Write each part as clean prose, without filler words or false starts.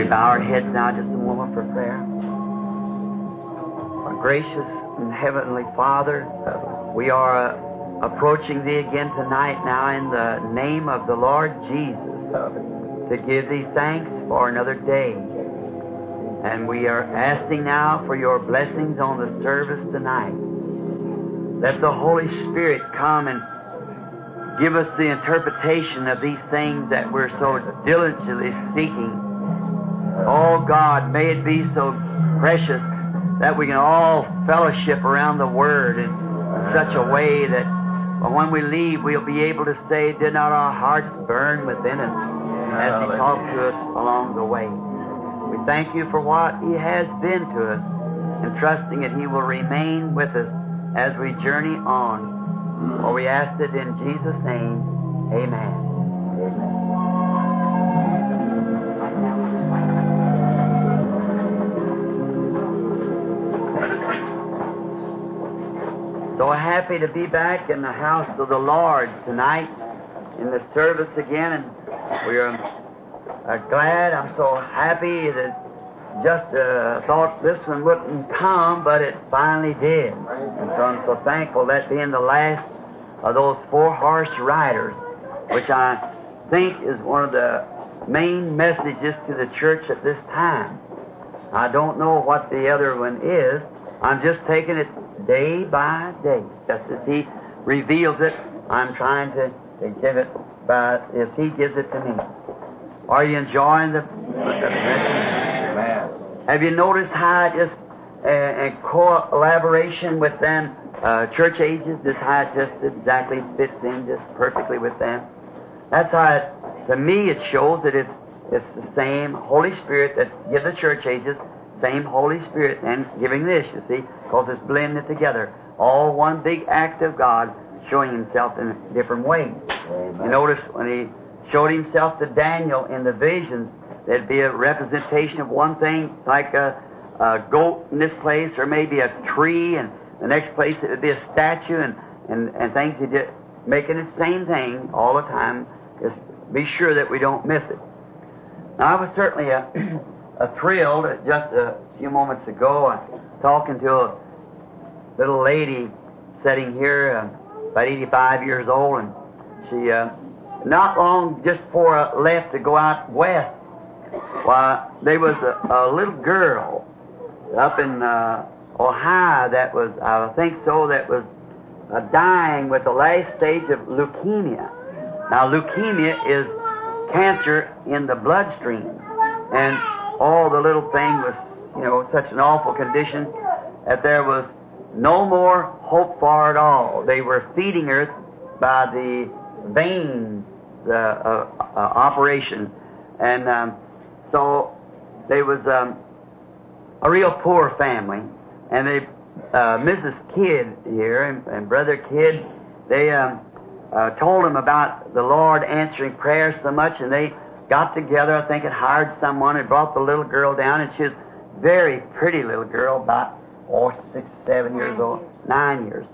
bow our heads now just a moment for prayer. Our gracious and heavenly Father, we are approaching Thee again tonight now in the name of the Lord Jesus to give Thee thanks for another day. And we are asking now for Your blessings on the service tonight. Let the Holy Spirit come and give us the interpretation of these things that we're so diligently seeking. Oh God, may it be so precious that we can all fellowship around the Word in such a way that when we leave we'll be able to say, did not our hearts burn within us as He talked to us along the way. We thank You for what He has been to us and trusting that He will remain with us as we journey on. For we ask it in Jesus' name. Amen. So happy to be back in the house of the Lord tonight in the service again, and we are glad. I'm so happy that just thought this one wouldn't come, but it finally did. And so I'm so thankful that being the last of those 4 horse riders, which I think is one of the main messages to the church at this time. I don't know what the other one is. I'm just taking it day by day. Just as He reveals it, I'm trying to give it as He gives it to me. Are you enjoying the message? Have you noticed how it just in collaboration with them church ages, just how it just exactly fits in just perfectly with them? That's how it, to me, it shows that it's the same Holy Spirit that gives the church ages, same Holy Spirit and giving this, you see, because it's blended together. All one big act of God showing Himself in different ways. Amen. You notice when He showed Himself to Daniel in the visions, there'd be a representation of one thing, like a goat in this place, or maybe a tree, and the next place it would be a statue, and things He did, making it the same thing all the time. Just be sure that we don't miss it. Now, I was certainly thrilled just a few moments ago, talking to a little lady sitting here, about 85 years old, and she, not long just before I left to go out west, why, there was a little girl up in Ohio that was, I think so, that was dying with the last stage of leukemia. Now, leukemia is cancer in the bloodstream, and all the little thing was, such an awful condition that there was no more hope for it all. They were feeding her by the vein, the operation, and so there was a real poor family, and they, Mrs. Kidd here and Brother Kidd, they told him about the Lord answering prayers so much, and they got together, I think, and hired someone and brought the little girl down, and she was a very pretty little girl, about 6, 7 years old, 9 years,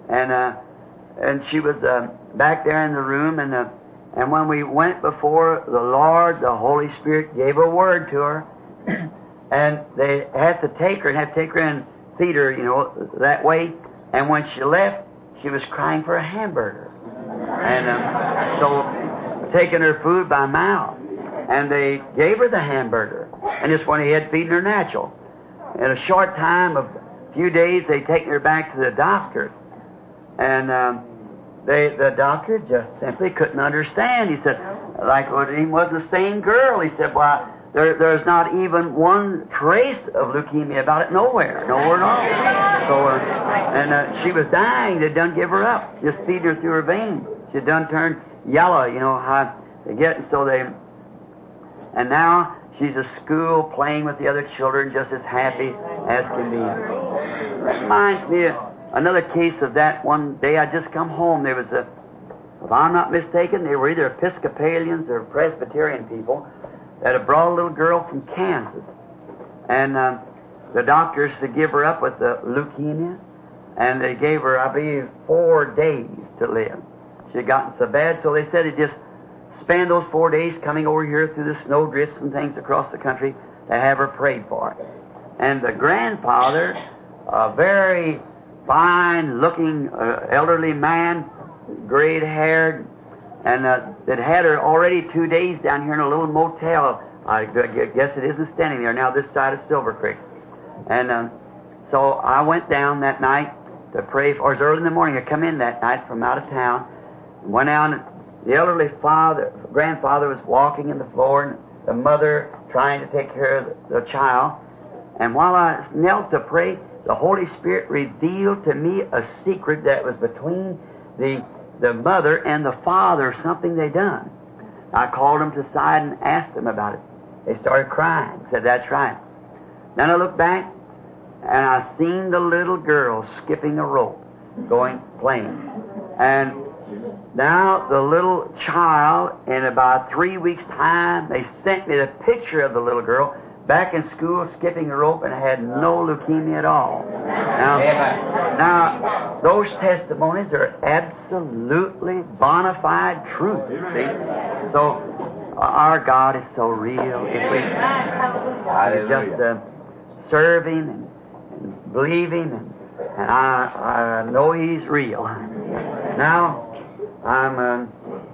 and she was back there in the room, and when we went before the Lord, the Holy Spirit gave a word to her, and they had to take her and feed her, that way. And when she left, she was crying for a hamburger. And so taking her food by mouth, and they gave her the hamburger, and just went ahead feeding her natural. In a short time, a few days, they taken her back to the doctor, and the doctor just simply couldn't understand. He said, like, well, he wasn't the same girl. He said, well, there's not even one trace of leukemia about it nowhere at all. So, she was dying. They done give her up. Just feed her through her veins. She done turned yellow, how they get. And now she's at school playing with the other children, just as happy as can be. Reminds me of another case of that. One day I just come home. There was if I'm not mistaken, they were either Episcopalians or Presbyterian people that had brought a little girl from Kansas. And the doctors to give her up with the leukemia, and they gave her, I believe, 4 days to live. She had gotten so bad, so they said they just spend those 4 days coming over here through the snow drifts and things across the country to have her prayed for. And the grandfather, a very fine-looking elderly man, gray-haired, and that had her already 2 days down here in a little motel. I guess it isn't standing there now, this side of Silver Creek. And so I went down that night to pray for, or it was early in the morning. I come in that night from out of town, went down. The elderly grandfather was walking in the floor, and the mother trying to take care of the child. And while I knelt to pray, the Holy Spirit revealed to me a secret that was between the mother and the father, something they done. I called them to the side and asked them about it. They started crying. Said, "That's right." Then I looked back, and I seen the little girl skipping a rope, playing. And now the little child, in about 3 weeks' time, they sent me the picture of the little girl back in school skipping a rope and had no leukemia at all. Now those testimonies are absolutely bona fide truth, see? So our God is so real. If we just serve Him and believe Him, and I know He's real. Now I'm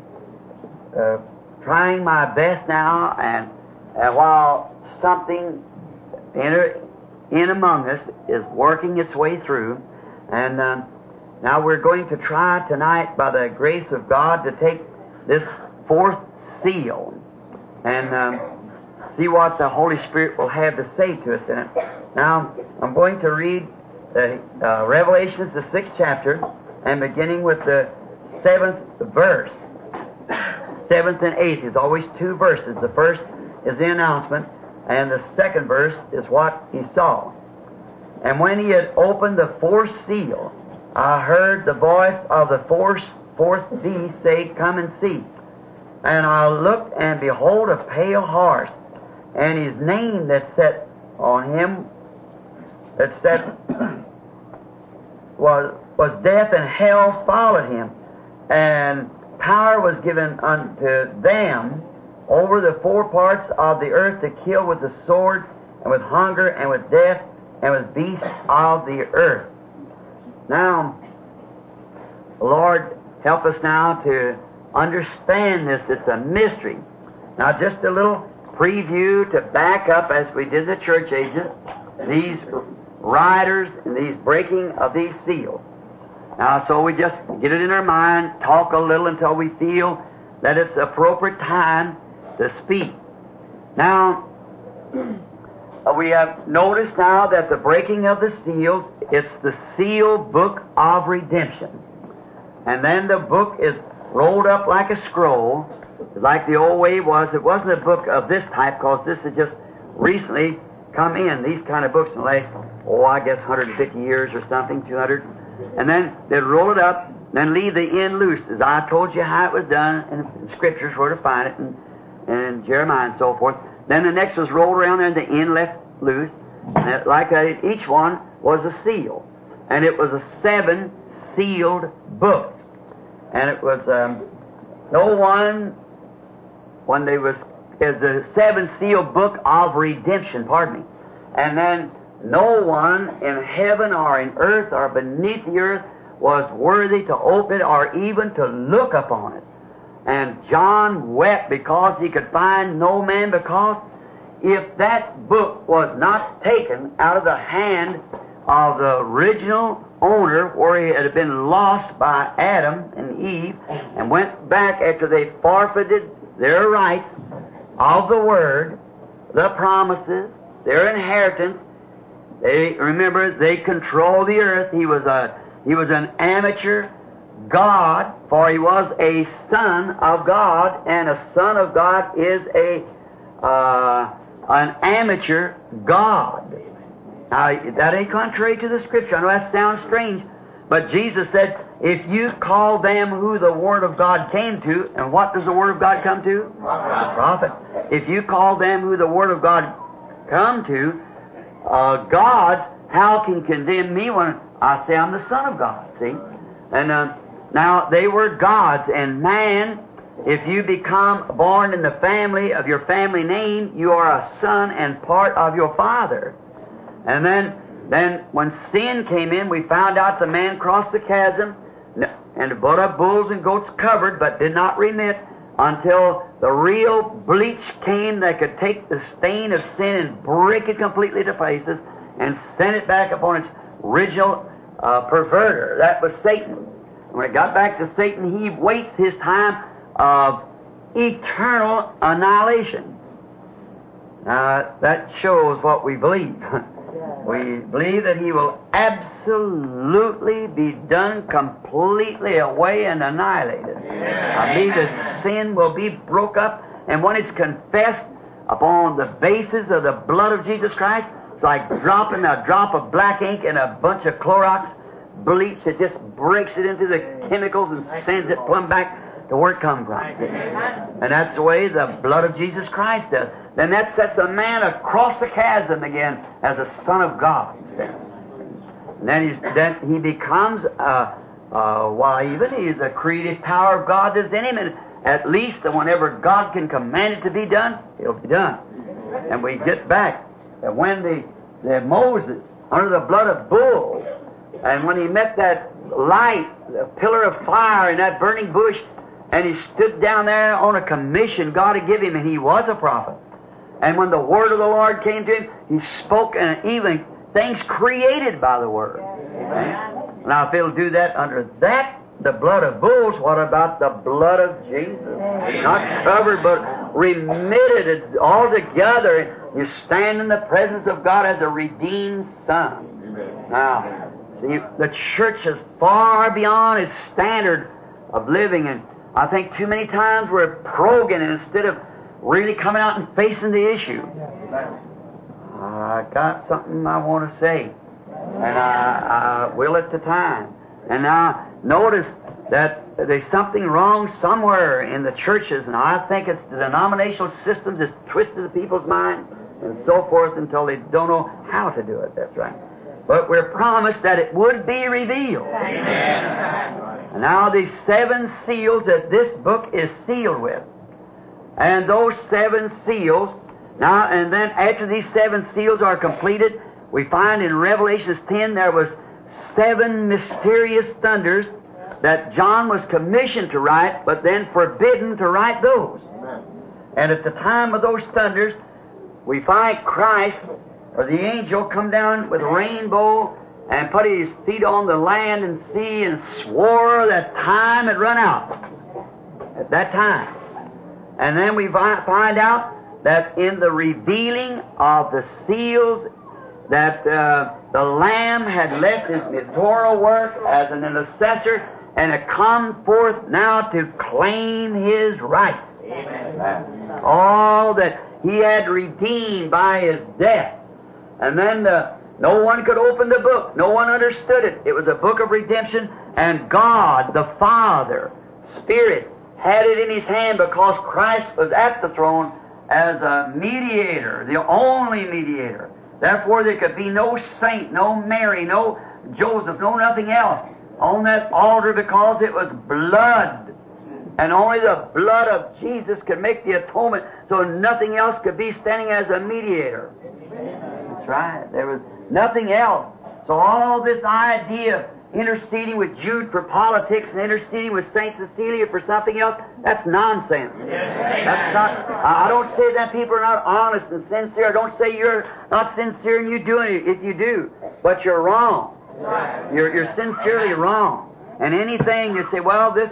trying my best now, and while something in among us is working its way through, and now we're going to try tonight, by the grace of God, to take this fourth seal and see what the Holy Spirit will have to say to us in it. Now, I'm going to read the Revelations, the 6th chapter, and beginning with the 7th verse. 7th and 8th is always 2 verses. The first is the announcement, and the second verse is what he saw. And when he had opened the 4th seal, I heard the voice of the fourth beast say, "Come and see." And I looked, and behold, a pale horse, and his name that sat on him, was death, and hell followed him. And power was given unto them over the 4 parts of the earth to kill with the sword, and with hunger, and with death, and with beasts of the earth. Now, Lord, help us now to understand this. It's a mystery. Now, just a little preview to back up, as we did the church ages, these riders and these breaking of these seals. Now, so we just get it in our mind, talk a little until we feel that it's appropriate time to speak. Now, we have noticed now that the breaking of the seals, it's the seal book of redemption. And then the book is rolled up like a scroll, like the old way was. It wasn't a book of this type, because this has just recently come in, these kind of books in the last, I guess 150 years or something, 200. And then they'd roll it up, then leave the end loose, as I told you how it was done in the Scriptures, where to find it, and Jeremiah and so forth. Then the next was rolled around there, and the end left loose. And like that, each one was a seal. And it was a 7-sealed book. And it was no one, when they was, is the 7-sealed book of redemption, pardon me. And then no one in heaven or in earth or beneath the earth was worthy to open it or even to look upon it. And John wept because he could find no man, because if that book was not taken out of the hand of the original owner, where it had been lost by Adam and Eve, and went back after they forfeited their rights of the Word, the promises, their inheritance. Remember, they control the earth. He was an amateur God, for he was a son of God, and a son of God is an amateur God. Now, that ain't contrary to the Scripture. I know that sounds strange, but Jesus said, if you call them who the Word of God came to, and what does the Word of God come to? Prophets. If you call them who the Word of God come to, gods, how can condemn me when I say I'm the Son of God? See? And now, they were gods, and man If you become born in the family of your family name, you are a son and part of your father. And then when sin came in, we found out the man crossed the chasm, and the blood of bulls and goats covered, but did not remit until the real bleach came that could take the stain of sin and break it completely to pieces and send it back upon its original perverter. That was Satan. When it got back to Satan, he waits his time of eternal annihilation. That shows what we believe. We believe that he will absolutely be done completely away and annihilated. I believe that sin will be broke up, and when it's confessed upon the basis of the blood of Jesus Christ, it's like dropping a drop of black ink in a bunch of Clorox bleach. It just breaks it into the chemicals and sends it plumb back to where it comes from. And that's the way the blood of Jesus Christ does. Then that sets a man across the chasm again as a son of God. And then he becomes, he's the creative power of God that's in him. And at least whenever God can command it to be done, it'll be done. And we get back that when the Moses, under the blood of bulls, and when he met that light, the pillar of fire in that burning bush, and he stood down there on a commission God had given him, and he was a prophet. And when the word of the Lord came to him, he spoke, and even things created by the word. Amen. Now, if it'll do that under that, the blood of bulls, what about the blood of Jesus? Not covered, but remitted altogether. You stand in the presence of God as a redeemed son. Now, see, the church is far beyond its standard of living, and I think too many times we're probing instead of really coming out and facing the issue. I got something I want to say, and I will at the time. And now notice that there's something wrong somewhere in the churches, and I think it's the denominational systems that's twisted the people's minds and so forth until they don't know how to do it. That's right. But we're promised that it would be revealed. Amen. And now these 7 seals that this book is sealed with. And those 7 seals, now and then after these 7 seals are completed, we find in Revelation 10 there was 7 mysterious thunders that John was commissioned to write, but then forbidden to write those. Amen. And at the time of those thunders, we find Christ, or the angel, come down with a rainbow and put his feet on the land and sea and swore that time had run out at that time. And then we find out that in the revealing of the seals that the Lamb had left his mediatorial work as an intercessor and had come forth now to claim his rights. Amen. All that he had redeemed by his death. And then no one could open the book. No one understood it. It was a book of redemption, and God, the Father, Spirit, had it in his hand because Christ was at the throne as a mediator, the only mediator. Therefore, there could be no saint, no Mary, no Joseph, no nothing else on that altar because it was blood. And only the blood of Jesus could make the atonement, so nothing else could be standing as a mediator. That's right. There was nothing else. So all this idea of interceding with Jude for politics and interceding with St. Cecilia for something else, that's nonsense. That's not, I don't say that people are not honest and sincere. I don't say you're not sincere and you do it if you do. But you're wrong. You're sincerely wrong. And anything you say, well, this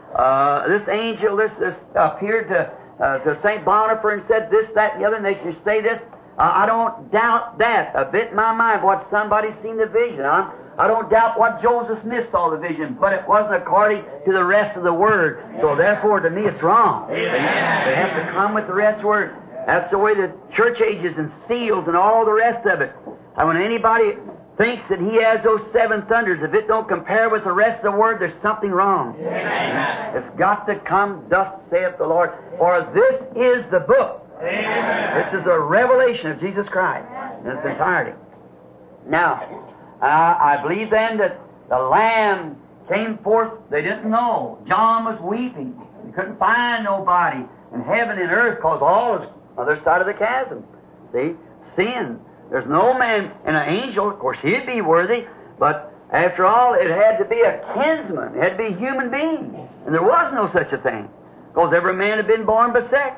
angel, this appeared to St. Boniface and said this, that, and the other, and they should say this. I don't doubt that a bit in my mind what somebody's seen the vision. I don't doubt what Joseph Smith saw the vision, but it wasn't according to the rest of the Word. So therefore, to me, it's wrong. They have to come with the rest of the Word. That's the way the church ages and seals and all the rest of it. And when anybody thinks that he has those 7 thunders, if it don't compare with the rest of the Word, there's something wrong. Amen. It's got to come, thus saith the Lord. For this is the book. Amen. This is a revelation of Jesus Christ in its entirety. Now, I believe then that the Lamb came forth. They didn't know. John was weeping couldn't find nobody in heaven and earth because all is other side of the chasm. See? Sin. There's no man and an angel. Of course, he'd be worthy, but after all, it had to be a kinsman. It had to be a human being. And there was no such a thing because every man had been born by sex.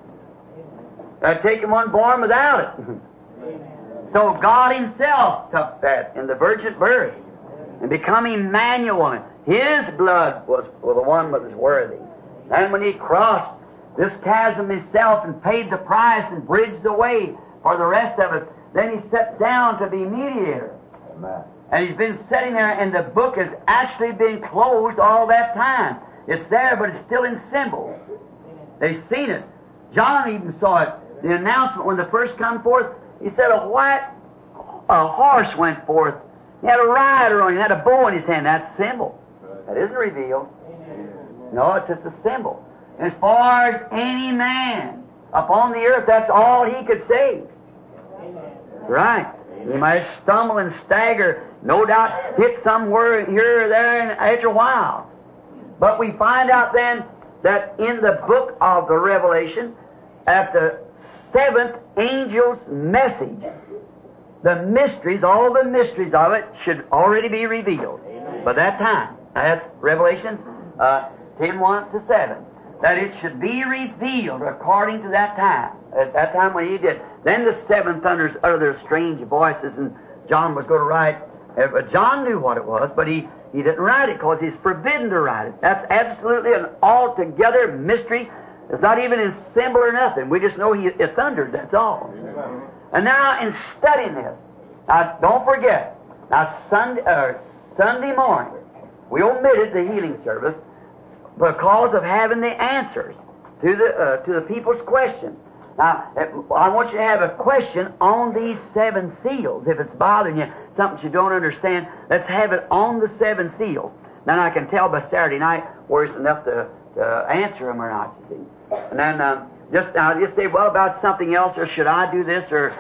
I'd taken one born without it. So God Himself took that in the virgin birth and become Emmanuel. His blood was the one that was worthy. And when He crossed this chasm Himself and paid the price and bridged the way for the rest of us, then He sat down to be mediator. Amen. And He's been sitting there, and the book has actually been closed all that time. It's there, but it's still in symbol. They've seen it. John even saw it. The announcement when the first come forth, he said a horse went forth. He had a rider on him. He had a bow in his hand. That's symbol. That isn't revealed. No, it's just a symbol. As far as any man upon the earth, that's all he could say. Right. He might stumble and stagger, no doubt hit somewhere here or there and after a while. But we find out then that in the book of the Revelation, at the seventh angel's message, the mysteries, all the mysteries of it should already be revealed by that time. That's Revelation 10:1-7. That it should be revealed according to that time. At that time when He did. Then the seven thunders uttered their strange voices, and John was going to write. But John knew what it was, but he didn't write it because he's forbidden to write it. That's absolutely an altogether mystery. It's not even in symbol or nothing. We just know it thundered, that's all. And now in studying this, now don't forget, now Sunday morning, we omitted the healing service because of having the answers to the people's questions. Now, I want you to have a question on these seven seals. If it's bothering you, something you don't understand, let's have it on the seven seals. Then I can tell by Saturday night where it's enough to answer them or not, you see. And then just say, well, about something else, or should I do this, or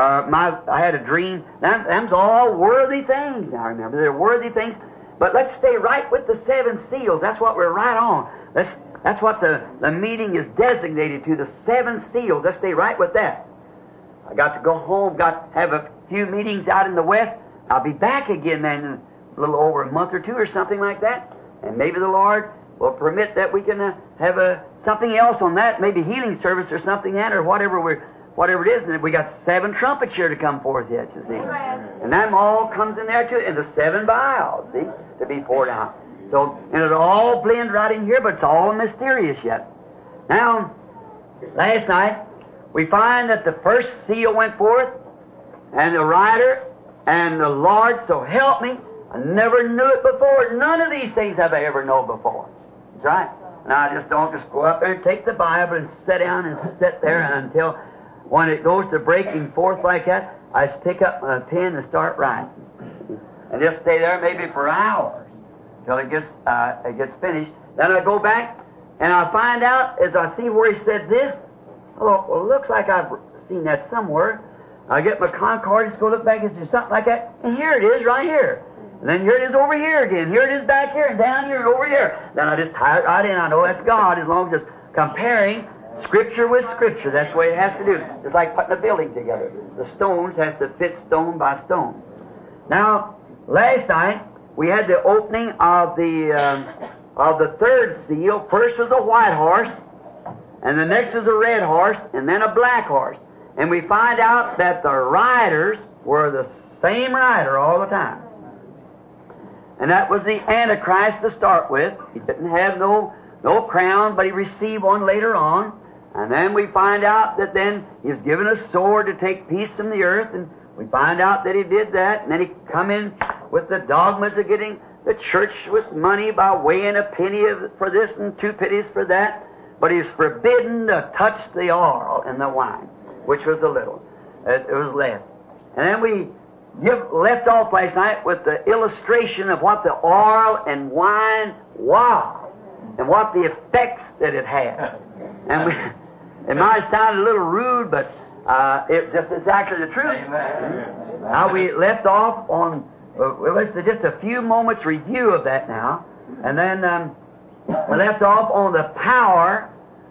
I had a dream. Them's all worthy things. Now remember, they're worthy things. But let's stay right with the seven seals. That's what we're right on. That's what the meeting is designated to, the seven seals. Let's stay right with that. I got to go home, got to have a few meetings out in the West. I'll be back again then in a little over a month or two or something like that. And maybe the Lord will permit that we can have something else on that, maybe healing service or something that, or whatever it is. And we got seven trumpets here to come forth yet, you see. And that all comes in there too, and the seven vials, see, to be poured out. So, and it all blends right in here, but it's all mysterious yet. Now, last night, we find that the first seal went forth, and the rider, and the Lord, so help me, I never knew it before. None of these things have I ever known before. That's right. And I just don't just go up there and take the Bible and sit down and sit there until when it goes to breaking forth like that, I just pick up my pen and start writing. And just stay there maybe for hours till it gets finished. Then I go back and I find out as I see where he said this. Oh, well, it looks like I've seen that somewhere. I get my concordance, go look back and see something like that, and here it is right here. And then here it is over here again. Here it is back here and down here and over here. Then I just tie it right in. I know that's God as long as it's comparing Scripture with Scripture. That's the way it has to do. It's like putting a building together. The stones has to fit stone by stone. Now, last night we had the opening of the third seal. First was a white horse, and the next was a red horse, and then a black horse. And we find out that the riders were the same rider all the time. And that was the Antichrist to start with. He didn't have no crown, but he received one later on. And then we find out that then he was given a sword to take peace from the earth, and we find out that he did that. And then he come in with the dogmas of getting the church with money by weighing a penny for this and 2 pennies for that. But he's forbidden to touch the oil and the wine, which was a little. It was left. And then we left off last night with the illustration of what the oil and wine was and what the effects that it had. And it might sound a little rude, but it's just exactly the truth. Now we left off on, let's just a few moments review of that now. And then we left off on the power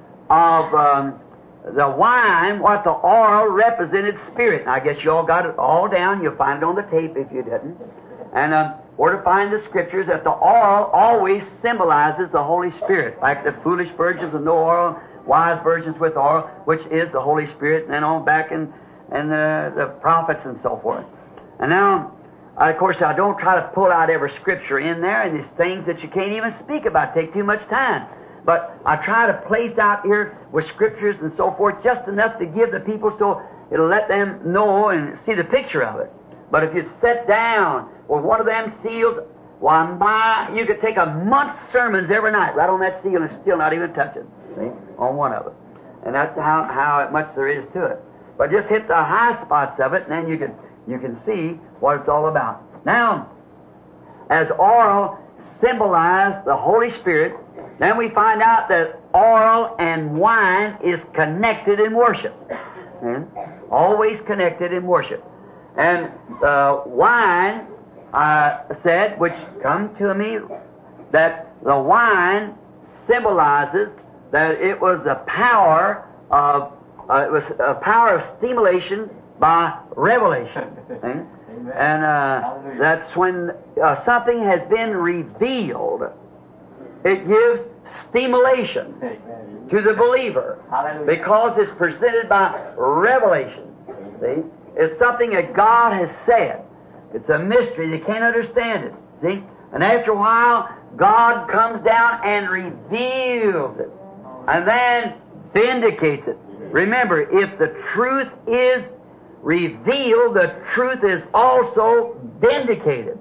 of the wine, what the oil represented spirit. And I guess you all got it all down. You'll find it on the tape if you didn't. And we're to find the Scriptures that the oil always symbolizes the Holy Spirit, like the foolish virgins with no oil, wise virgins with oil, which is the Holy Spirit, and then on back and the prophets and so forth. And now, of course, I don't try to pull out every Scripture in there, and these things that you can't even speak about take too much time. But I try to place out here with Scriptures and so forth just enough to give the people so it'll let them know and see the picture of it. But if you sit down with one of them seals, why, you could take a month's sermons every night right on that seal and still not even touch it, see, on one of it. And that's how much there is to it. But just hit the high spots of it, and then you can see what it's all about. Now, as oil symbolized the Holy Spirit, then we find out that oil and wine is connected in worship. Always connected in worship. And wine, said, which come to me, that the wine symbolizes that it was the power of stimulation by revelation. And that's when something has been revealed. It gives stimulation to the believer because it's presented by revelation. See? It's something that God has said. It's a mystery. They can't understand it. See? And after a while, God comes down and reveals it. And then vindicates it. Remember, if the truth is revealed, the truth is also vindicated.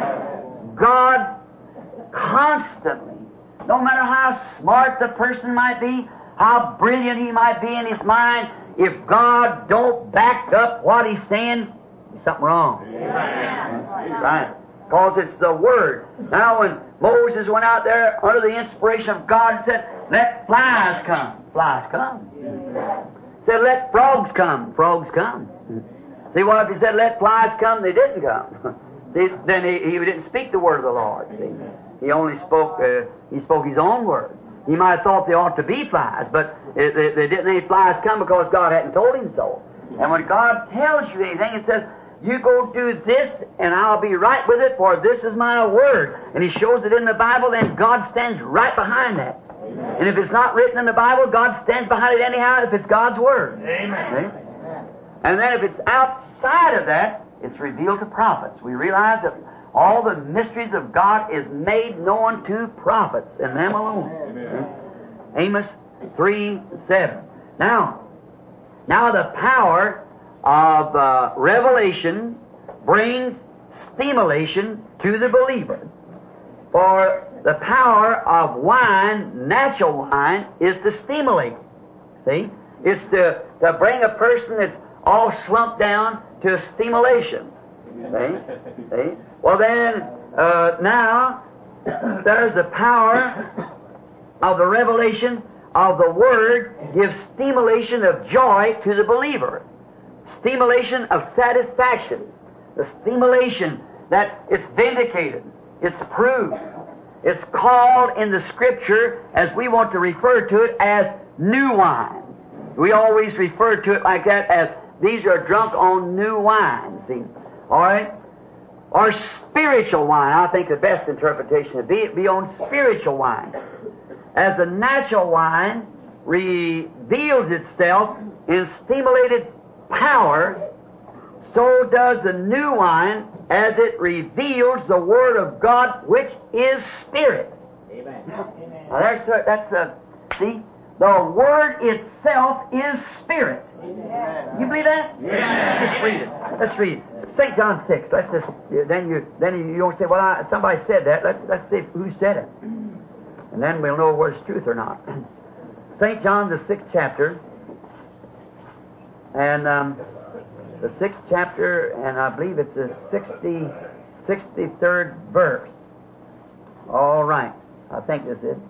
God constantly, no matter how smart the person might be, how brilliant he might be in his mind, if God don't back up what he's saying, there's something wrong. Right. Because it's the Word. Now when Moses went out there under the inspiration of God and said, let flies come. Flies come. Said, let frogs come. Frogs come. See, what if he said, let flies come? They didn't come. See, then he didn't speak the word of the Lord. See? He only spoke, he spoke his own word. He might have thought there ought to be flies, but they didn't any flies come because God hadn't told him so. And when God tells you anything, it says, you go do this, and I'll be right with it, for this is my word. And He shows it in the Bible, then God stands right behind that. Amen. And if it's not written in the Bible, God stands behind it anyhow if it's God's word. Amen. And then if it's outside of that, it's revealed to prophets. We realize that all the mysteries of God is made known to prophets, and them alone. Amen. Amos 3:7. Now the power of revelation brings stimulation to the believer. For the power of wine, natural wine, is to stimulate. See? It's to bring a person that's all slumped down to a stimulation. See? Well then, now, there's the power of the revelation of the Word gives stimulation of joy to the believer. Stimulation of satisfaction. The stimulation that it's vindicated. It's proved. It's called in the Scripture, as we want to refer to it, as new wine. We always refer to it like that, as these are drunk on new wine. See? All right? Or spiritual wine. I think the best interpretation would be on spiritual wine. As the natural wine reveals itself in stimulated power, so does the new wine as it reveals the Word of God, which is Spirit. Amen. Now see, the Word itself is Spirit. Amen. You believe that? Yeah. Let's read it. Let's read it. St. John 6. Let's just then you don't say, well, somebody said that. Let's see who said it, and then we'll know whether it's truth or not. St. John, the 6th chapter, and the 6th chapter, and I believe it's the 63rd verse. All right, I think this is.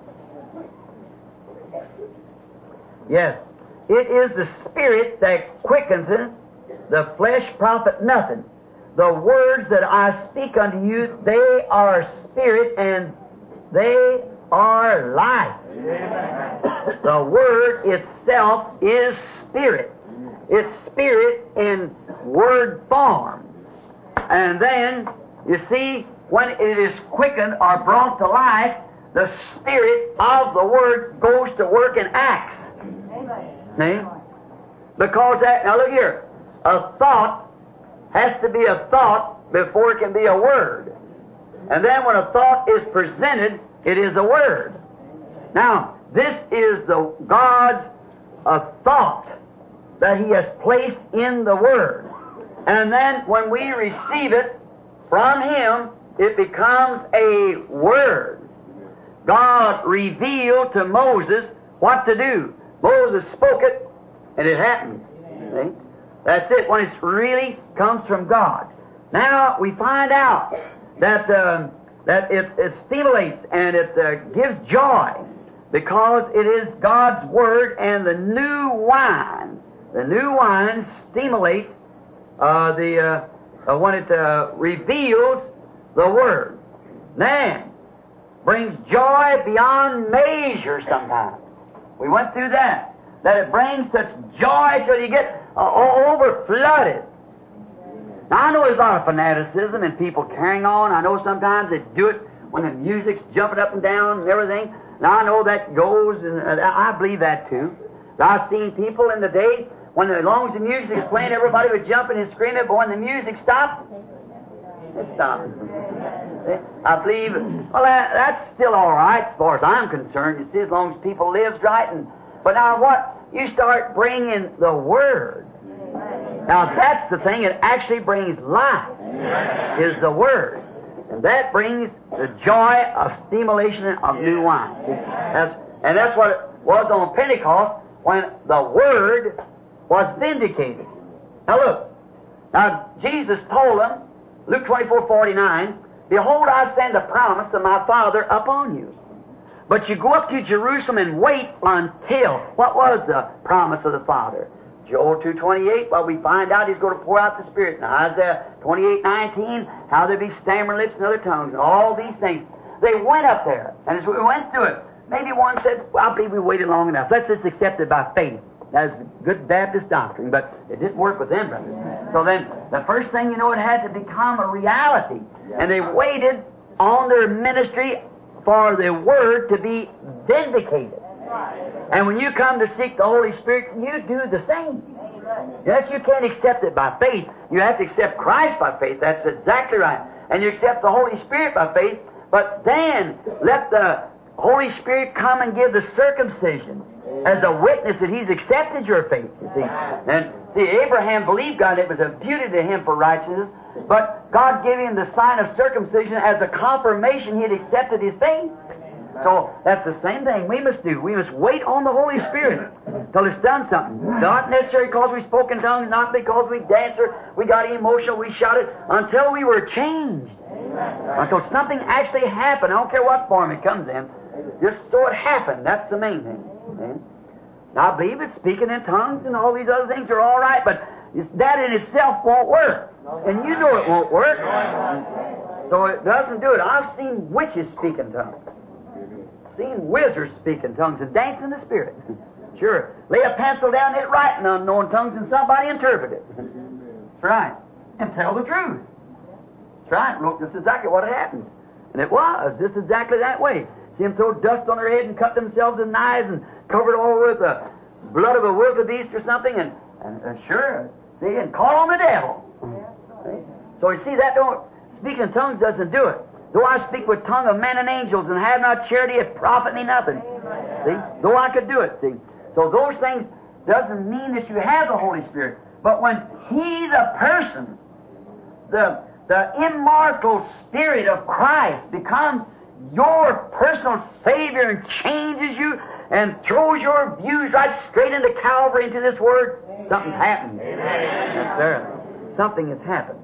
Yes, it is the Spirit that quickeneth, the flesh profit nothing. The words that I speak unto you, they are spirit and they are life. The Word itself is Spirit. It's Spirit in Word form. And then, you see, when it is quickened or brought to life, the Spirit of the Word goes to work and acts. See? Because that, now look here, a thought has to be a thought before it can be a word. And then when a thought is presented, it is a word. Now, this is the God's thought that He has placed in the Word. And then when we receive it from Him, it becomes a word. God revealed to Moses what to do. Moses spoke it, and it happened. See? That's it, when it really comes from God. Now we find out that it stimulates and it gives joy because it is God's Word, and the new wine stimulates when it reveals the Word. Then brings joy beyond measure sometimes. We went through that it brings such joy till you get over-flooded. Now, I know there's a lot of fanaticism and people carrying on. I know sometimes they do it when the music's jumping up and down and everything. Now, I know that goes, and I believe that too. But I've seen people in the day, when as long as the music is playing, everybody was jumping and screaming, but when the music stopped, it stopped. I believe, well, that's still all right as far as I'm concerned, you see, as long as people lives right. But now what? You start bringing the Word. Now that's the thing, it actually brings life, is the Word. And that brings the joy of stimulation of new wine. And that's what it was on Pentecost when the Word was vindicated. Now look, now Jesus told them, Luke 24:49, "Behold, I send a promise of my Father upon you. But you go up to Jerusalem and wait until," what was the promise of the Father? Joel 2:28, well, we find out He's going to pour out the Spirit. Now, Isaiah 28:19, how there be stammering lips and other tongues, and all these things. They went up there, and as we went through it, maybe one said, well, I believe we waited long enough. Let's just accept it by faith. That's good Baptist doctrine, but it didn't work with them, brothers. So then, the first thing you know, it had to become a reality. And they waited on their ministry for the Word to be vindicated. And when you come to seek the Holy Spirit, you do the same. Yes, you can't accept it by faith. You have to accept Christ by faith. That's exactly right. And you accept the Holy Spirit by faith, but then let the Holy Spirit come and give the circumcision as a witness that He's accepted your faith, you see. And see, Abraham believed God. It was imputed to him for righteousness, but God gave him the sign of circumcision as a confirmation He had accepted his faith. So that's the same thing we must do. We must wait on the Holy Spirit till it's done something. Not necessarily because we spoke in tongues, not because we danced or we got emotional, we shouted, until we were changed. Until something actually happened. I don't care what form it comes in. Just so it happened. That's the main thing. Okay? Now I believe that speaking in tongues and all these other things are all right, but that in itself won't work. And you know it won't work. So it doesn't do it. I've seen witches speak in tongues. Seen wizards speak in tongues and dance in the Spirit. Sure. Lay a pencil down, hit write in unknown tongues, and somebody interpret it. That's right. And tell the truth. That's right. Look, this is exactly what happened. And it was just exactly that way. See them throw dust on their head and cut themselves with knives and cover it all with the blood of a wildebeest or something, and sure, see, and call on the devil. So you see, that don't, speaking in tongues doesn't do it. Though I speak with tongue of men and angels and have not charity, it profit me nothing. See? Though I could do it, see. So those things doesn't mean that you have the Holy Spirit. But when He, the person, the immortal Spirit of Christ becomes your personal Savior and changes you and throws your views right straight into Calvary, into this Word, something's happened. Yes, sir. Something has happened.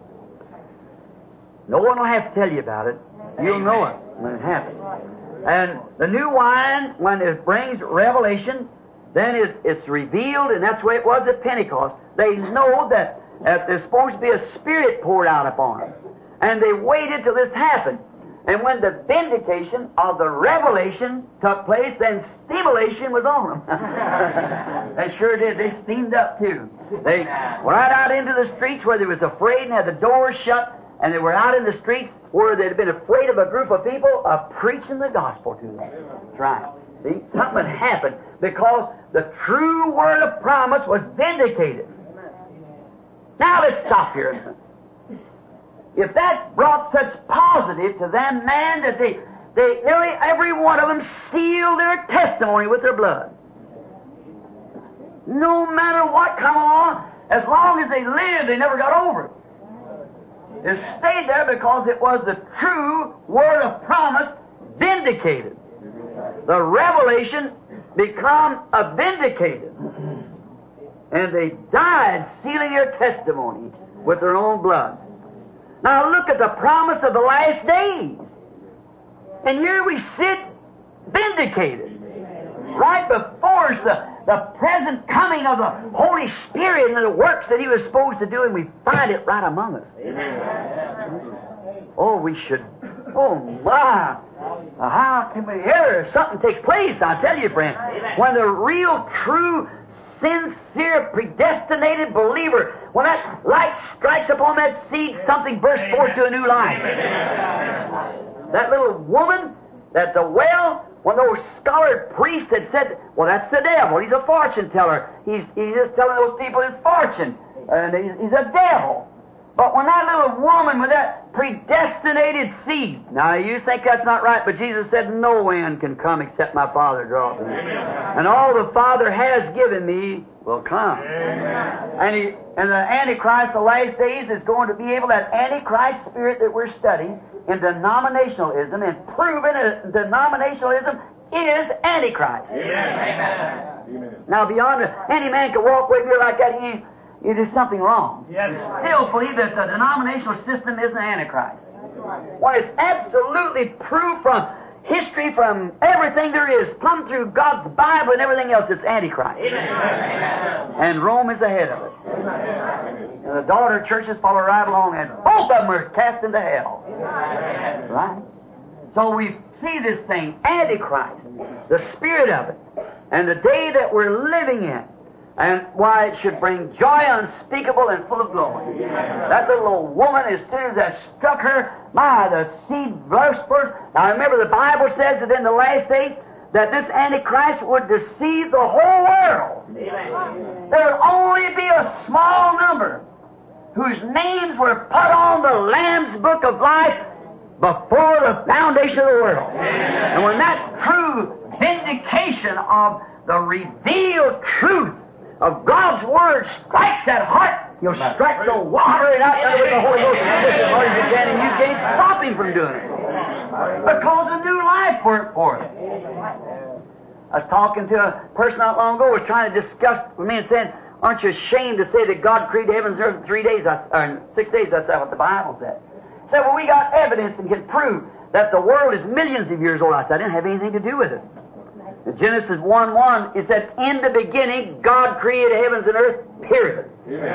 No one will have to tell you about it. You'll know it when it happens. And the new wine, when it brings revelation, then it's revealed, and that's the way it was at Pentecost. They know that there's supposed to be a Spirit poured out upon them. And they waited till this happened. And when the vindication of the revelation took place, then stimulation was on them. They sure did. They steamed up too. They were out into the streets where they was afraid and had the doors shut, and they were out in the streets where they'd been afraid of a group of people preaching the gospel to them. That's right. See, something had happened because the true word of promise was vindicated. Now let's stop here. If that brought such positive to them, man, that they nearly every one of them sealed their testimony with their blood. No matter what come along, as long as they lived, they never got over it. It stayed there because it was the true word of promise vindicated. The revelation become vindicated. And they died sealing their testimony with their own blood. Now look at the promise of the last days. And here we sit vindicated. Right before us, the present coming of the Holy Spirit and the works that He was supposed to do, and we find it right among us. Oh, we should. Oh, my. How can we hear something takes place? I tell you, friend, when the real, true, sincere, predestinated believer, when that light strikes upon that seed, something bursts forth to a new life. That little woman at the well, when those scholared priests had said, well, that's the devil. He's a fortune teller. He's just telling those people his fortune. And he's a devil. But when that little woman with that predestinated seed, now you think that's not right, but Jesus said, no man can come except my Father draws him. And all the Father has given me will come. And the Antichrist, the last days, is going to be able, that Antichrist spirit that we're studying in denominationalism, and proven that denominationalism is Antichrist. Amen. Now beyond any man can walk away here like that, it is something wrong. Yes. You still believe that the denominational system is an Antichrist. Well, it's absolutely proved from history, from everything there is, plumb through God's Bible and everything else, it's Antichrist. Amen. And Rome is the head of it. Amen. And the daughter churches follow right along, and both of them are cast into hell. Amen. Right? So we see this thing, Antichrist, the spirit of it, and the day that we're living in. And why it should bring joy unspeakable and full of glory. That little old woman, as soon as that struck her, the seed burst forth. Now remember, the Bible says that in the last day, that this Antichrist would deceive the whole world. There would only be a small number whose names were put on the Lamb's Book of Life before the foundation of the world. And when that true vindication of the revealed truth of God's Word strikes that heart, you'll strike the water and out there with the Holy Ghost as hard as you can, and you can't stop Him from doing it. Because a new life worked for it. I was talking to a person not long ago, was trying to discuss with me and saying, aren't you ashamed to say that God created heavens and earth in 3 days, or 6 days? That's what the Bible said. I said, well, we got evidence and can prove that the world is millions of years old. I said, I didn't have anything to do with it. In Genesis 1:1, it said, in the beginning, God created heavens and earth, period.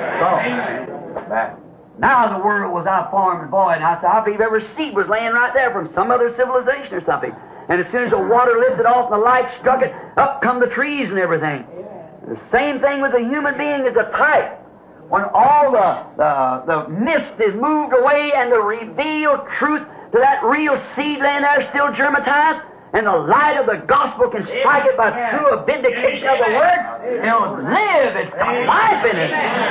So, now the world was out formed and void, and I said, I believe every seed was laying right there from some other civilization or something. And as soon as the water lifted off and the light struck it, up come the trees and everything. The same thing with the human being is a type. When all the mist is moved away and the revealed truth to that real seed laying there still germatized, and the light of the gospel can strike it by true vindication of the Word, it'll live. It's got life in it.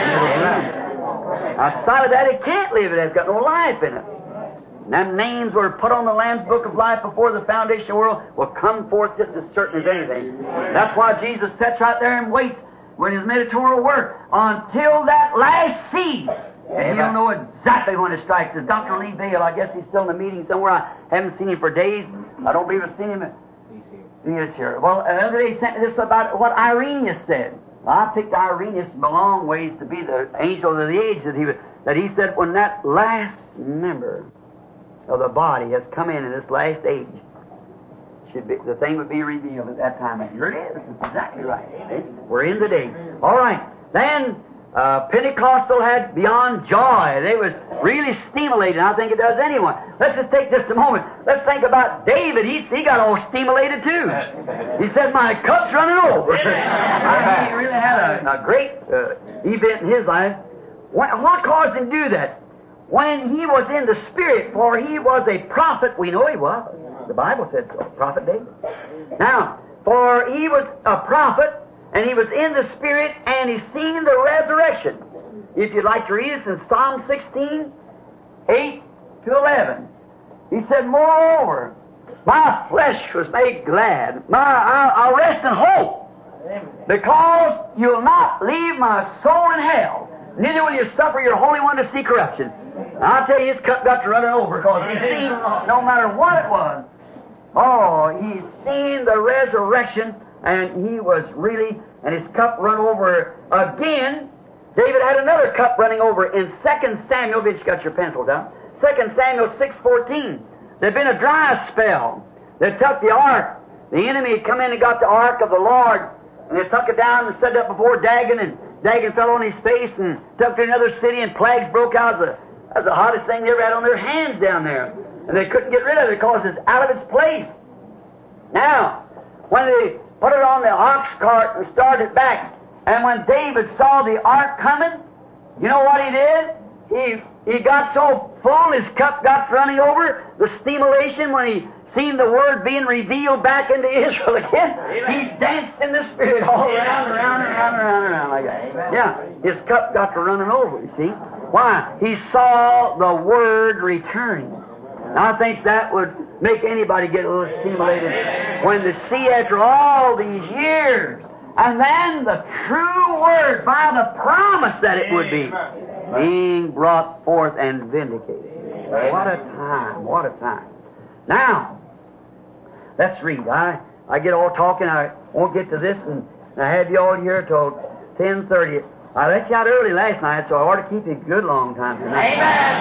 Outside of that, it can't live. It has got no life in it. And them names were put on the Lamb's Book of Life before the foundation of the world will come forth just as certain as anything. That's why Jesus sits right there and waits with His mediatorial work until that last seed. And He'll know exactly when it strikes. As Dr. Lee Vail, I guess he's still in the meeting somewhere. I haven't seen him for days. I don't believe I've seen him. He is here. Well, the other day he sent me this about what Irenaeus said. Well, I picked Irenaeus a long ways to be the angel of the age that he said when that last member of the body has come in this last age, the thing would be revealed at that time. And here it is. It's exactly right. We're in the day. All right. Then Pentecostal had beyond joy. They was really stimulated. I think it does anyone. Let's just take just a moment. Let's think about David. He got all stimulated too. He said, "My cup's running over." He really had a great event in his life. What caused him to do that? When he was in the Spirit, for he was a prophet. We know he was. The Bible said so. Prophet David. Now, for he was a prophet, and he was in the Spirit, and he seen the resurrection. If you'd like to read it, in Psalm 16, 8 to 11. He said, "Moreover, my flesh was made glad. I'll rest in hope, because you'll not leave my soul in hell, neither will you suffer your Holy One to see corruption." And I'll tell you, his cup got to running over, because he seen, no matter what it was, he's seen the resurrection, and he was really, and his cup run over again. David had another cup running over in 2 Samuel, if you got your pencils out, 2 Samuel 6:14. There'd been a dry spell. They took the ark. The enemy had come in and got the ark of the Lord, and they took it down and set it up before Dagon, and Dagon fell on his face and took to another city, and plagues broke out. That was the hottest thing they ever had on their hands down there. And they couldn't get rid of it because it's out of its place. Now, when they put it on the ox cart and started back, and when David saw the ark coming, you know what he did? He got so full, his cup got running over. The stimulation, when he seen the Word being revealed back into Israel again, he danced in the Spirit all around like that. Yeah, his cup got to running over, you see. Why? He saw the Word returning. Now, I think that would make anybody get a little stimulated when they see after all these years, and then the true Word, by the promise that it would be, being brought forth and vindicated. What a time, what a time. Now, let's read. I get all talking, I won't get to this, and I had you all here till 10:30. I let you out early last night, so I ought to keep you a good long time tonight.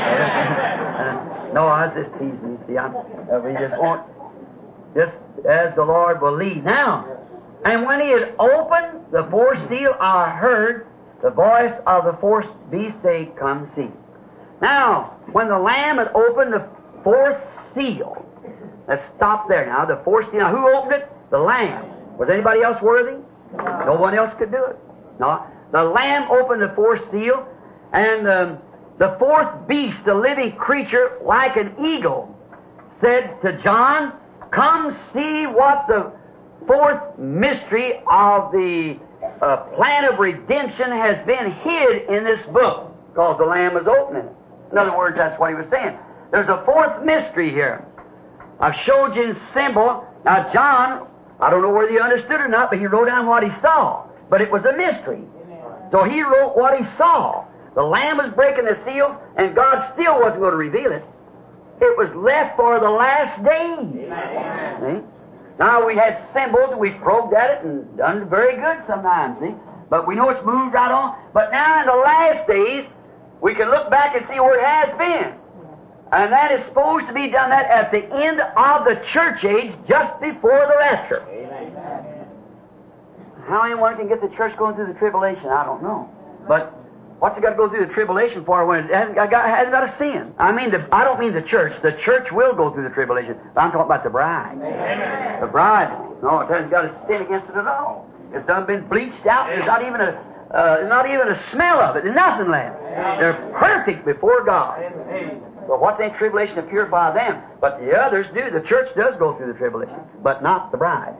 Amen. No, I was just teasing. You see, we just want, just as the Lord will lead. Now, and when he had opened the fourth seal, I heard the voice of the fourth beast say, "Come see." Now, when the Lamb had opened the fourth seal, let's stop there now. The fourth seal. Now, who opened it? The Lamb. Was anybody else worthy? No one else could do it. No. The Lamb opened the fourth seal, and the fourth beast, the living creature, like an eagle, said to John, "Come see what the fourth mystery of the plan of redemption has been hid in this book," because the Lamb was opening it. In other words, that's what he was saying. There's a fourth mystery here. I've showed you in symbol. Now, John, I don't know whether he understood or not, but he wrote down what he saw. But it was a mystery. So he wrote what he saw. The Lamb was breaking the seals, and God still wasn't going to reveal it. It was left for the last days. See? Now, we had symbols, and we probed at it and done very good sometimes, see? But we know it's moved right on. But now, in the last days, we can look back and see where it has been. And that is supposed to be done that at the end of the church age, just before the rapture. How anyone can get the church going through the tribulation, I don't know. But what's it got to go through the tribulation for when it hasn't got a sin? I don't mean the church. The church will go through the tribulation. But I'm talking about the bride. Amen. The bride. No, it hasn't got a sin against it at all. It's done been bleached out. There's not even a smell of it. There's nothing left. They're perfect before God. So what's in tribulation to purify them? But the others do. The church does go through the tribulation, but not the bride.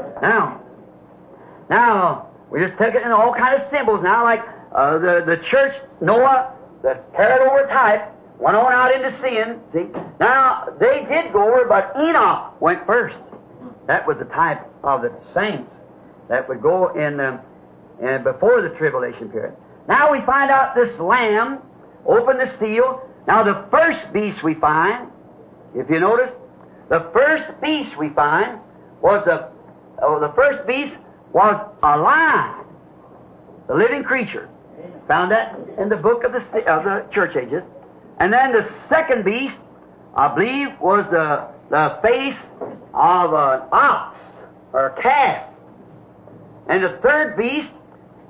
Now, we just took it in all kinds of symbols now, like the church, Noah, the carried over type, went on out into sin. See? Now, they did go over, but Enoch went first. That was the type of the saints that would go in before the tribulation period. Now we find out this Lamb opened the seal. Now the first beast we find, if you notice, the first beast we find was the first beast was a lion, the living creature. Found that in the book of the church ages. And then the second beast, I believe, was the face of an ox or a calf. And the third beast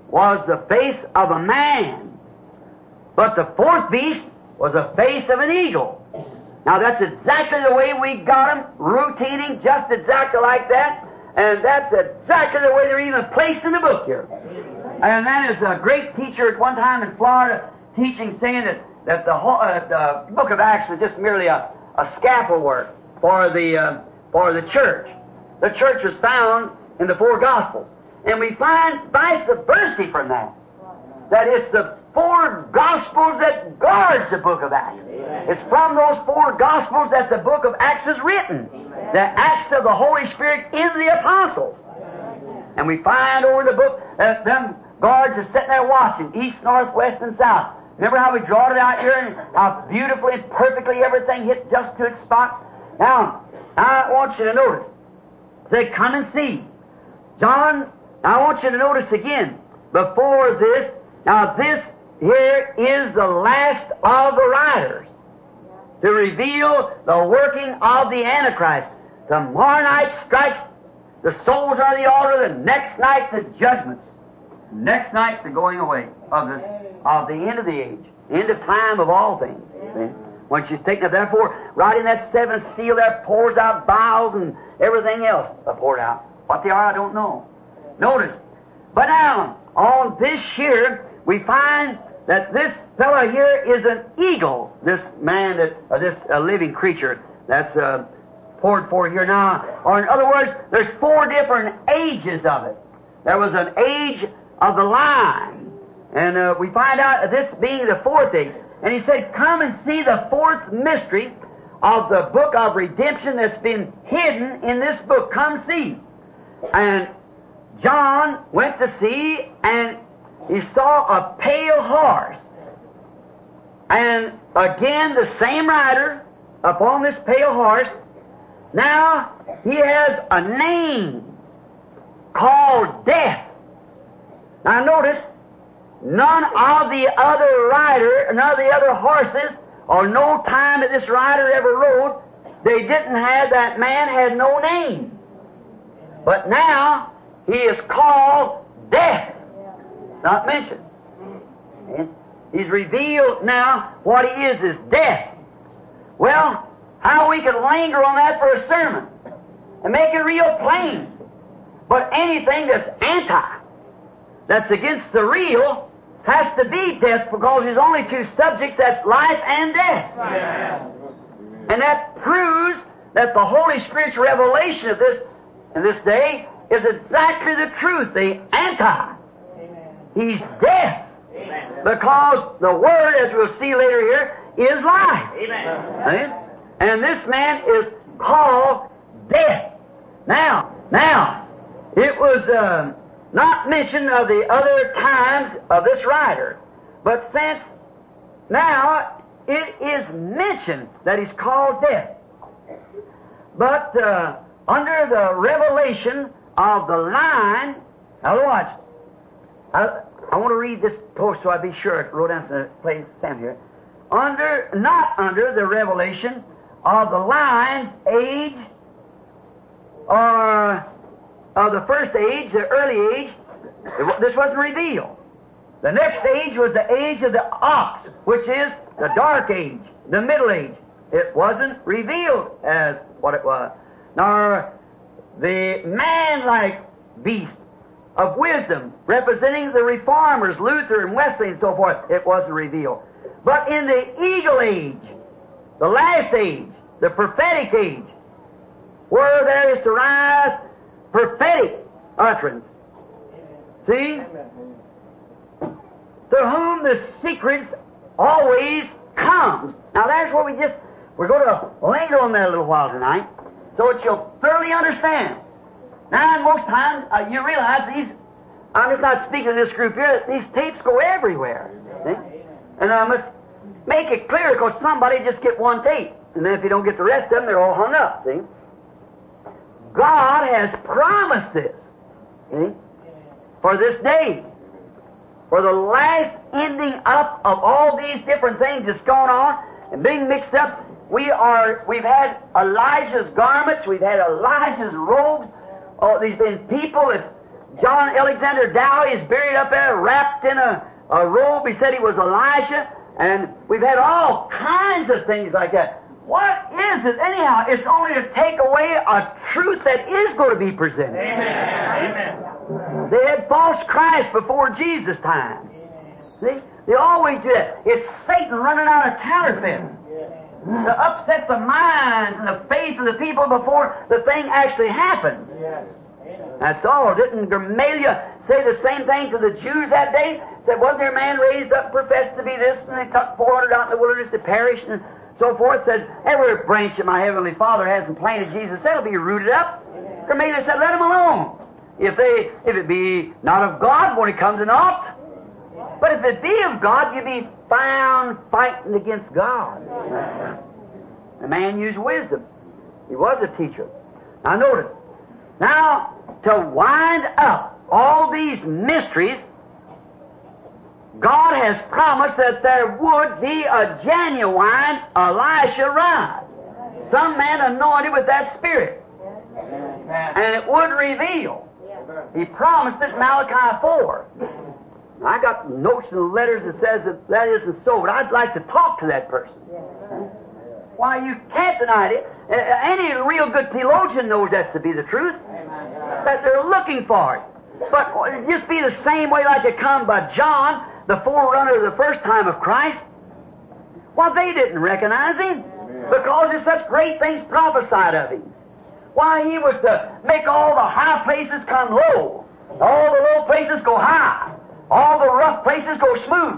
was the face of a man, but the fourth beast was the face of an eagle. Now that's exactly the way we got them, routining just exactly like that, and that's exactly the way they're even placed in the book here. And that is a great teacher at one time in Florida teaching, saying that the whole the book of Acts was just merely a scaffold work for the church. The church was found in the four Gospels. And we find vice versa from that it's the four Gospels that guards the book of Acts. It's from those four Gospels that the book of Acts is written. The Acts of the Holy Spirit in the Apostles. And we find over the book that them guards are sitting there watching, east, north, west, and south. Remember how we drawed it out here and how beautifully, perfectly everything hit just to its spot? Now, I want you to notice. Say, come and see. John, I want you to notice again, before this, now this here is the last of the writers to reveal the working of the Antichrist. Tomorrow night strikes the souls on the altar, the next night the judgments. Next night the going away of the end of the age, end of time of all things. See? When she's taken up, therefore, right in that seventh seal there pours out vials and everything else poured out. What they are, I don't know. Notice. But now, on this here, we find that this fellow here is an eagle, this man, this living creature that's poured forth here now. Or in other words, there's four different ages of it. There was an age of the lion, and we find out this being the fourth age. And he said, come and see the fourth mystery of the book of redemption that's been hidden in this book. Come see. And John went to see, and he saw a pale horse. And again, the same rider upon this pale horse. Now, he has a name called Death. Now, notice, none of the other horses, or no time that this rider ever rode, they didn't have, that man had no name. But now, he is called Death. Not mentioned. He's revealed now what he is death. Well, how we can linger on that for a sermon and make it real plain. But anything that's anti, that's against the real, has to be death, because there's only two subjects, that's life and death. Yeah. And that proves that the Holy Spirit's revelation of this in this day is exactly the truth, the anti. Amen. He's death. Amen. Because the Word, as we'll see later here, is life. Amen. And this man is called Death. Now, it was not mentioned of the other times of this writer, but since now it is mentioned that he's called Death. But under the revelation of the line, now watch. I want to read this post so I be sure. I wrote down some place down here. Not under the revelation of the line's age, or of the first age, the early age, this wasn't revealed. The next age was the age of the ox, which is the dark age, the middle age. It wasn't revealed as what it was. Nor the man-like beast of wisdom, representing the reformers, Luther and Wesley and so forth, it wasn't revealed. But in the eagle age, the last age, the prophetic age, where there is to rise prophetic utterance. See? To whom the secrets always comes. Now that's what we're going to linger on that a little while tonight, so that you'll thoroughly understand. Now, most times, you realize I'm just not speaking to this group here, these tapes go everywhere. See? And I must make it clear, because somebody just get one tape, and then if you don't get the rest of them, they're all hung up, see? God has promised this, see, for this day, for the last ending up of all these different things that's going on and being mixed up. We've had Elijah's garments, we've had Elijah's robes. Oh, there's been people that's John Alexander Dowie is buried up there, wrapped in a robe. He said he was Elijah, and we've had all kinds of things like that. What is it anyhow? It's only to take away a truth that is going to be presented. Amen. Amen. They had false Christ before Jesus' time. See? They always do that. It's Satan running out of counterfeiting to upset the minds and the faith of the people before the thing actually happens. That's all. Didn't Gamaliel say the same thing to the Jews that day? Said, wasn't there a man raised up professed to be this, and they took 400 out in the wilderness to perish, and so forth? Said, every branch that my heavenly Father hasn't planted Jesus, that'll be rooted up. Gamaliel said, let them alone. If it be not of God, when it comes to naught. But if it be of God, you be found fighting against God. The man used wisdom. He was a teacher. Now notice. Now, to wind up all these mysteries, God has promised that there would be a genuine Elisha rise. Some man anointed with that Spirit. And it would reveal. He promised it in Malachi 4. I got notes and letters that says that isn't so, but I'd like to talk to that person. Why, you can't deny it. Any real good theologian knows that to be the truth. That they're looking for it. But it just be the same way like it come by John, the forerunner of the first time of Christ. Well, they didn't recognize him because there's such great things prophesied of him. Why, he was to make all the high places come low, all the low places go high, all the rough places go smooth.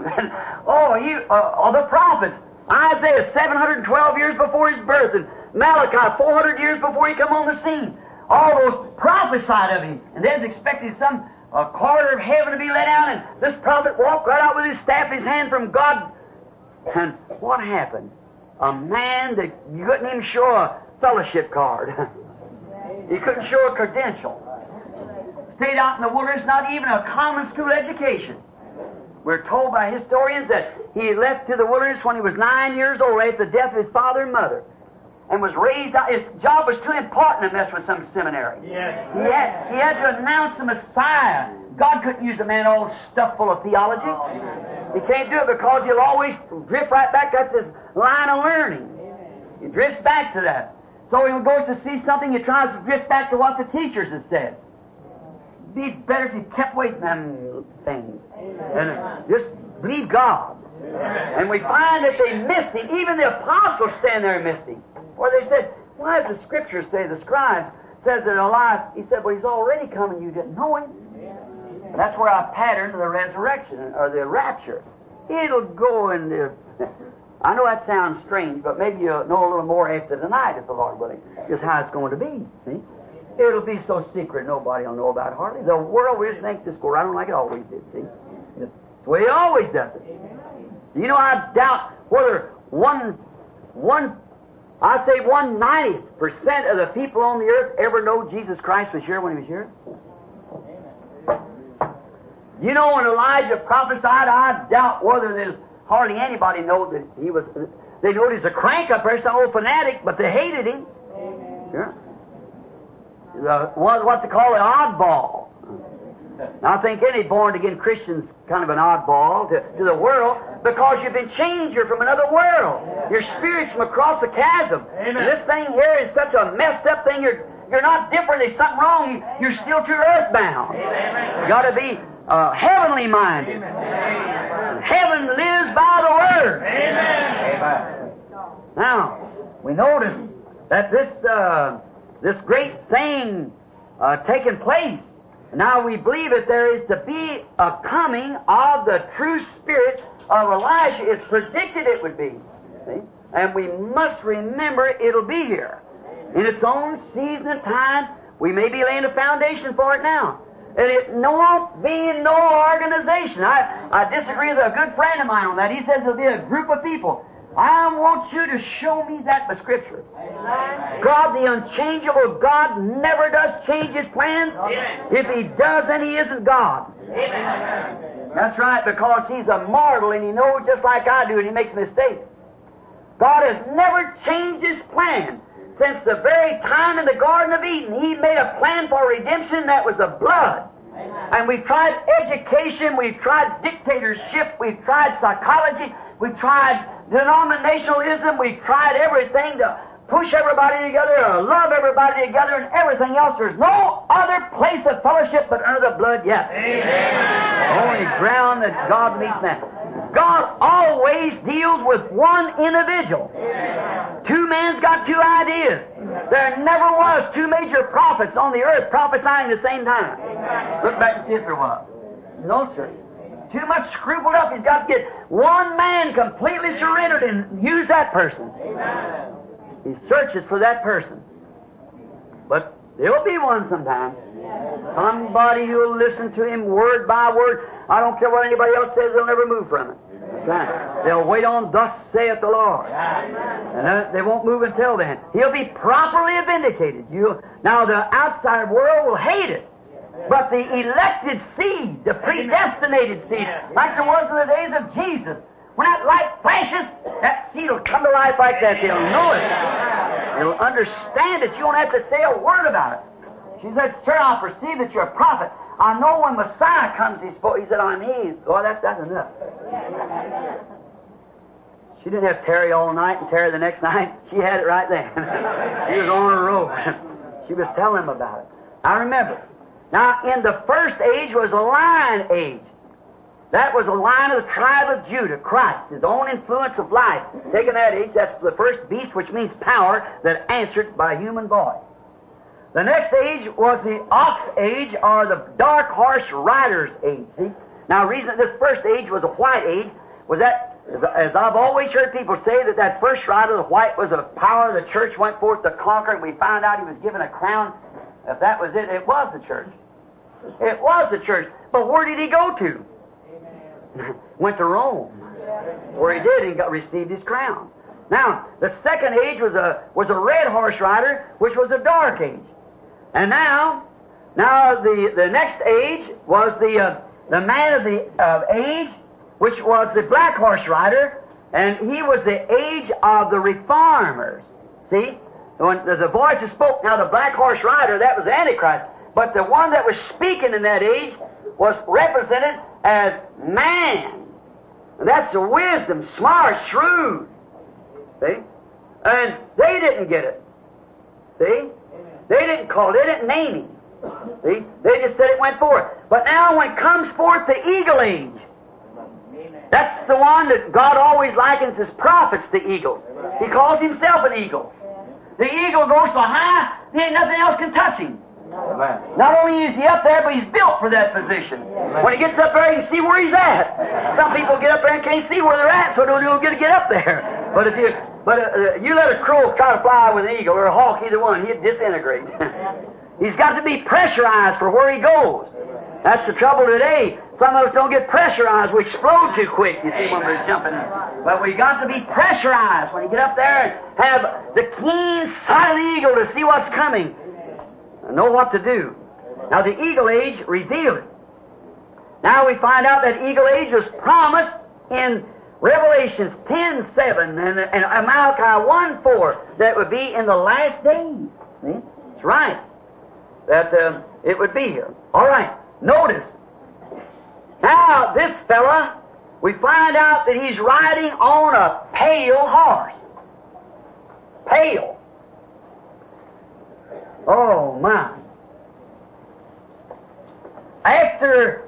All the prophets, Isaiah 712 years before his birth, and Malachi 400 years before he come on the scene. All those prophesied of him, and they's expecting some corner of heaven to be let out, and this prophet walked right out with his staff in his hand from God. And what happened? A man that you couldn't even show a fellowship card. He couldn't show a credential. Stayed out in the wilderness, not even a common school education. We're told by historians that he left to the wilderness when he was 9 years old after the death of his father and mother, and was raised out. His job was too important to mess with some seminary. Yes. He had to announce the Messiah. God couldn't use a man all stuffed full of theology. He can't do it because he'll always drift right back. That's his line of learning. He drifts back to that. So he goes to see something, he tries to drift back to what the teachers have said. It'd be better if you kept away from them things. And just believe God. And we find that they missed him. Even the apostles stand there and missed him. Or they said, why does the Scriptures say, the scribes says that Elias, he said, well, he's already coming, you didn't know him. And that's where I pattern the resurrection, or the rapture. It'll go in the... I know that sounds strange, but maybe you'll know a little more after tonight, if the Lord willing, just how it's going to be, see? It'll be so secret nobody will know about it hardly. The world will just think this go right on like it always did, see? It's the way it always does it. You know, I doubt whether 190% of the people on the earth ever know Jesus Christ was here when he was here. You know, when Elijah prophesied, I doubt whether there's hardly anybody knows that he was. They know he's a crank up there, some old fanatic, but they hated him. Yeah. What they call an oddball. Now, I think any born-again Christian's kind of an oddball to the world because you've been changed. You're from another world. Your spirit's from across the chasm. And this thing here is such a messed up thing. You're not different. There's something wrong. You're still too earthbound. You've got to be heavenly minded. Heaven lives by the Word. Amen. Now, we notice that this great thing taking place. Now we believe that there is to be a coming of the true spirit of Elijah. It's predicted it would be. See? And we must remember it'll be here. In its own season and time, we may be laying a foundation for it now. And it won't be no organization. I disagree with a good friend of mine on that. He says there'll be a group of people. I want you to show me that by Scripture. God, the unchangeable God, never does change His plans. If He does, then He isn't God. That's right, because He's a mortal and He knows just like I do and He makes mistakes. God has never changed His plan. Since the very time in the Garden of Eden, He made a plan for redemption that was the blood. And we've tried education, we've tried dictatorship, we've tried psychology, we've tried denominationalism, we've tried everything to push everybody together, or love everybody together, and everything else. There's no other place of fellowship but under the blood yet. Only ground that God meets man. God always deals with one individual. Two men's got two ideas. There never was two major prophets on the earth prophesying at the same time. Look back and see if there was. No, sir. Too much scrupled up. He's got to get one man completely surrendered and use that person. He searches for that person. But there'll be one sometime. Somebody who'll listen to him word by word. I don't care what anybody else says, they'll never move from it. That's right. They'll wait on, thus saith the Lord. And they won't move until then. He'll be properly vindicated. Now the outside world will hate it. But the elected seed, the predestinated seed, like there was in the days of Jesus, when that light flashes, that seed will come to life like that. They'll know it. They'll understand it. You don't have to say a word about it. She said, "Sir, I perceive that you're a prophet. I know when Messiah comes," he said, "I'm he." Oh, that's enough. She didn't have Terry all night and Terry the next night. She had it right then. She was on her road. She was telling him about it. I remember. Now, in the first age was a lion age. That was a line of the tribe of Judah, Christ, his own influence of life. Taking that age, that's the first beast, which means power, that answered by human voice. The next age was the ox age, or the dark horse rider's age. See? Now, the reason this first age was a white age was that, as I've always heard people say, that first rider, the white, was a power the church went forth to conquer, and we found out he was given a crown. If that was it, it was the church. It was the church. But where did he go to? Went to Rome, where he did and received his crown. Now, the second age was a red horse rider, which was a dark age. And now the next age was the man of the age, which was the black horse rider, and he was the age of the reformers. See, when the voices spoke. Now, the black horse rider, that was the Antichrist, but the one that was speaking in that age was represented as man. And that's the wisdom, smart, shrewd. See? And they didn't get it. See? They didn't call it, they didn't name him. See? They just said it went forth. But now when comes forth the eagle age, that's the one that God always likens his prophets to eagles. He calls himself an eagle. The eagle goes so high, there ain't nothing else can touch him. Not only is he up there, but he's built for that position. When he gets up there, he can see where he's at. Some people get up there and can't see where they're at, so they don't get to get up there. But if you let a crow try to fly with an eagle, or a hawk, either one, he'd disintegrate. He's got to be pressurized for where he goes. That's the trouble today. Some of us don't get pressurized. We explode too quick, you see, when we're jumping. But we got to be pressurized when you get up there and have the keen sight of the eagle to see what's coming. Know what to do. Now the eagle age revealed it. Now we find out that eagle age was promised in Revelations 10:7 and Malachi 1:4 that would be in the last days. See? That's right. That it would be here. All right. Notice. Now this fella, we find out that he's riding on a pale horse. Pale. Oh, my. After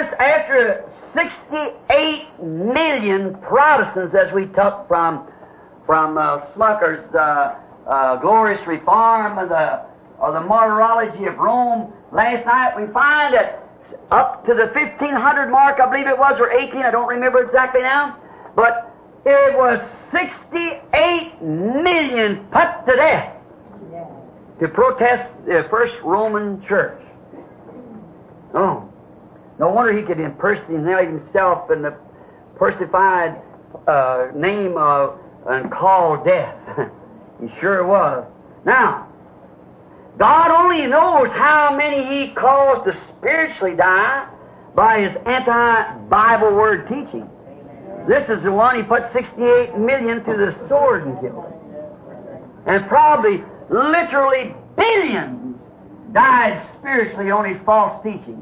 68 million Protestants, as we took from Smucker's Glorious Reform or the Martyrology of Rome, last night we find that up to the 1500 mark, I believe it was, or 18, I don't remember exactly now, but it was 68 million put to death to protest the first Roman church. Oh, no wonder he could impersonate himself in the persified name of and call death. He sure was. Now, God only knows how many he caused to spiritually die by his anti-Bible word teaching. This is the one he put 68 million to the sword and killed. And probably literally billions died spiritually on his false teaching.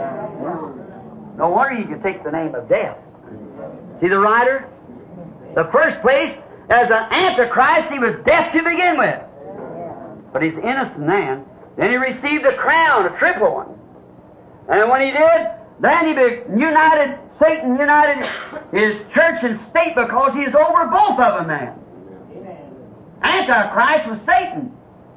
No wonder you can take the name of death. See the writer? The first place, as an Antichrist, he was deaf to begin with. But he's innocent man. Then he received a crown, a triple one. And when he did, then Satan united his church and state because he is over both of them now. Antichrist was Satan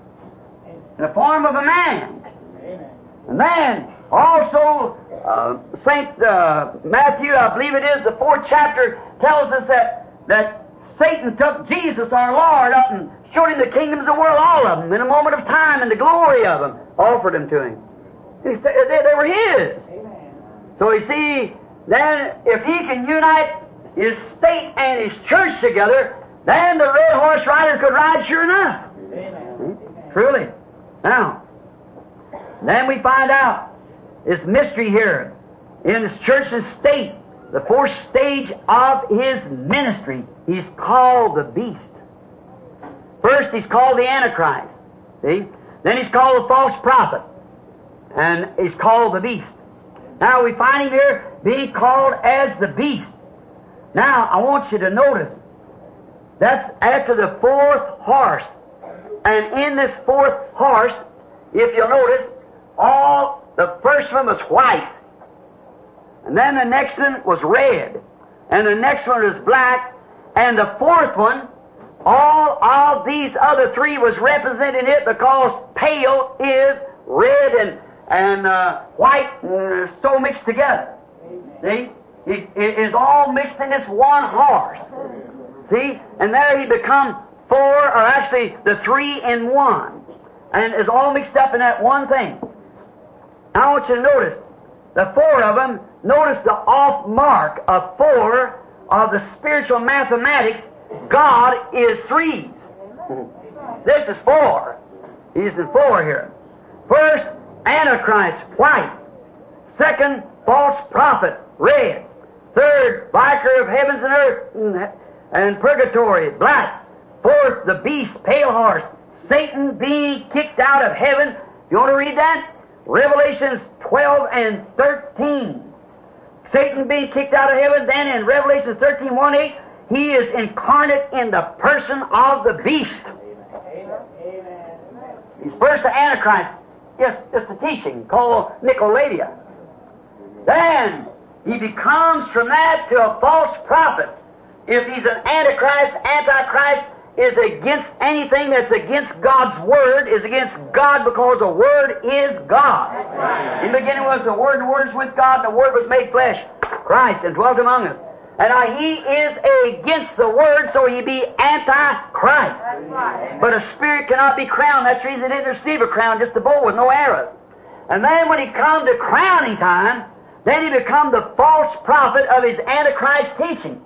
in the form of a man. And then also St. Matthew, I believe it is, the 4th chapter, tells us that Satan took Jesus, our Lord, up and showed him the kingdoms of the world, all of them, in a moment of time, and the glory of them, offered them to him. They were his. So you see, then if he can unite his state and his church together, then the red horse rider could ride sure enough. Truly. Now, then we find out this mystery here in his church and state, the 4th stage of his ministry. He's called the beast. First, he's called the Antichrist. See? Then he's called the false prophet. And he's called the beast. Now we find him here being called as the beast. Now, I want you to notice, that's after the 4th horse. And in this 4th horse, if you'll notice, the first one was white. And then the next one was red. And the next one was black. And the 4th one, all of these other 3 was representing it because pale is red and white so mixed together. See? It is all mixed in this one horse. See? And there he become 4, or actually the 3 in 1. And it's all mixed up in that one thing. Now I want you to notice, the 4 of them, notice the off mark of 4 of the spiritual mathematics. God is 3s. This is 4. He's in 4 here. First, Antichrist, white. Second, false prophet, red. Third, vicar of heavens and earth and purgatory, black. Fourth, the beast, pale horse. Satan being kicked out of heaven. You want to read that? Revelations 12 and 13. Satan being kicked out of heaven. Then in Revelation 13, 1, 8, he is incarnate in the person of the beast. He's first the Antichrist. Yes, just a teaching called Nicoladia. Then he becomes from that to a false prophet. If he's an Antichrist is against anything that's against God's Word, is against God because the Word is God. Right. In the beginning was the Word, and the Word is with God, and the Word was made flesh, Christ, and dwelt among us. And now he is against the Word, so he be Antichrist. Right. But a spirit cannot be crowned. That's the reason they didn't receive a crown, just a bow with no arrows. And then when he comes to crowning time, then he becomes the false prophet of his Antichrist teaching.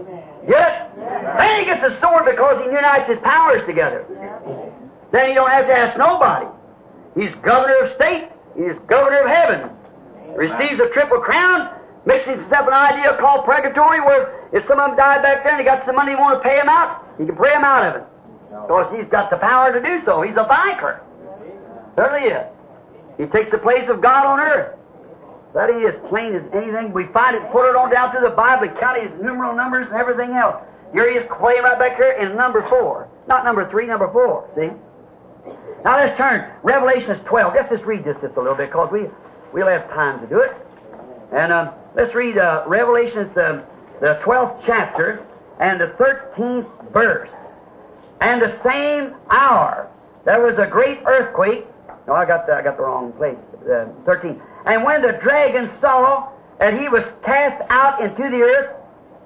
Get it? Then he gets a sword because he unites his powers together. Then he don't have to ask nobody. He's governor of state. He's governor of heaven. Receives a triple crown. Makes himself an idea called purgatory, where if some of them died back there and he got some money and want to pay him out, he can pray him out of it. Because he's got the power to do so. He's a vicar. Certainly is. He takes the place of God on earth. That is plain as anything. We find it, put it on down through the Bible, count his numeral numbers and everything else. Here he is playing right back here in number 4. Not number 3, number 4. See? Now let's turn. Revelations 12. Let's just read this just a little bit because we'll have time to do it. And let's read Revelations, the 12th chapter and the 13th verse. And the same hour there was a great earthquake. No, I got the wrong place. 13. And when the dragon saw that he was cast out into the earth,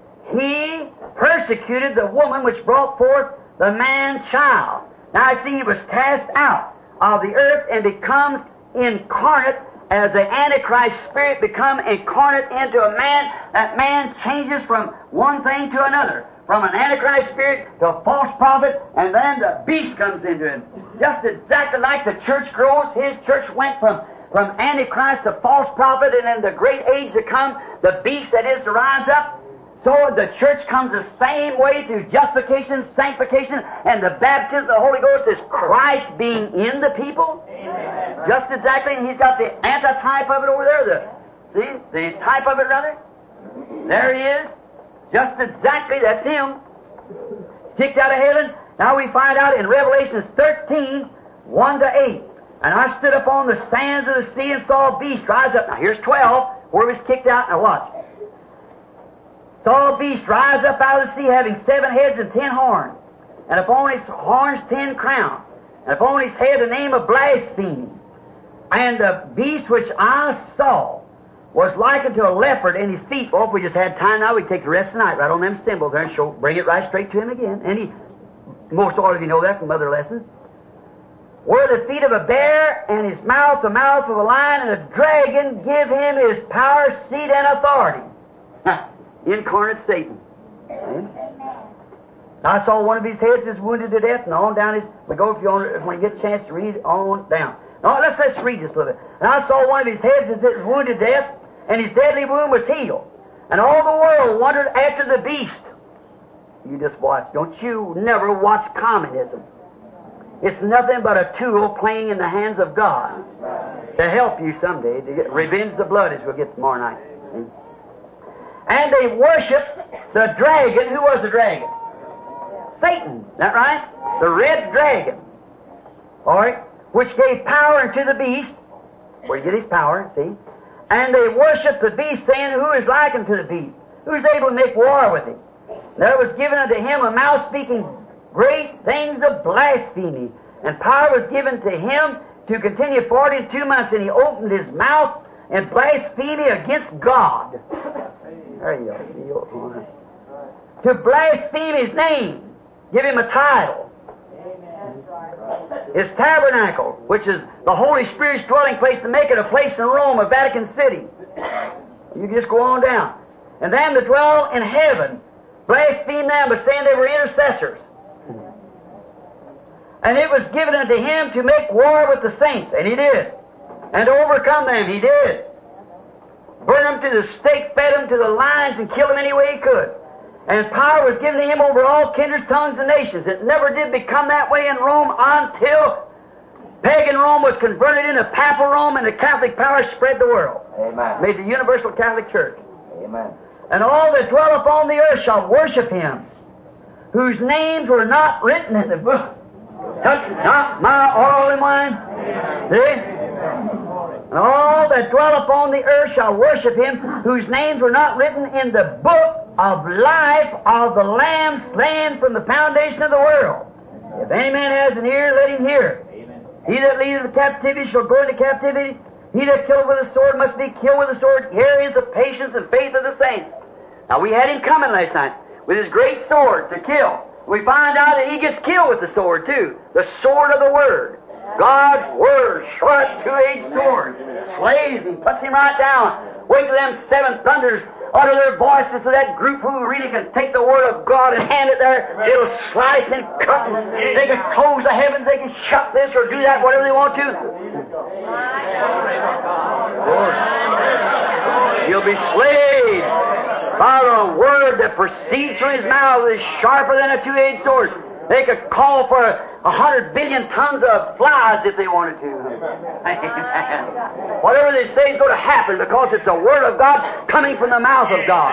he persecuted the woman which brought forth the man-child. Now I see he was cast out of the earth and becomes incarnate as the Antichrist spirit become incarnate into a man. That man changes from one thing to another. From an Antichrist spirit to a false prophet, and then the beast comes into him. Just exactly like the church grows, his church went from Antichrist to false prophet, and in the great age to come, the beast that is to rise up. So the church comes the same way through justification, sanctification, and the baptism of the Holy Ghost is Christ being in the people. Amen. just exactly, and he's got the antitype of it over there. See? The type of it, rather. There he is. Just exactly, that's him. Kicked out of heaven. Now we find out in Revelation 13, 1-8. And I stood upon the sands of the sea and saw a beast rise up. Now here's 12, where he was kicked out. Now watch. Saw a beast rise up out of the sea, having 7 heads and 10 horns. And upon his horns 10 crowns. And upon his head a name of blasphemy. And the beast which I saw was likened to a leopard, and his feet. Well, if we just had time now, we'd take the rest of the night right on them symbols there and bring it right straight to him again. And most all of you know that from other lessons. Were the feet of a bear, and his mouth the mouth of a lion, and a dragon give him his power, seat, and authority. Incarnate Satan. I saw one of his heads is wounded to death, and on down his. We go when you get a chance to read on down. Now let's read this a little bit. And I saw one of his heads is wounded to death, and his deadly wound was healed. And all the world wondered after the beast. You just watch. Don't you never watch communism. It's nothing but a tool playing in the hands of God to help you someday to revenge the blood, as we'll get tomorrow night. And they worshiped the dragon. Who was the dragon? Satan. Is that right? The red dragon. All right. Which gave power unto the beast. Where he get his power, see? And they worshiped the beast, saying, Who is like unto the beast? Who is able to make war with him? There was given unto him a mouth speaking great things of blasphemy. And power was given to him to continue 42 months. And he opened his mouth in blasphemy against God. There you go. To blaspheme his name. Give him a title. His tabernacle, which is the Holy Spirit's dwelling place, to make it a place in Rome, a Vatican City. You just go on down. And them that dwell in heaven, blaspheme them, but saying they were intercessors. And it was given unto him to make war with the saints, and he did. And to overcome them, he did. Burn them to the stake, fed them to the lions, and kill them any way he could. And power was given to him over all kindreds, tongues, and nations. It never did become that way in Rome until pagan Rome was converted into papal Rome, and the Catholic power spread the world. Amen. Made the universal Catholic Church. Amen. And all that dwell upon the earth shall worship him, whose names were not written in the book. Touch not my oil and wine. See? And all that dwell upon the earth shall worship him, whose names were not written in the book of life of the Lamb slain from the foundation of the world. If any man has an ear, let him hear. Amen. He that leadeth the captivity shall go into captivity. He that killeth with a sword must be killed with a sword. Here is the patience and faith of the saints. Now we had him coming last night with his great sword to kill. We find out that he gets killed with the sword too. The sword of the Word. God's Word, sharp, two-edged sword. Slays him, puts him right down. Wait till them 7 thunders utter their voices to that group who really can take the Word of God and hand it there. It'll slice and cut. They can close the heavens, they can shut this or do that, whatever they want to. He'll be slayed by the Word that proceeds from his mouth is sharper than a two-edged sword. They could call for 100 billion tons of flies if they wanted to. Whatever they say is going to happen because it's the Word of God coming from the mouth of God.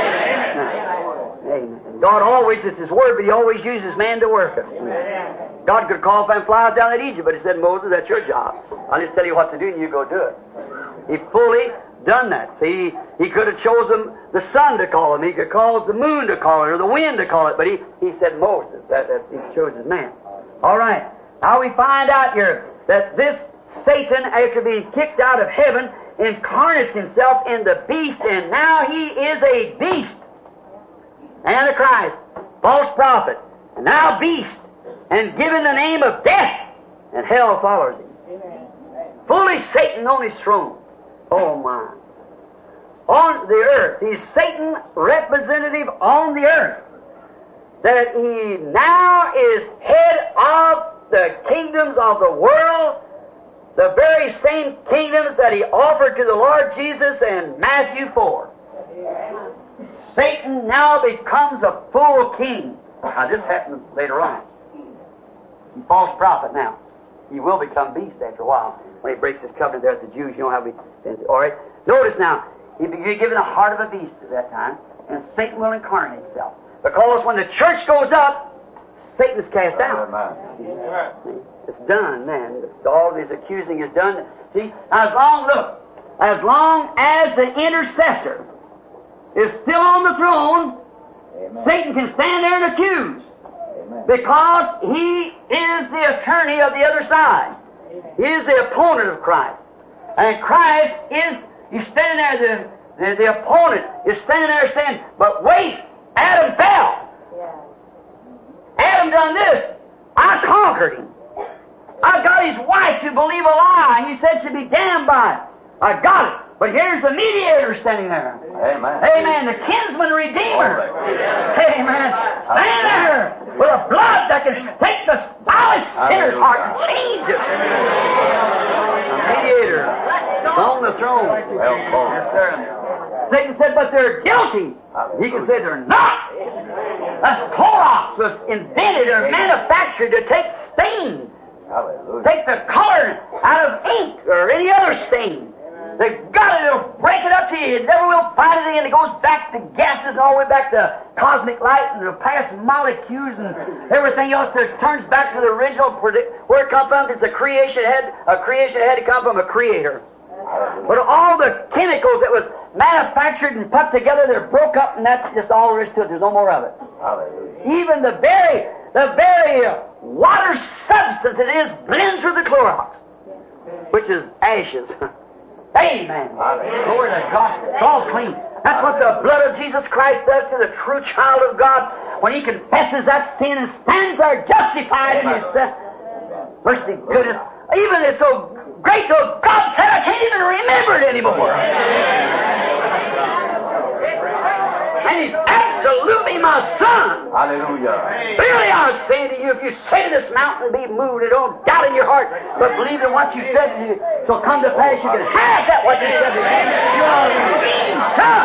Amen. God always, it's His Word, but He always uses man to work it. God could call them flies down at Egypt, but He said, Moses, that's your job. I'll just tell you what to do and you go do it. He fully done that. See, He could have chosen the sun to call him. He could cause the moon to call it or the wind to call it, but He said Moses. That He chose His man. All right. Now we find out here that this Satan, after being kicked out of heaven, incarnates himself in the beast, and now he is a beast. Antichrist, false prophet, and now beast, and given the name of death, and hell follows him. Fully Satan on his throne. Oh my. On the earth. He's Satan representative on the earth. That he now is head of the kingdoms of the world, the very same kingdoms that he offered to the Lord Jesus in Matthew 4. Satan now becomes a full king. Now this happens later on. He's a false prophet now. he will become beast after a while. When he breaks his covenant there at the Jews, you know how we... All right? Notice now, he'll be given a heart of a beast at that time, and Satan will incarnate himself. Because when the church goes up, Satan's cast out. It's done, man. All this accusing is done. See, as long as the intercessor is still on the throne, amen, Satan can stand there and accuse. Amen. Because he is the attorney of the other side. He is the opponent of Christ. And Christ he's standing there, the opponent is standing there saying, but wait, Adam fell. Adam done this. I conquered him. I got his wife to believe a lie, and he said she'd be damned by it. I got it. But here's the mediator standing there. Amen. Amen. The kinsman redeemer. Amen. Stand there with a blood that can take the foulest sinner's heart and change it. The mediator on the throne. Yes, sir. Satan said, but they're guilty. He can say they're not. That's Clorox was invented or manufactured to take stain. Hallelujah. Take the color out of ink or any other stain. They've got it, it'll break it up to you. It never will find it again. It goes back to gases and all the way back to cosmic light and it'll pass molecules and everything else that turns back to the original where it comes from. It's a creation had to come from a creator. But all the chemicals that was manufactured and put together, they're broke up, and that's just all there is to it. There's no more of it. Hallelujah. Even the very water substance it is blends with the Clorox, which is ashes. Amen. Glory to God. It's all clean. That's what the blood of Jesus Christ does to the true child of God when he confesses that sin and stands there justified in his sin. Mercy, goodness. Even it's so great till God said I can't even remember it anymore. And he's absolutely my son. Hallelujah. Really, I was saying to you, if you say to this mountain, be moved, and don't doubt in your heart, but believe in what you said, and it shall come to pass, you can have that what you said. You are a redeemed son.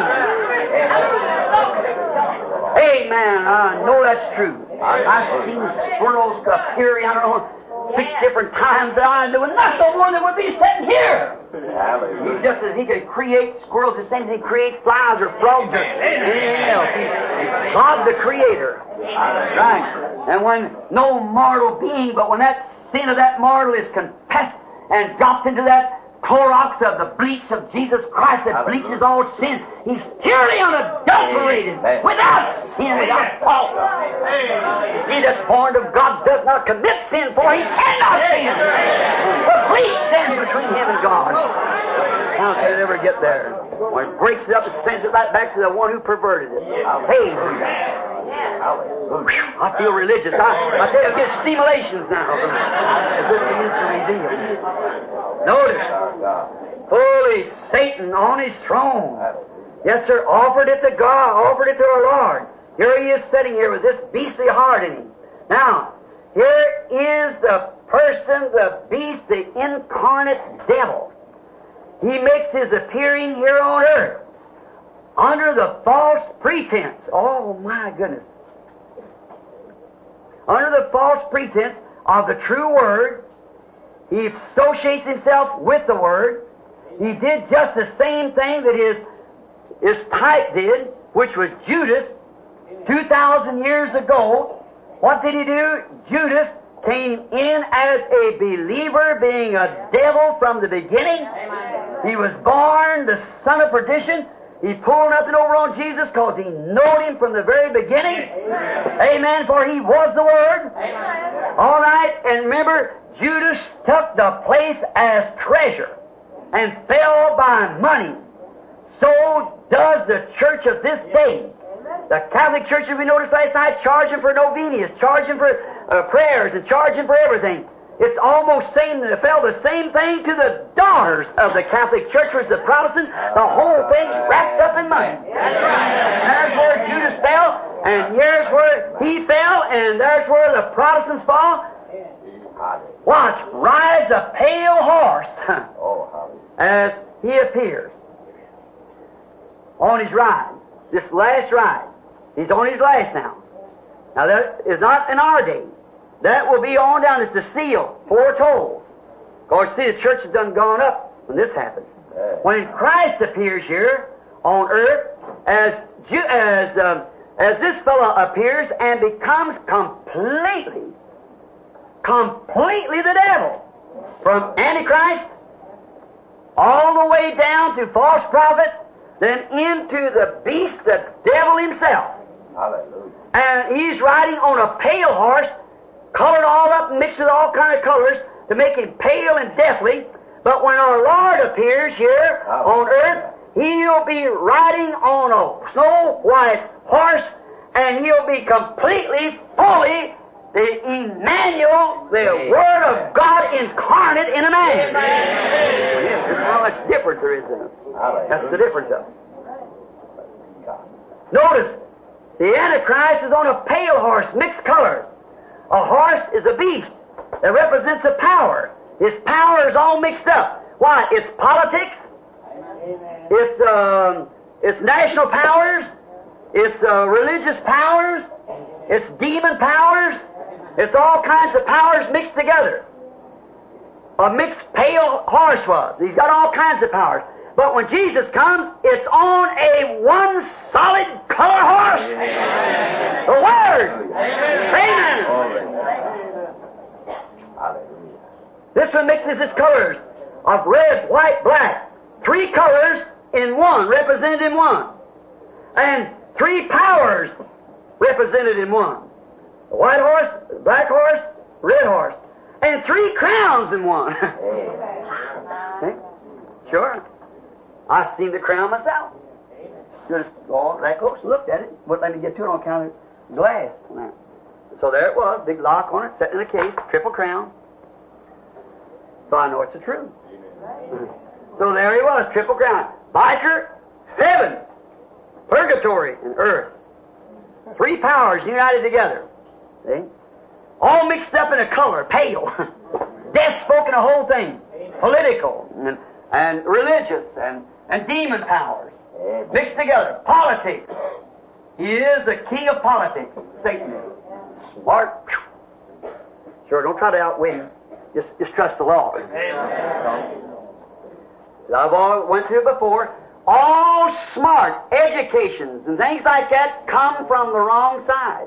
Amen. I know that's true. I've seen squirrels appear, I don't know, 6 different times that I knew, and not no more than would be sitting here. Hallelujah. Just as he could create squirrels, the same as he could create flies or frogs or anything else. He's God the Creator. Right. And when no mortal being, but when that sin of that mortal is confessed and dropped into that Clorox of the bleach of Jesus Christ that bleaches all sin, he's purely unadulterated, without sin, without fault. He that's born of God does not commit sin, for he cannot sin. The bleach stands between him and God. How can it ever get there? When it breaks it up, it sends it right back to the one who perverted it. Hey, I feel religious. I tell you, I get stimulations now. As if he used to reveal. Notice, holy Satan on his throne. Yes, sir, offered it to God, offered it to our Lord. Here he is sitting here with this beastly heart in him. Now, here is the person, the beast, the incarnate devil. He makes his appearing here on earth under the false pretense. Oh, my goodness. Under the false pretense of the true Word, he associates himself with the Word. He did just the same thing that his type did, which was Judas, 2,000 years ago. What did he do? Judas came in as a believer, being a devil from the beginning. He was born the son of perdition. He pulled nothing over on Jesus because he knowed him from the very beginning. Amen. For he was the Word. All right. And remember, Judas took the place as treasure and fell by money. So does the church of this day. The Catholic Church, as we noticed last night, charging for novenas, charging for prayers, and charging for everything. It's almost saying that it fell the same thing to the daughters of the Catholic Church, which the Protestant. The whole thing's wrapped up in money. There's where Judas fell, and here's where he fell, and there's where the Protestants fall. Watch, rides a pale horse as he appears on his ride. This last ride. He's on his last now. Now, that is not in our day. That will be on down. It's the seal, foretold. Of course, see, the church has done gone up when this happens. When Christ appears here on earth, as this fellow appears and becomes completely the devil, from Antichrist all the way down to false prophet, then into the beast, the devil himself. Hallelujah. And he's riding on a pale horse, colored all up and mixed with all kind of colors to make him pale and deathly. But when our Lord appears here on earth, He'll be riding on a snow white horse, and He'll be completely, fully the Emmanuel, the Word of God incarnate in a man. Yes, there's how much difference there is in it. That's the difference of it. Notice, the Antichrist is on a pale horse, mixed colors. A horse is a beast that represents a power. His power is all mixed up. Why? It's politics. It's national powers. It's religious powers. It's demon powers. It's all kinds of powers mixed together. A mixed pale horse was. He's got all kinds of powers. But when Jesus comes, it's on a one solid color horse. Amen. The Word. Amen. Hallelujah. This one mixes its colors of red, white, black. 3 colors in one, represented in one. And 3 powers represented in one. The white horse, the black horse, red horse. And 3 crowns in one. Okay? Sure. I've seen the crown myself. Just all that close and looked at it. Wouldn't let me get to it on account of glass. So there it was, big lock on it, set in a case, triple crown. So I know it's the truth. So there he was, triple crown. Biker, heaven, purgatory, and earth. 3 powers united together. See? All mixed up in a color, pale. Death spoke in the whole thing. Political and religious and demon powers. Mixed together. Politics. He is the king of politics, Satan. Smart. Sure, don't try to outwit him. Just trust the Lord. I've all went through it before. All smart educations and things like that come from the wrong side.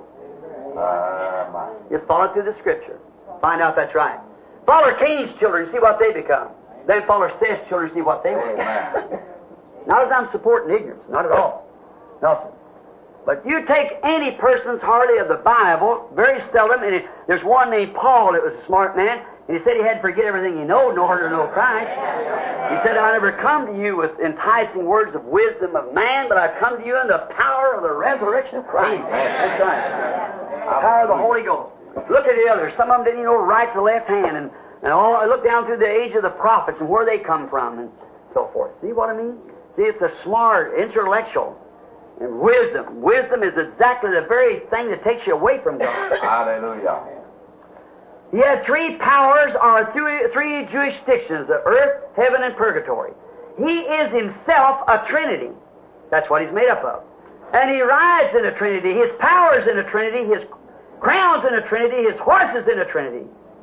Just follow through the Scripture. Find out that's right. Follow Cain's children, see what they become. Then follow Seth's children, see what they were. Not as I'm supporting ignorance, not at all. No, but you take any person's hardly of the Bible, very seldom, and there's one named Paul that was a smart man, and he said he had to forget everything he knowed in order to know Christ. He said, I never come to you with enticing words of wisdom of man, but I come to you in the power of the resurrection of Christ. That's right. The power of the Holy Ghost. Look at the others. Some of them didn't even know right to left hand, and all. I look down through the age of the prophets and where they come from and so forth. See what I mean? See, it's a smart, intellectual, and wisdom. Wisdom is exactly the very thing that takes you away from God. Hallelujah. He had 3 powers or 3 jurisdictions, the earth, heaven, and purgatory. He is himself a Trinity. That's what he's made up of. And he rides in a Trinity. His power's in a Trinity. His crown's in a Trinity. His horse is in a Trinity.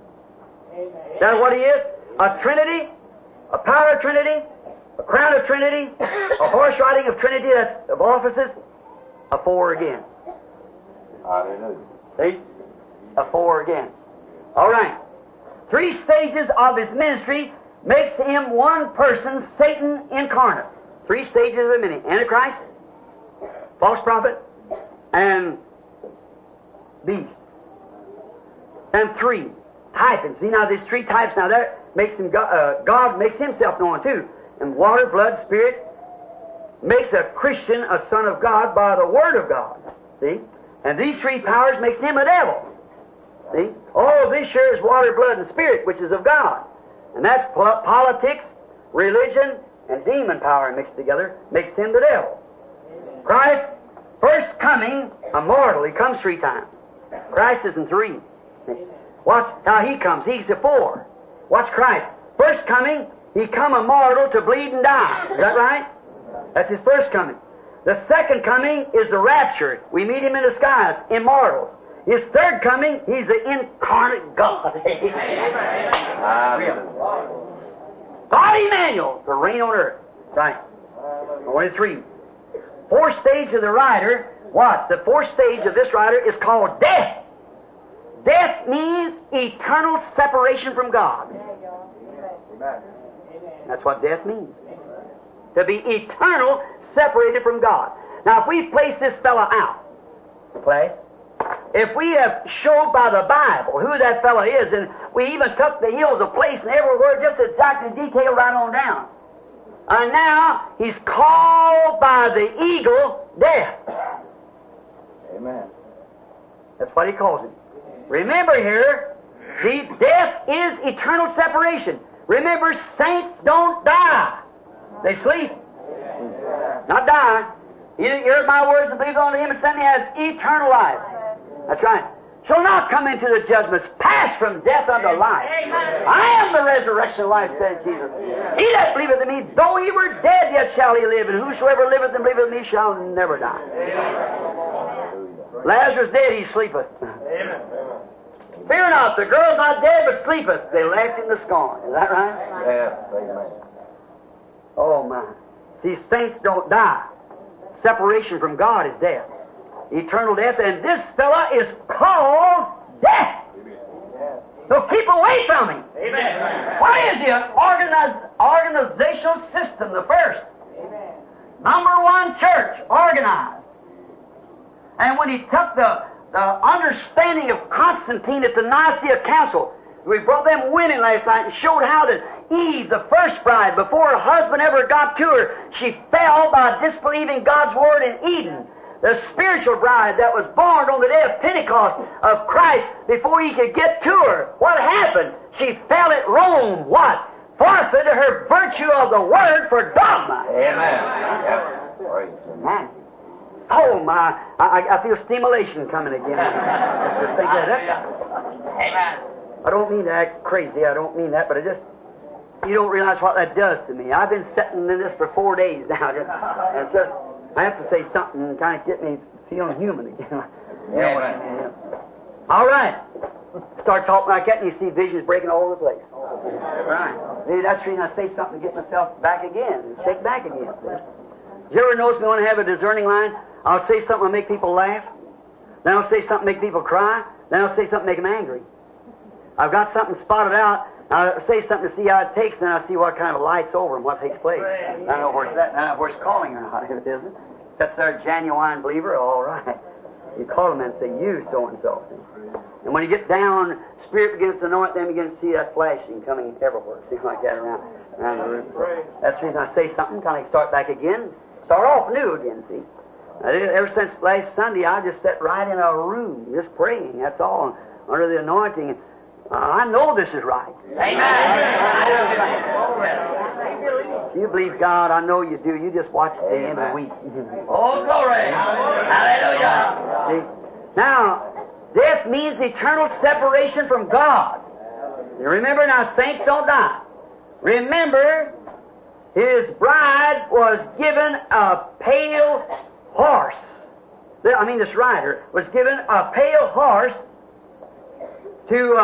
Is that what he is? A Trinity, a power of Trinity, a crown of Trinity, a horse riding of Trinity, that's of offices, a 4 again. Hallelujah. See? A 4 again. All right. 3 stages of his ministry makes him one person, Satan incarnate. 3 stages of the ministry. Antichrist, false prophet, and beast. And 3 typings. See, now there's 3 types now. That makes him God makes himself known too. And water, blood, spirit makes a Christian a son of God by the Word of God. See? And these 3 powers makes him a devil. See? All of this here is water, blood, and spirit, which is of God. And that's politics, religion, and demon power mixed together makes him the devil. Christ, first coming, immortal. He comes 3 times. Christ is in 3. Watch how he comes. He's a 4. Watch Christ. First coming, he come immortal to bleed and die. Is that right? That's his first coming. The second coming is the rapture. We meet him in the skies, immortal. His third coming, He's the incarnate God. Hallelujah. God Emmanuel, to reign on earth. Right. 23. Fourth stage of the rider, what? The fourth stage of this rider is called death. Death means eternal separation from God. That's what death means. To be eternal separated from God. Now, if we place this fellow out, if we have showed by the Bible who that fellow is, and we even took the hills of place and every word just exactly detailed right on down. And now he's called by the eagle death. Amen. That's what he calls him. Remember here, see, death is eternal separation. Remember, saints don't die. They sleep. Not die. He that heard my words and believed on Him and sent me has eternal life. That's right. Shall not come into the judgments, pass from death unto life. I am the resurrection and life, said Jesus. He that believeth in me, though he were dead, yet shall he live, and whosoever liveth and believeth in me shall never die. Lazarus dead, he sleepeth. Fear not, the girl's not dead, but sleepeth. They laughed him to scorn. Is that right? Yes, amen. Oh, my. See, saints don't die. Separation from God is death. Eternal death, and this fella is called death. So keep away from him. Amen. What is the organizational system? The first. Amen. Number one, church, organized. And when he took the understanding of Constantine at the Nicaea Council, we brought them women last night and showed how that Eve, the first bride, before her husband ever got to her, she fell by disbelieving God's word in Eden. The spiritual bride that was born on the day of Pentecost of Christ before he could get to her. What happened? She fell at Rome. What? Forfeited her virtue of the word for dogma. Amen. Yep. Praise Amen. Oh my! I feel stimulation coming again. Just to think of that. Amen. I don't mean to act crazy. I don't mean that, but you don't realize what that does to me. I've been sitting in this for 4 days now, and so I have to say something and kind of get me feeling human again. Amen. All right. Start talking like that, and you see visions breaking all over the place. Right. Maybe that's the reason I say something to get myself back again, and shake back again. You ever notice me when I have a discerning line? I'll say something to make people laugh. Then I'll say something to make people cry. Then I'll say something to make them angry. I've got something spotted out. I'll say something to see how it takes, then I'll see what kind of light's over and what takes place. I know where it's at. I know where it's calling or not, if it isn't. That's their genuine believer, all right. You call them and say, you so-and-so. And when you get down, Spirit begins to anoint them, you begin to see that flashing coming everywhere. See, like that around the room. So that's the reason I say something, kind of start back again. Start off new again, see. Ever since last Sunday, I just sat right in a room, just praying, that's all, under the anointing. I know this is right. Amen. If you believe God, I know you do. You just watch the end of the week. Oh, glory. Hallelujah. See? Now, death means eternal separation from God. You remember now, saints don't die. Remember, his bride was given a pale horse. This rider was given a pale horse to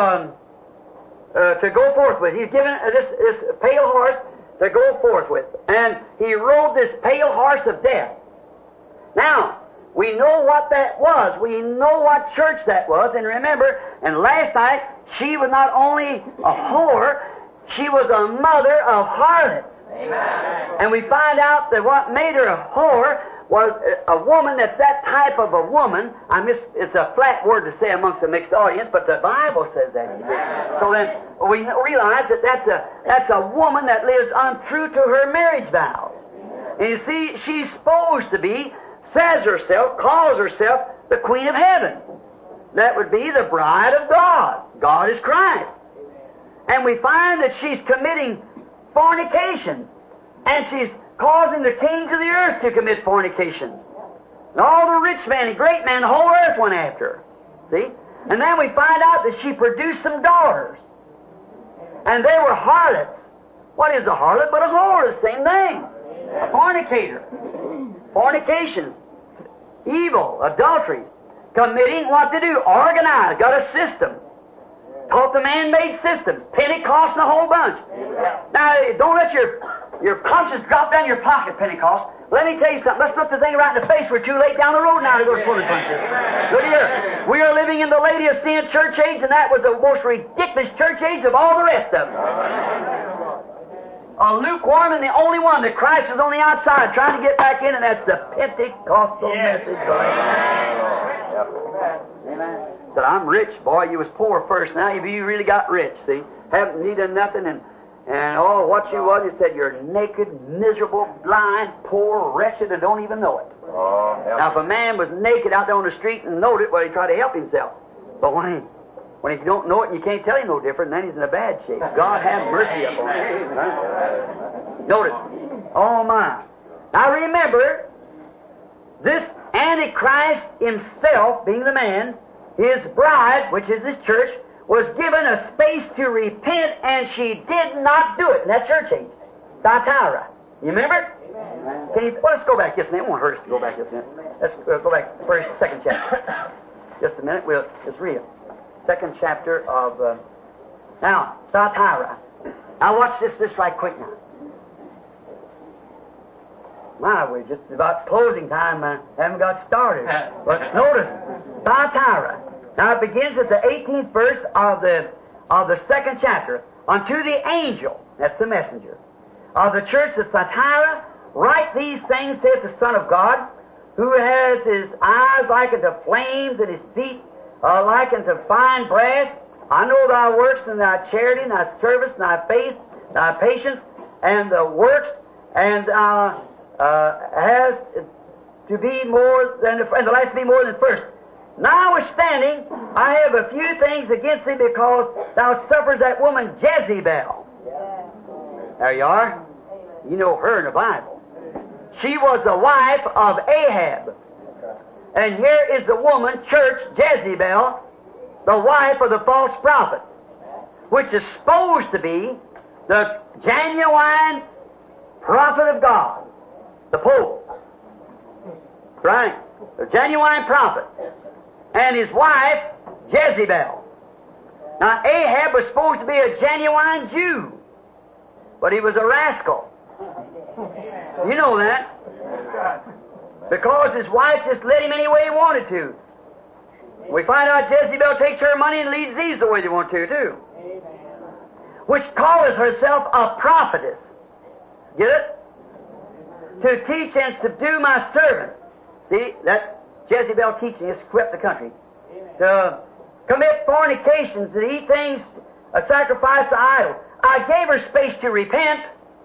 go forth with. He's given this pale horse to go forth with. And he rode this pale horse of death. Now, we know what that was. We know what church that was. And remember, and last night, she was not only a whore, she was a mother of harlots. Amen. And we find out that what made her a whore was a woman that's that type of a woman. It's a flat word to say amongst a mixed audience, but the Bible says that. You see. So then we realize that that's a woman that lives untrue to her marriage vows. And you see, she's supposed to be, calls herself the Queen of Heaven. That would be the bride of God. God is Christ. And we find that she's committing fornication. And she's causing the kings of the earth to commit fornication. And all the rich men and great men, the whole earth went after her. See? And then we find out that she produced some daughters. And they were harlots. What is a harlot but a whore? The same thing. A fornicator. Fornications. Evil. Adulteries. committing what to do. Organized, got a system. Taught the man-made systems. Pentecost and a whole bunch. Now, don't let your conscience drop down your pocket, Pentecost. Let me tell you something. Let's look the thing right in the face. We're too late down the road now to go to pulling punches. Look here. We are living in the Laodicean church age, and that was the most ridiculous church age of all the rest of them. A lukewarm and the only one that Christ was on the outside trying to get back in, and that's the Pentecostal message. Amen. Said, I'm rich, boy. You was poor first. Now you really got rich, see. Haven't needed nothing, and oh, what you was, he said, you're naked, miserable, blind, poor, wretched, and don't even know it. Now, if a man was naked out there on the street and knowed it, well, he'd try to help himself. But when you don't know it and you can't tell him no different, then he's in a bad shape. God have mercy upon him. Notice. Oh, my. Now, remember, this Antichrist himself, being the man, his bride, which is his church, was given a space to repent, and she did not do it in that church age. Thyatira. You remember? Let's go back just a minute. It won't hurt us to go back just a minute. Let's go back first, second chapter. Just a minute. We'll just read it. Second chapter of... now, Thyatira. Now watch this right quick now. My, we're just about closing time. Haven't got started. But notice, Thyatira. Now it begins at the 18th verse of the second chapter. Unto the angel, that's the messenger, of the church of Thyatira, write these things, saith the Son of God, who has his eyes like unto flames and his feet like unto fine brass. I know thy works and thy charity and thy service and thy faith, thy patience, and the works, and has to be more than and the last to be more than first. Notwithstanding, I have a few things against thee, because thou suffers that woman Jezebel. There you are. You know her in the Bible. She was the wife of Ahab. And here is the woman, church, Jezebel, the wife of the false prophet, which is supposed to be the genuine prophet of God, the Pope. Right? The genuine prophet. And his wife, Jezebel. Now, Ahab was supposed to be a genuine Jew, but he was a rascal. You know that. Because his wife just let him any way he wanted to. We find out Jezebel takes her money and leads these the way they want to, too. Which calls herself a prophetess. Get it? To teach and subdue my servants. See, that Jezebel teaching has swept the country. To commit fornications, to eat things sacrificed to idols. I gave her space to repent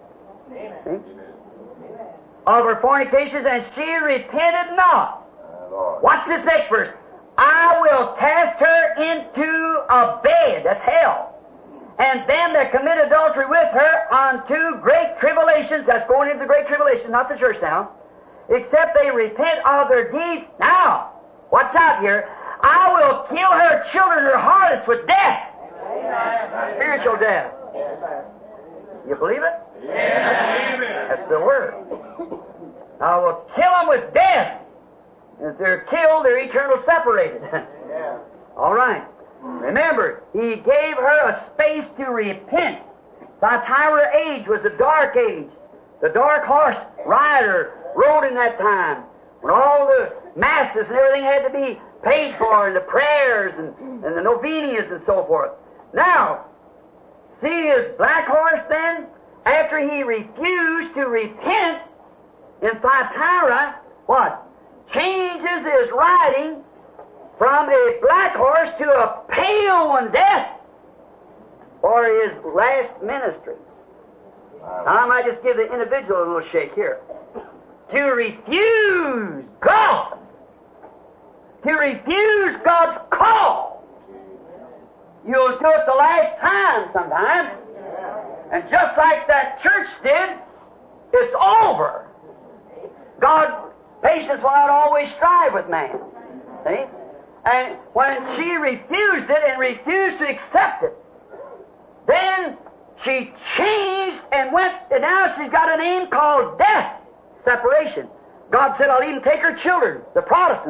of her fornications, and she repented not. Watch this next verse. I will cast her into a bed, that's hell, and them that commit adultery with her unto great tribulations. That's going into the great tribulation, not the church now. Except they repent of their deeds. Now, watch out here. I will kill her children, her harlots, with death. Spiritual death. You believe it? That's the word. I will kill them with death. If they're killed, they're eternally separated. All right. Remember, he gave her a space to repent. Thyatira age was the dark age. The dark horse rider rode in that time, when all the masses and everything had to be paid for, and the prayers and the novenias and so forth. Now, see his black horse then, after he refused to repent in Thyatira, what? Changes his riding from a black horse to a pale one, death, for his last ministry. I might just give the individual a little shake here. To refuse God, to refuse God's call, you'll do it the last time sometimes. And just like that church did, it's over. God, patience will not always strive with man. See? And when she refused it and refused to accept it, then she changed and went, and now she's got a name called death, separation. God said, I'll even take her children, the Protestants,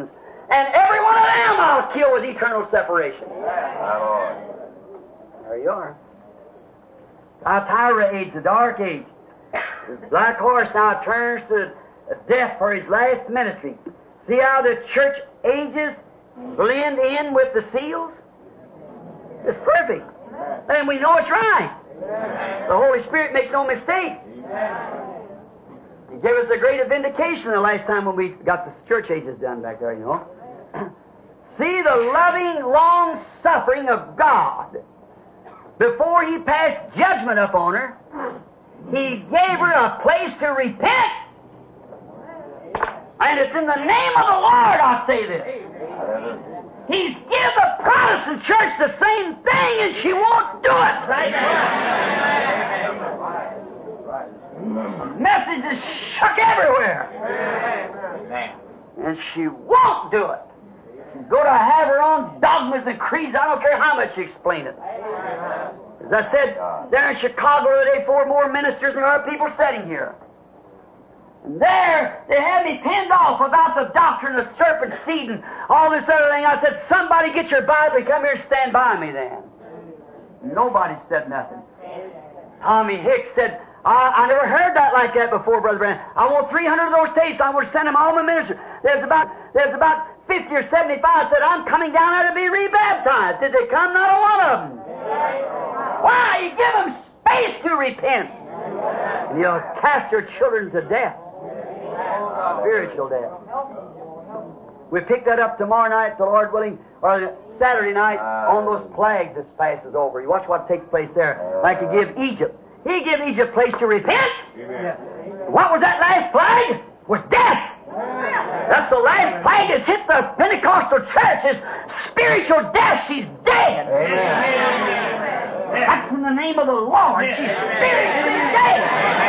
and every one of them I'll kill with eternal separation. My Lord. There you are. Thyatira age, the dark age. The black horse now turns to death for his last ministry. See how the church ages blend in with the seals? It's perfect. And we know it's right. The Holy Spirit makes no mistake. He gave us a great vindication the last time when we got the church ages done back there, you know. See the loving long-suffering of God. Before He passed judgment upon her, He gave her a place to repent. And it's in the name of the Lord I say this. He's give the Protestant church the same thing and she won't do it. The message is shook everywhere. And she won't do it. She's going to have her own dogmas and creeds. I don't care how much you explain it. As I said, there in Chicago today, 4 more ministers than there are people sitting here. And there, they had me pinned off about the doctrine of serpent seed and all this other thing. I said, somebody get your Bible and come here and stand by me then. Nobody said nothing. Tommy Hicks said, I never heard that like that before, Brother Branham. I want 300 of those tapes. I want to send them all to my minister. There's about 50 or 75 said, I'm coming down there to be rebaptized. Did they come? Not a one of them. Why? You give them space to repent. And you'll cast your children to death. Spiritual death. We pick that up tomorrow night, the Lord willing, or Saturday night on those plagues that passes over. You watch what takes place there. Like He give Egypt. He gave Egypt a place to repent. What was that last plague? Was death. That's the last plague that's hit the Pentecostal church is spiritual death. She's dead. That's in the name of the Lord. She's spiritually dead.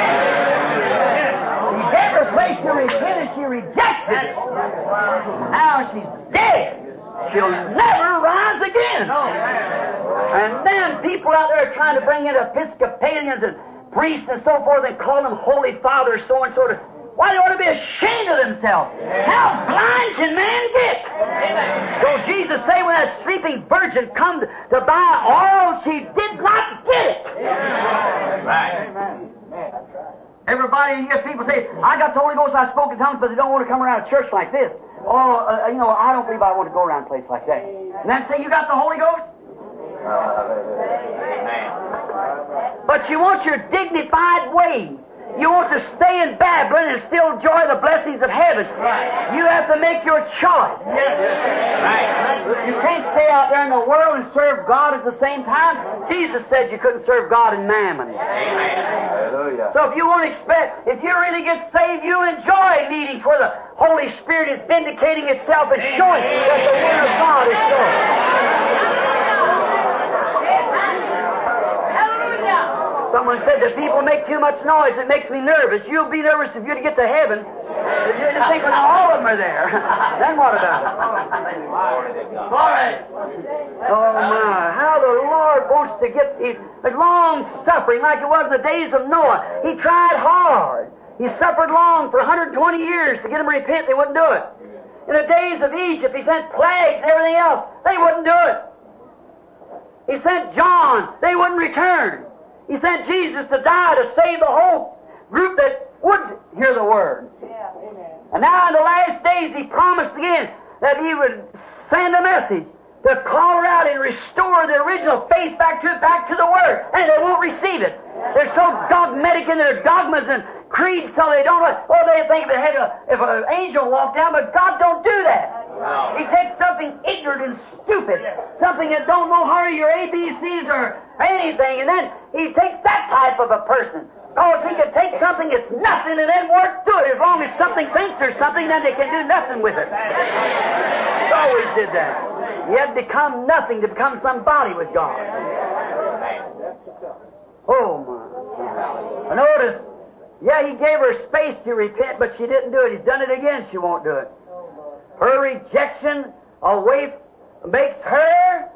He gave her a place to repent and she rejected it. Now she's dead. She'll never rise again. And then people out there are trying to bring in Episcopalians and priests and so forth and call them Holy Fathers, so and so. Why, they ought to be ashamed of themselves. How blind can man get? So Jesus say when that sleeping virgin come to buy oil, she did not get it. Right. Everybody, you hear people say, I got the Holy Ghost, I spoke in tongues, but they don't want to come around a church like this. Oh, I don't believe I want to go around a place like that. And then say, you got the Holy Ghost? But you want your dignified ways. You want to stay in Babylon and still enjoy the blessings of heaven. You have to make your choice. You can't stay out there in the world and serve God at the same time. Jesus said you couldn't serve God and mammon. So if you want to if you really get saved, you enjoy meetings where the Holy Spirit is vindicating itself and showing that the Word of God is so. Someone said that people make too much noise. It makes me nervous. You'll be nervous if you get to heaven. If you just think, well, all of them are there. Then what about it? All right. Oh, my. How the Lord wants to get His long suffering like it was in the days of Noah. He tried hard. He suffered long for 120 years to get them to repent. They wouldn't do it. In the days of Egypt, He sent plagues and everything else. They wouldn't do it. He sent John. They wouldn't return. He sent Jesus to die to save the whole group that would hear the Word. Yeah, and now in the last days He promised again that He would send a message to call her out and restore the original faith back to the Word. And they won't receive it. They're so dogmatic in their dogmas and creeds so they don't know. Oh, they think if an angel walked down, but God don't do that. He takes something ignorant and stupid, something that don't know how your ABCs or anything, and then He takes that type of a person. Because He can take something that's nothing and then work through it. As long as something thinks there's something, then they can do nothing with it. He always did that. He had become nothing to become somebody with God. Oh, my. Notice, yeah, He gave her space to repent, but she didn't do it. He's done it again, she won't do it. Her rejection makes her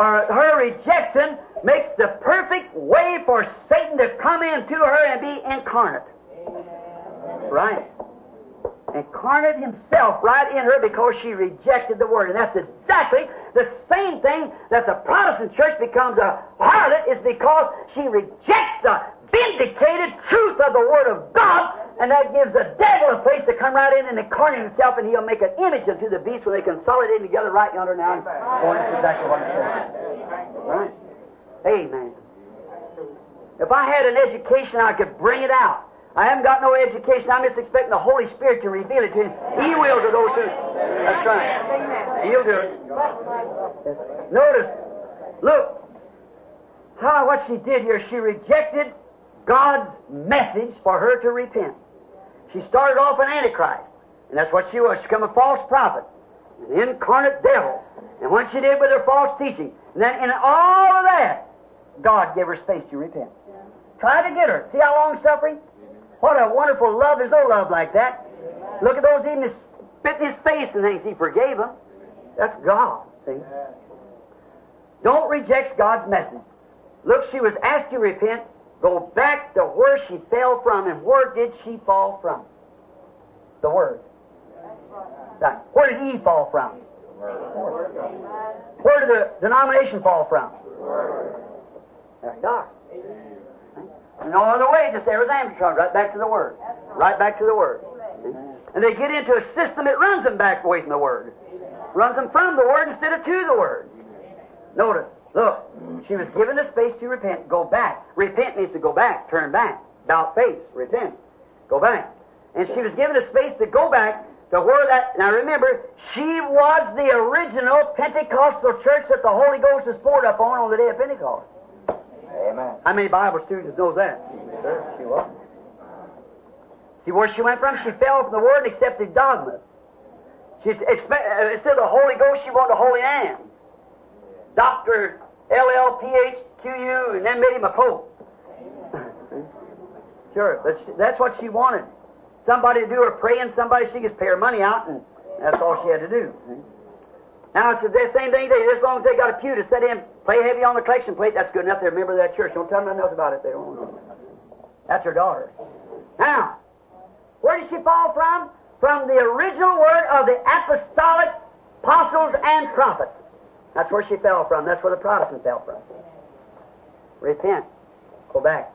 makes the perfect way for Satan to come into her and be incarnate. Right. incarnate Himself right in her because she rejected the Word. And that's exactly the same thing that the Protestant church becomes a harlot, is because she rejects the vindicated truth of the Word of God, and that gives the devil a place to come right in and incarnate himself, and he'll make an image unto the beast when they consolidate together right yonder now. Oh, that's exactly what it says. Right? Amen. If I had an education, I could bring it out. I haven't got no education. I'm just expecting the Holy Spirit to reveal it to Him. He will to those who... That's right. He'll do it. Notice, look, what she did here. She rejected God's message for her to repent. She started off an Antichrist, and that's what she was. She became a false prophet, an incarnate devil. And what she did with her false teaching, and then in all of that, God gave her space to repent. Try to get her. See how long-suffering? What a wonderful love. There's no love like that. Look at those even spit in His face and things. He forgave them. That's God. See? Don't reject God's message. Look, she was asked to repent. Go back to where she fell from. And where did she fall from? The Word. Now, where did Eve fall from? Where did the denomination fall from? There you are. No other way, just everything comes right back to the Word. Right back to the Word. And they get into a system that runs them back away from the Word. Runs them from the Word instead of to the Word. Notice, look, she was given the space to repent. Go back. Repent means to go back, turn back. About face, repent. Go back. And she was given a space to go back to where that... Now remember, she was the original Pentecostal church that the Holy Ghost was poured upon on the day of Pentecost. Amen. How many Bible students knows that? Sure, she was. See where she went from? She fell from the Word and accepted dogma. Instead of the Holy Ghost, she wanted the Holy Name. Dr. LLPHQU, and then made him a Pope. Sure, that's what she wanted. Somebody to do her praying, somebody she could pay her money out, and that's all she had to do. Now, it's the same thing today. As long as they got a pew to set in, play heavy on the collection plate, that's good enough. They're a member of that church. Don't tell them nothing else about it. They don't want to. That's her daughter. Now, where did she fall from? From the original word of the apostolic apostles and prophets. That's where she fell from. That's where the Protestants fell from. Repent. Go back.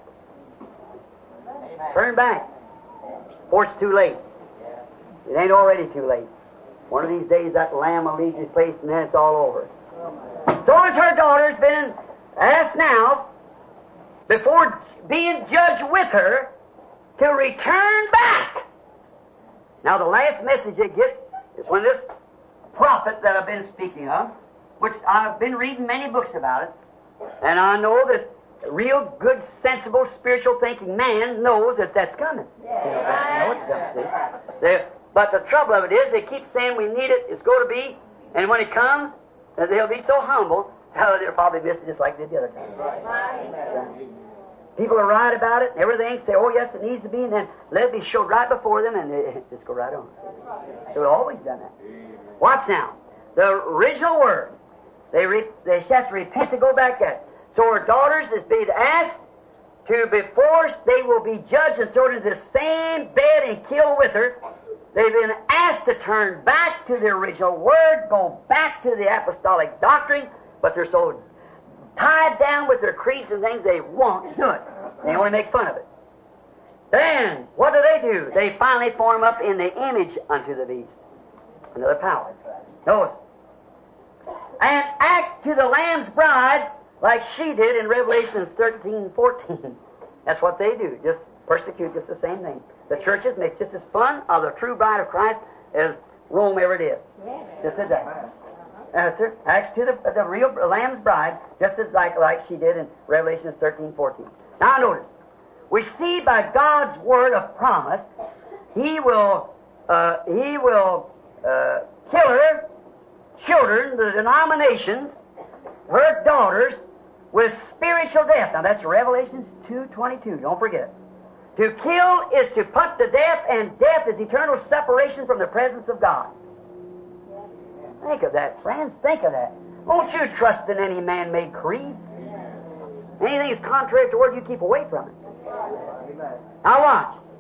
Turn back. Before it's too late. It ain't already too late. One of these days that Lamb will leave His place and then it's all over. So has her daughter's been asked now, before being judged with her, to return back. Now the last message they get is when this prophet that I've been speaking of, which I've been reading many books about it, and I know that a real good, sensible, spiritual thinking man knows that that's coming. Yeah. Know it's coming. But the trouble of it is, they keep saying we need it, it's going to be, and when it comes, they'll be so humble, they'll probably miss it just like they did the other time. Right. People will write about it and everything, say, oh yes, it needs to be, and then let it be showed right before them, and they just go right on. So we've always done that. Watch now. The original word, they have to repent to go back at it. So her daughters is being asked to, before they will be judged and thrown into the same bed and killed with her, they've been asked to turn back to the original word, go back to the apostolic doctrine, but they're so tied down with their creeds and things, they won't do it. They only make fun of it. Then, what do? They finally form up in the image unto the beast. Another power. Notice. And act to the Lamb's bride like she did in Revelation 13:14. That's what they do. Just persecute, just the same thing. The churches make just as fun of the true bride of Christ as Rome ever did. Just as that. Sir, acts to the real Lamb's bride, just as like she did in Revelation 13:14. Now notice, we see by God's word of promise, He will kill her children, the denominations, her daughters, with spiritual death. Now that's Revelation 2:22. Don't forget it. To kill is to put to death, and death is eternal separation from the presence of God. Think of that, friends. Think of that. Won't you trust in any man-made creed? Anything that's contrary to the Word, you keep away from it. Now watch.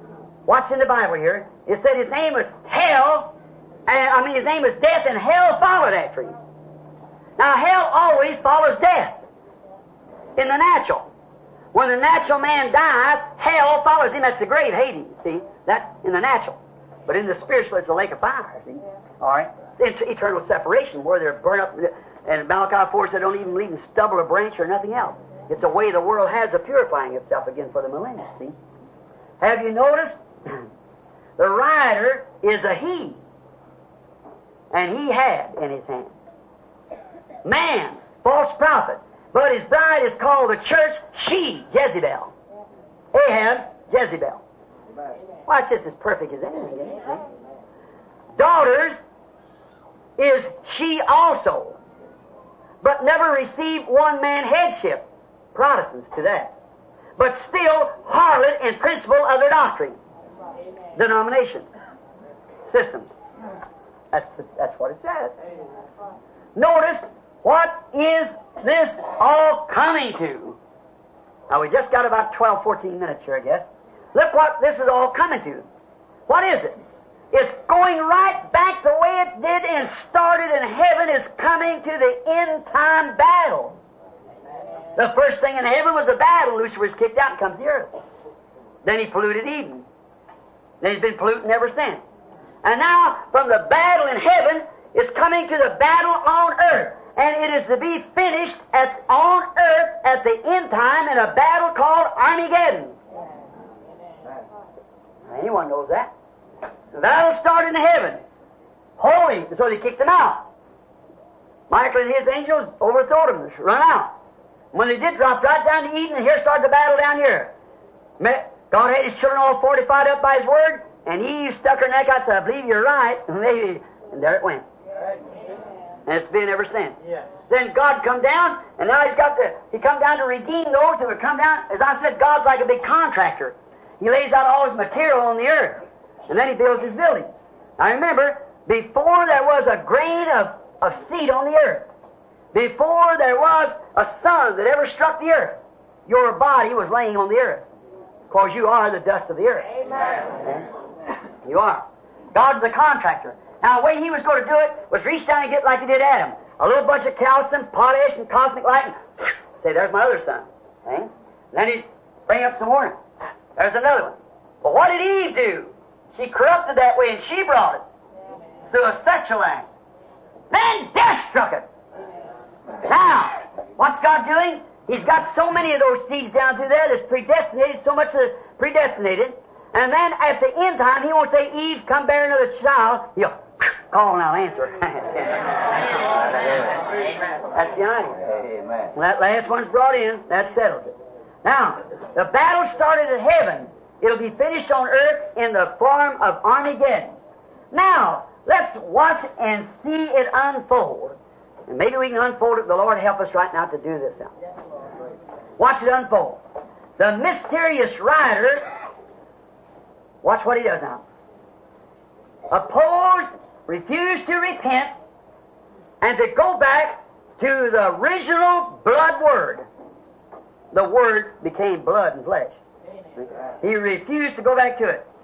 Watch in the Bible here. It said his name was hell, his name was death, and hell followed after him. Now, hell always follows death in the natural. When the natural man dies, hell follows him. That's the grave, Hades, see? That in the natural. But in the spiritual, it's a lake of fire, see? All right? Eternal separation, where they're burned up. And Malachi 4 said, don't even leave in stubble or branch or nothing else. It's a way the world has of purifying itself again for the millennium, see? Have you noticed? The rider is a he. And he had in his hand. Man, false prophet. But his bride is called the church, she, Jezebel. Ahab, Jezebel. Well, it's just as perfect as anything, isn't it? Daughters is she also, but never received one man headship. Protestants to that. But still harlot in principle of their doctrine. Denomination. Systems. That's what it says. Notice, what is this all coming to? Now, we just got about 12, 14 minutes here, I guess. Look what this is all coming to. What is it? It's going right back the way it did and started in heaven, is coming to the end-time battle. The first thing in heaven was a battle. Lucifer was kicked out and comes to the earth. Then he polluted Eden. Then he's been polluting ever since. And now, from the battle in heaven, it's coming to the battle on earth. And it is to be finished on earth at the end time in a battle called Armageddon. Anyone knows that. The battle started in heaven. Holy, so they kicked them out. Michael and his angels overthrew them, run out. When they did, dropped right down to Eden, and here started the battle down here. God had his children all fortified up by his word, and Eve stuck her neck out, said, I believe you're right, and there it went. And it's been ever since. Then God come down, and now he come down to redeem those who have come down. As I said, God's like a big contractor. He lays out all his material on the earth, and then he builds his building. Now remember, before there was a grain of seed on the earth, before there was a sun that ever struck the earth, your body was laying on the earth, because you are the dust of the earth. Amen. You are. God's the contractor. Now, the way he was going to do it was reach down and get like he did Adam. A little bunch of calcium, potash, and cosmic light, and say, there's my other son. Okay? Then he'd bring up some more. There's another one. But what did Eve do? She corrupted that way, and she brought it through a sexual act. Then death struck it. Now, what's God doing? He's got so many of those seeds down through there that's predestinated, so much that's predestinated. And then at the end time, he won't say, Eve, come bear another child. He'll call and I'll answer. That's the idea. Amen. When that last one's brought in, that settles it. Now, the battle started in heaven. It'll be finished on earth in the form of Armageddon. Now, let's watch and see it unfold. And maybe we can unfold it. The Lord help us right now to do this now. Watch it unfold. The mysterious rider, watch what he does now. Opposed, refused to repent, and to go back to the original blood word. The word became blood and flesh. He refused to go back to it.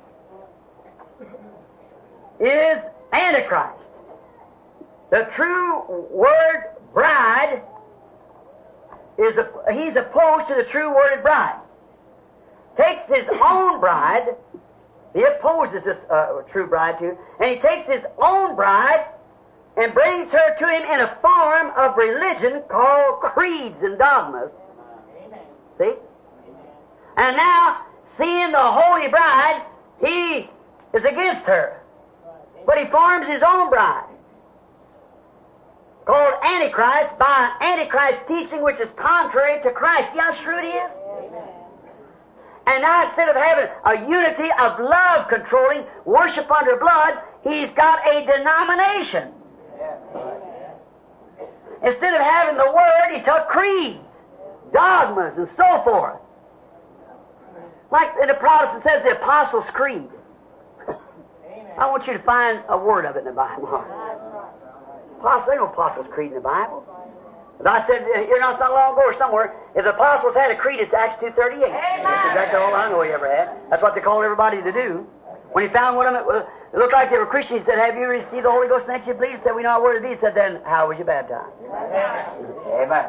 Is Antichrist. The true word bride he's opposed to the true worded bride. Takes his own bride, he opposes this true bride to, and he takes his own bride and brings her to him in a form of religion called creeds and dogmas. See? And now, seeing the holy bride, he is against her. But he forms his own bride, called Antichrist, by Antichrist teaching which is contrary to Christ. See how shrewd he is? And now, instead of having a unity of love controlling worship under blood, he's got a denomination. Instead of having the Word, he took creeds, dogmas, and so forth. Like in the Protestant says, the Apostles' Creed. I want you to find a word of it in the Bible. There's no Apostles' Creed in the Bible. As I said here not so long ago or somewhere, if the apostles had a creed, it's Acts 2:38. That's exactly all I know he ever had. That's what they called everybody to do. When he found one of them, it looked like they were Christians, he said, have you received the Holy Ghost and that you believe? He said, we know our word of thee. He said, then how was you baptized? Amen.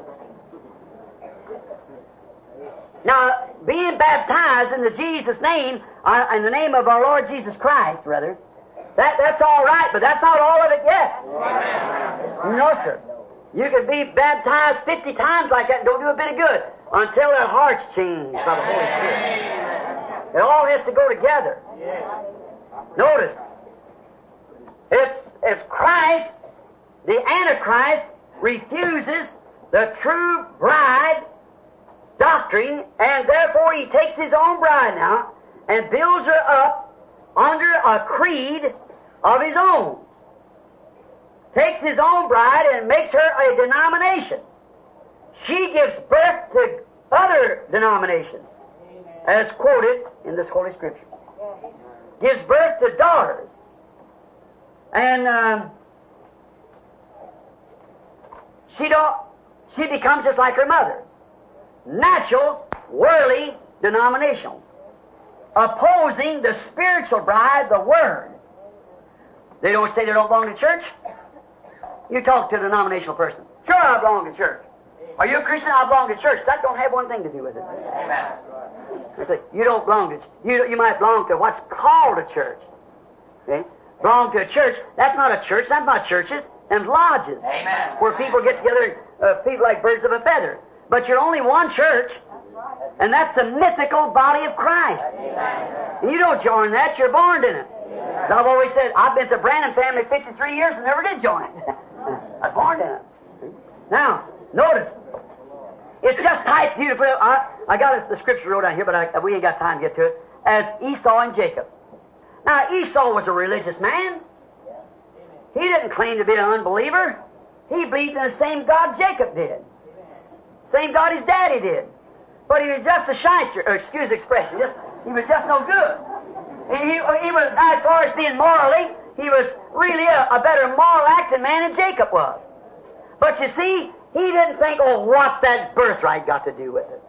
Now, being baptized in the Jesus name, in the name of our Lord Jesus Christ, rather, that's all right, but that's not all of it yet. No, sir. You could be baptized 50 times like that and don't do a bit of good until their hearts change by the Holy Spirit. It all has to go together. Notice, it's Christ, the Antichrist, refuses the true bride doctrine, and therefore he takes his own bride now and builds her up under a creed of his own. Takes his own bride and makes her a denomination. She gives birth to other denominations, as quoted in this Holy Scripture. Gives birth to daughters. And she becomes just like her mother. Natural, worldly, denominational. Opposing the spiritual bride, the Word. They don't say they don't belong to church. You talk to a denominational person. Sure, I belong to church. Are you a Christian? I belong to church. That don't have one thing to do with it. Amen. You don't belong to. You might belong to what's called a church. Okay? Belong to a church. That's not a church. That's not churches and lodges. Amen. Where people get together, people like birds of a feather. But you're only one church, and that's the mythical body of Christ. And you don't join that. You're born in it. As I've always said, I've been to Branham family 53 years and never did join it. I was born in it. Now, notice. It's just typed beautifully. I got the scripture wrote down here, but we ain't got time to get to it. As Esau and Jacob. Now, Esau was a religious man. He didn't claim to be an unbeliever. He believed in the same God Jacob did. Same God his daddy did. But he was just a shyster, or excuse the expression, he was just no good. He was, as far as being morally, he was really a better moral acting man than Jacob was. But you see, he didn't think, oh, what's that birthright got to do with it?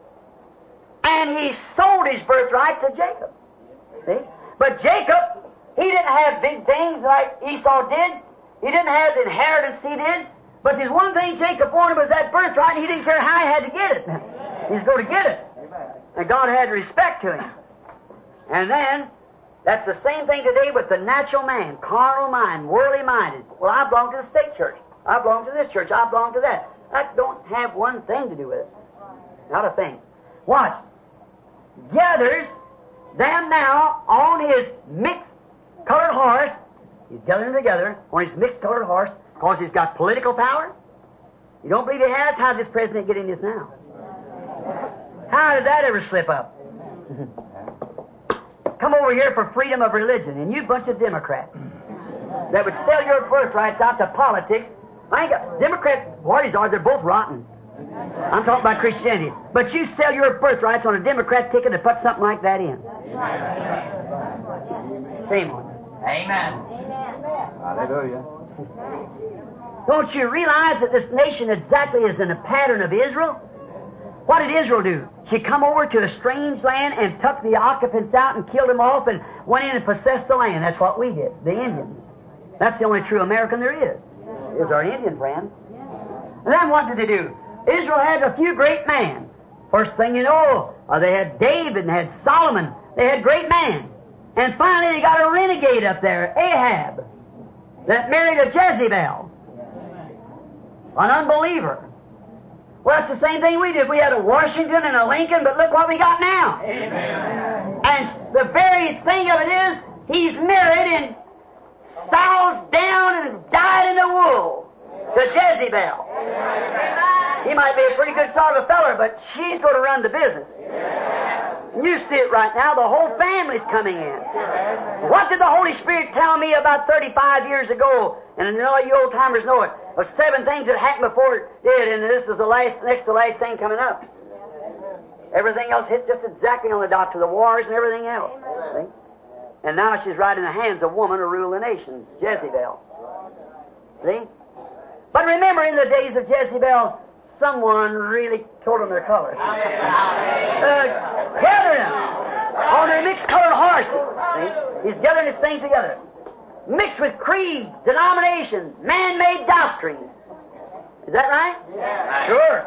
And he sold his birthright to Jacob. See? But Jacob, he didn't have big things like Esau did. He didn't have the inheritance he did. But there's one thing Jacob wanted was that birthright, and he didn't care how he had to get it. He's going to get it. And God had respect to him. And then, that's the same thing today with the natural man, carnal mind, worldly minded. Well, I belong to the state church. I belong to this church. I belong to that. That don't have one thing to do with it. Not a thing. Watch. Gathers them now on his mixed-colored horse. He's gathering them together on his mixed-colored horse because he's got political power. You don't believe he has? How did this president get in this now? How did that ever slip up? Come over here for freedom of religion, and you bunch of Democrats that would sell your birthrights out to politics. Democrat parties they're both rotten. I'm talking about Christianity. But you sell your birthrights on a Democrat ticket and put something like that in. Shame on you. Amen. Hallelujah. Don't you realize that this nation exactly is in the pattern of Israel? What did Israel do? She come over to a strange land and took the occupants out and killed them off and went in and possessed the land. That's what we did, the Indians. That's the only true American there is our Indian friends. And then what did they do? Israel had a few great men. First thing you know, they had David and had Solomon. They had great men. And finally they got a renegade up there, Ahab, that married a Jezebel, an unbeliever. Well, that's the same thing we did. We had a Washington and a Lincoln, but look what we got now. Amen. And the very thing of it is, he's married and sows down and died in the wool to Jezebel. He might be a pretty good sort of a feller, but she's going to run the business. You see it right now. The whole family's coming in. What did the Holy Spirit tell me about 35 years ago? And all you old-timers know it. Of 7 things that happened before it did, and this is the next to last thing coming up. Everything else hit just exactly on the dot to the wars and everything else. See? And now she's right in the hands of a woman to rule the nation, Jezebel. See? But remember, in the days of Jezebel, someone really told them their colors. Gathering them on their mixed-colored horses. See? He's gathering this thing together. Mixed with creeds, denominations, man-made doctrines. Is that right? Yeah. Sure.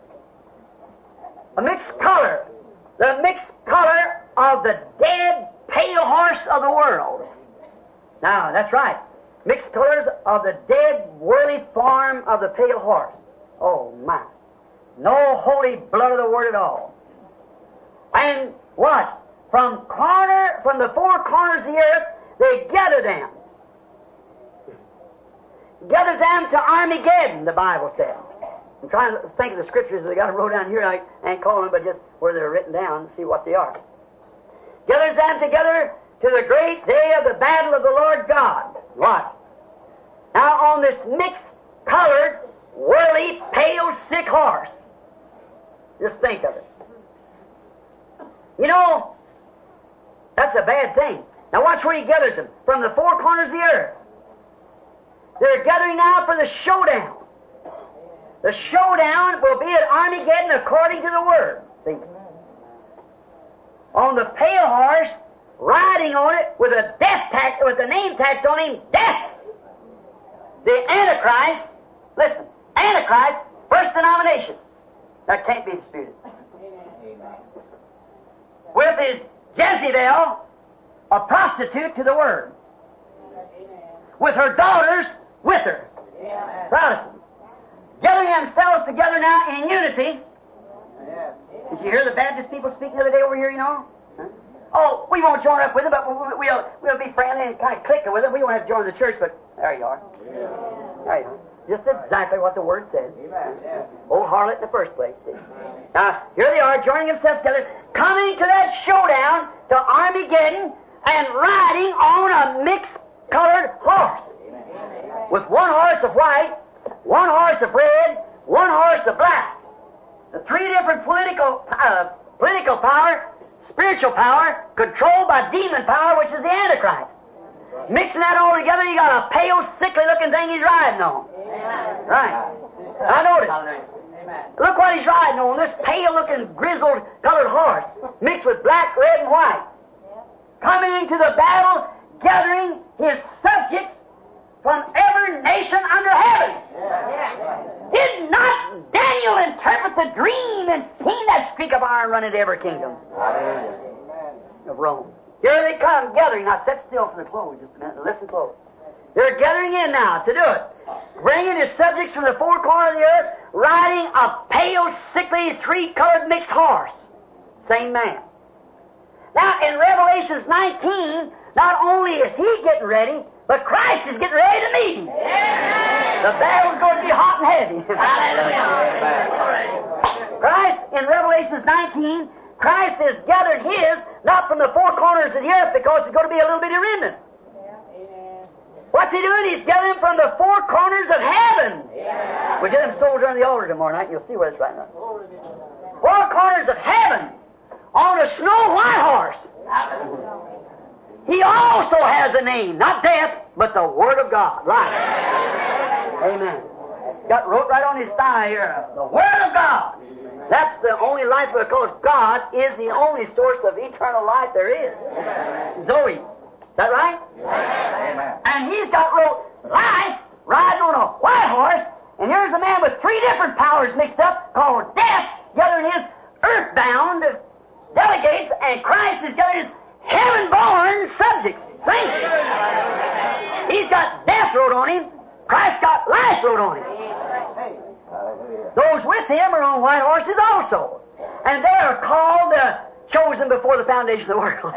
A mixed color. The mixed color of the dead, pale horse of the world. Now, that's right. Mixed colors of the dead, whirly form of the pale horse. Oh, my. No holy blood of the Word at all. And what? From the four corners of the earth, they gather them. Gathers them to Armageddon, the Bible says. I'm trying to think of the scriptures that I got them wrote down here. I ain't calling them, but just where they're written down, see what they are. Gathers them together to the great day of the battle of the Lord God. What? Now on this mixed-colored, whirly, pale, sick horse. Just think of it. You know, that's a bad thing. Now watch where he gathers them. From the four corners of the earth. They're gathering now for the showdown. The showdown will be at Armageddon according to the Word. See? On the pale horse, riding on it with a name tacked on him, Death. The Antichrist, listen, Antichrist, first denomination. That can't be disputed. With his Jezebel, a prostitute to the Word. With her daughters with her. Protestants. Gathering themselves together now in unity. Did you hear the Baptist people speaking the other day over here, you know? Huh? Oh, we won't join up with them, but we'll be friendly and kind of click with them. We won't have to join the church, but there you are. There you are. Just exactly what the Word says. Old harlot in the first place. See? Now, here they are, joining themselves together, coming to that showdown, to Armageddon, and riding on a mixed-colored horse. With one horse of white, one horse of red, one horse of black. The three different political power, spiritual power, controlled by demon power, which is the Antichrist. Mixing that all together, you got a pale, sickly-looking thing he's riding on. Right. Now notice. Look what he's riding on, this pale-looking, grizzled-colored horse, mixed with black, red, and white. Coming into the battle, gathering his subjects from every nation under heaven. Did not Daniel interpret the dream and seen that streak of iron run into every kingdom of Rome? Here they come gathering. Now sit still for the close just a minute and listen close. They're gathering in now to do it. Bringing his subjects from the four corners of the earth, riding a pale, sickly, three-colored mixed horse. Same man. Now in Revelations 19, not only is he getting ready, but Christ is getting ready to meet him. The battle's going to be hot and heavy. Christ, in Revelations 19, Christ has gathered his, not from the four corners of the earth, because it's going to be a little bitty remnant. What's he doing? He's gathering from the four corners of heaven. We'll get them soldiers on the altar tomorrow night, and you'll see where it's right now. Four corners of heaven on a snow white horse. He also has a name, not death, but the Word of God. Life. Amen. Got wrote right on his thigh here, the Word of God. That's the only life, because God is the only source of eternal life there is. Zoe. Is that right? Amen. And he's got wrote life riding on a white horse, and here's a man with three different powers mixed up called death, gathering his earthbound delegates, and Christ is gathering his heaven-born subjects, saints. He's got death wrote on him. Christ got life wrote on him. Those with him are on white horses also. And they are called chosen before the foundation of the world.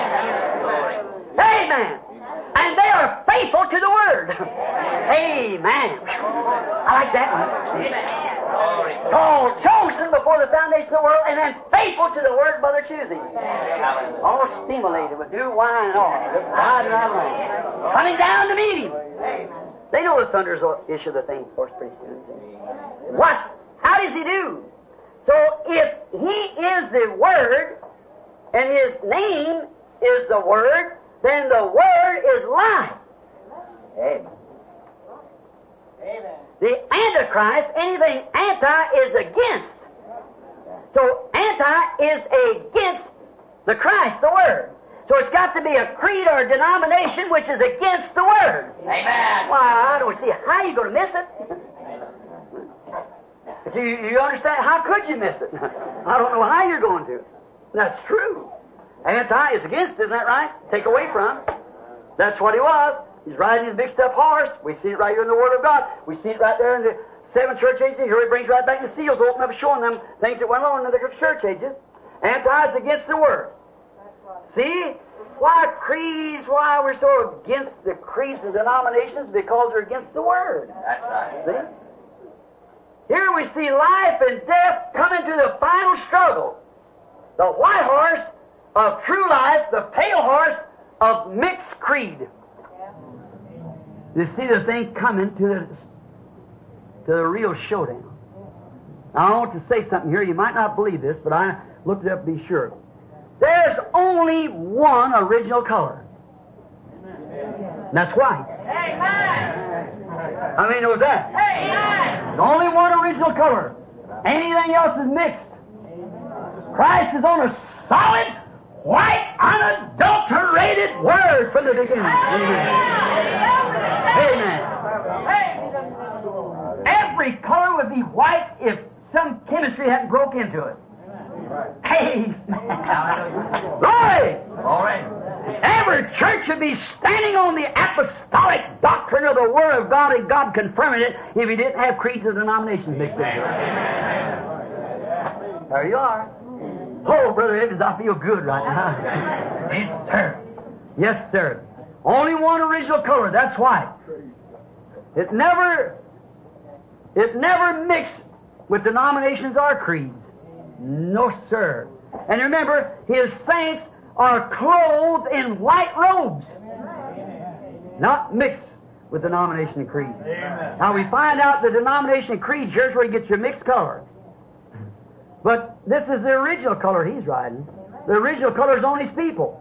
Amen. And they are faithful to the Word. Amen. I like that one. Called chosen before the foundation of the world, and then faithful to the Word by their choosing. All stimulated with new wine and all. Just riding right along. Coming down to meet him. They know the thunders will issue the thing for us pretty soon. Watch. How does he do? So if he is the Word, and his name is the Word, then the Word is life. Amen. Amen. The Antichrist, anything anti is against. So anti is against the Christ, the Word. So it's got to be a creed or a denomination which is against the Word. Amen. Why, I don't see how you're going to miss it. Do you understand? How could you miss it? I don't know how you're going to. That's true. Anti is against, isn't that right? Take away from. That's what he was. He's riding his mixed up horse. We see it right here in the Word of God. We see it right there in the 7 church ages. Here he brings right back the seals, open up, showing them things that went on in the church ages. Anti is against the Word. See? Why creeds, why we're so against the creeds and denominations? Because they're against the Word. That's right. See? Here we see life and death coming to the final struggle. The white horse of true life, the pale horse of mixed creed. You see the thing coming to the real showdown. Now, I want to say something here. You might not believe this, but I looked it up to be sure. There's only one original color. And that's white. How many knows that? There's only one original color. Anything else is mixed. Christ is on a solid, white, unadulterated Word from the beginning. Amen. Every color would be white if some chemistry hadn't broke into it. Amen. Glory! Every church would be standing on the apostolic doctrine of the Word of God and God confirming it if He didn't have creeds and denominations mixed into it. There you are. Oh, Brother Evans, I feel good right now. Yes, sir. Yes, sir. Only one original color, that's white. It never mixed with denominations or creeds. No, sir. And remember, His saints are clothed in white robes, not mixed with denomination and creed. Now we find out the denomination and creed, here's where you get your mixed color. But this is the original color He's riding. The original color is on His people.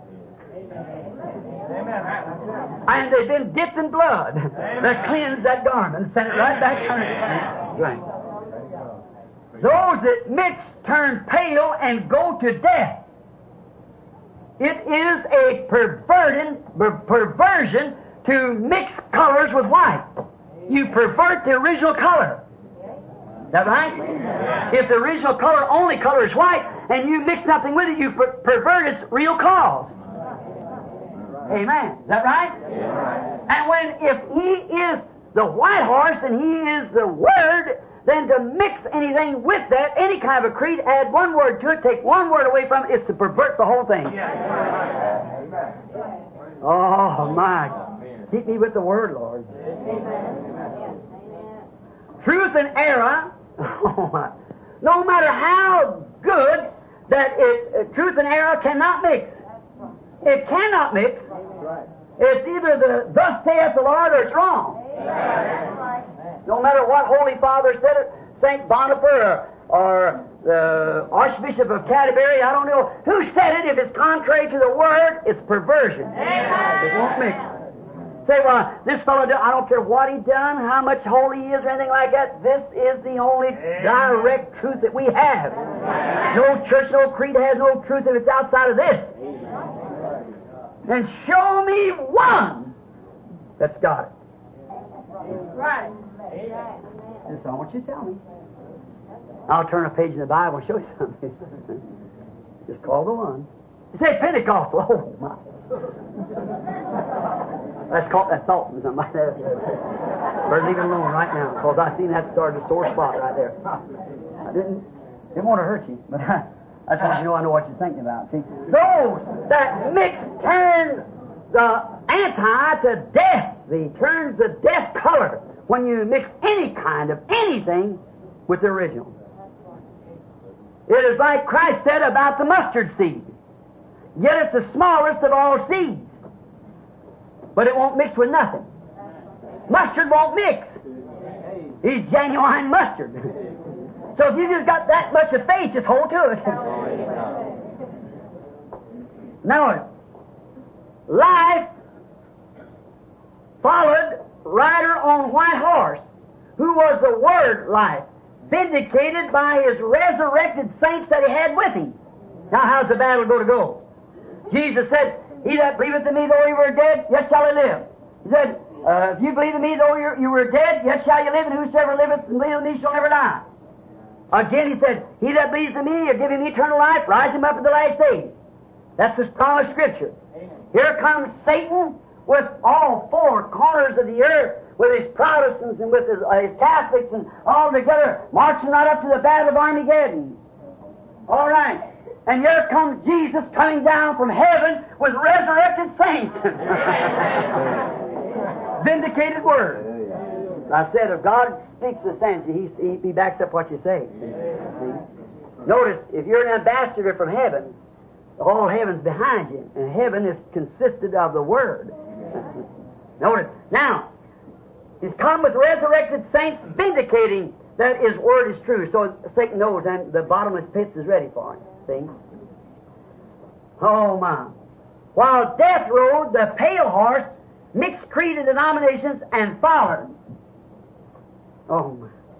And they've been dipped in blood that cleansed that garment and sent it right back on it. Right. Those that mix turn pale and go to death. It is a perversion to mix colors with white. You pervert the original color. Is that right? If the original color, only color is white, and you mix something with it, you pervert its real cause. Amen. Is that right? And if He is the white horse and He is the Word, then to mix anything with that, any kind of a creed, add one word to it, take one word away from it, is to pervert the whole thing. Oh, my. Keep me with the Word, Lord. Truth and error, oh my. No matter how good that truth and error cannot mix. It cannot mix. It's either the thus saith the Lord or it's wrong. No matter what Holy Father said it, St. Boniface or the Archbishop of Canterbury, I don't know who said it. If it's contrary to the Word, it's perversion. It won't mix. Say, well, this fellow, I don't care what he done, how much holy he is or anything like that. This is the only direct truth that we have. No church, no creed has no truth if it's outside of this. And show me one that's got it. Right. That's all I want you to tell me. I'll turn a page in the Bible and show you something. Just call the one. You say Pentecostal. Oh, my. Let's call that thought or something like that. Better leave it alone right now, because I seen that started a sore spot right there. I didn't want to hurt you, but I just want you to know I know what you're thinking about. See, those that mix turn the anti to death. They turns the death color when you mix any kind of anything with the original. It is like Christ said about the mustard seed. Yet it's the smallest of all seeds. But it won't mix with nothing. Mustard won't mix. He's genuine mustard. So if you just got that much of faith, just hold to it. Now, life followed rider on white horse who was the Word life, vindicated by His resurrected saints that He had with Him. Now how's the battle going to go? Jesus said, He that believeth in me, though he were dead, yet shall he live. He said, if you believe in me, though you were dead, yet shall you live, and whosoever liveth and believeth in me shall never die. Again He said, He that believes in me, I'll give him eternal life, rise him up at the last day. That's His promised Scripture. Here comes Satan with all four corners of the earth, with his Protestants and with his Catholics and all together, marching right up to the Battle of Armageddon. All right. And here comes Jesus coming down from heaven with resurrected saints. Vindicated Word. I said, if God speaks the sense, He backs up what you say. Notice, if you're an ambassador from heaven, the whole heaven's behind you, and heaven is consisted of the Word. Notice, now, He's come with resurrected saints, vindicating that His Word is true. So Satan knows, and the bottomless pit is ready for him. See? Oh my! While death rode the pale horse, mixed creed and denominations, and followed. Oh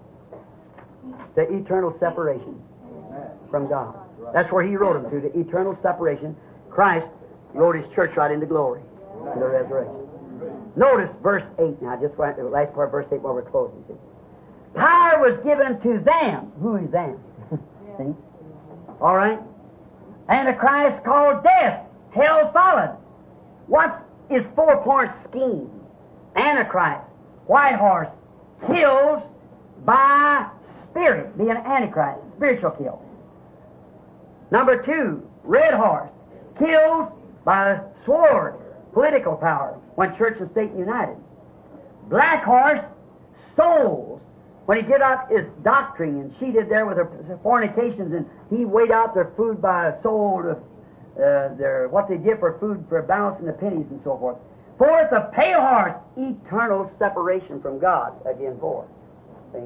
my! The eternal separation from God. That's where He rode them to, the eternal separation. Christ rode His church right into glory, to the resurrection. Notice verse 8 now, just the last part of verse 8 while we're closing. See? Power was given to them. Who is them? See? All right? Antichrist called death. Hell followed. What is four-point scheme? Antichrist, white horse, kills by spirit, being Antichrist, spiritual kill. Number 2, red horse, kills by sword, political power, when church and state united. Black horse, souls, when he get out his doctrine, and she did there with her fornications, and he weighed out their food by a soul, what they give for food for balancing the pennies and so forth. Fourth, a pale horse, eternal separation from God. Again, fourth. See?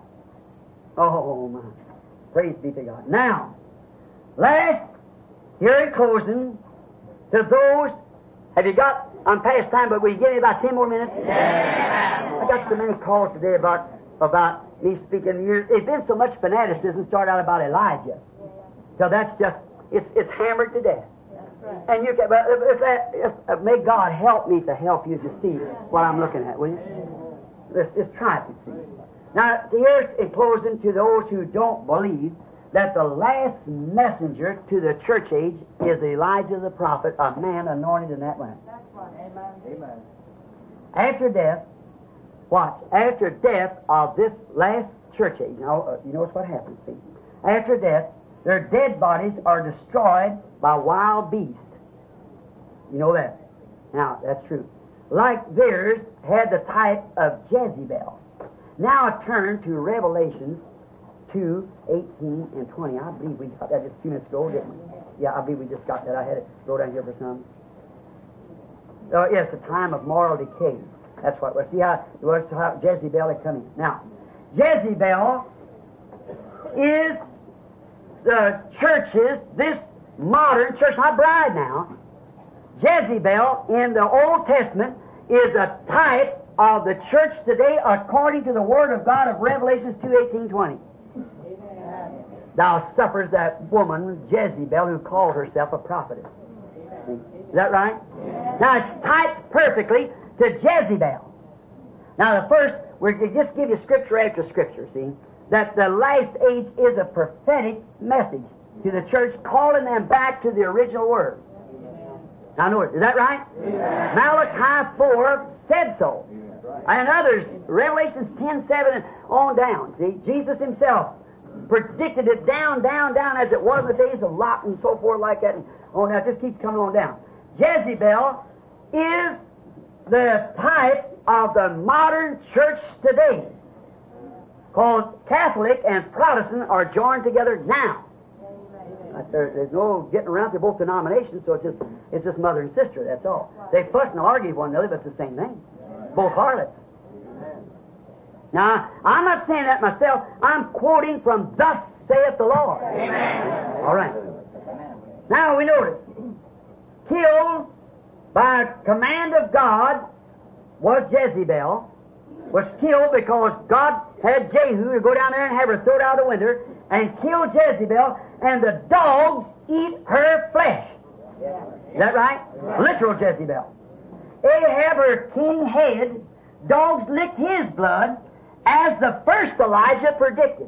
Oh, my. Praise be to God. Now, last, here in closing, to those, have you got, I'm past time, but will you give me about 10 more minutes? Yeah. I got so many calls today about me speaking. There's been so much fanaticism start out about Elijah. So that's just, it's hammered to death. And you can, but may God help me to help you to see what I'm looking at, will you? Let's try to see. Now, here's in closing to those who don't believe that the last messenger to the church age is Elijah the prophet, a man anointed in that land. That's right. Amen. After death, watch, after death of this last church age, now, you notice what happens, see? After death, their dead bodies are destroyed by wild beasts. You know that? Now, that's true. Like theirs had the type of Jezebel. Now I turn to Revelations 2, 18 and 20. I believe we got that just a few minutes ago, didn't we? Yeah, I believe we just got that. I had it wrote down here for some. Oh, yes, the time of moral decay. That's what it was. See how it was, how Jezebel had come in. Now, Jezebel is the churches, this modern church, not bride now. Jezebel in the Old Testament is a type of the church today according to the Word of God of Revelations 2, 18, 20. Thou suffers that woman, Jezebel, who called herself a prophetess. Is that right? Now it's typed perfectly to Jezebel. Now the first, we just give you scripture after scripture, see, that the last age is a prophetic message to the church, calling them back to the original Word. Now notice, is that right? Yeah. Malachi 4 said so. And others, Revelations 10, 7 and on down. See, Jesus Himself predicted it down as it was in the days of Lot and so forth like that. And on down, it just keeps coming on down. Jezebel is the type of the modern church today. Because Catholic and Protestant are joined together now. There's no getting around. They're both denominations, so it's just mother and sister, that's all. They fuss and argue with one another, but it's the same thing. Both harlots. Now, I'm not saying that myself. I'm quoting from Thus saith the Lord. Amen. All right. Now we notice, killed by command of God was Jezebel. was killed because God had Jehu to go down there and have her thrown out the window and kill Jezebel, and the dogs eat her flesh. Is that right? Literal Jezebel. Ahab, her king head, dogs licked his blood, as the first Elijah predicted.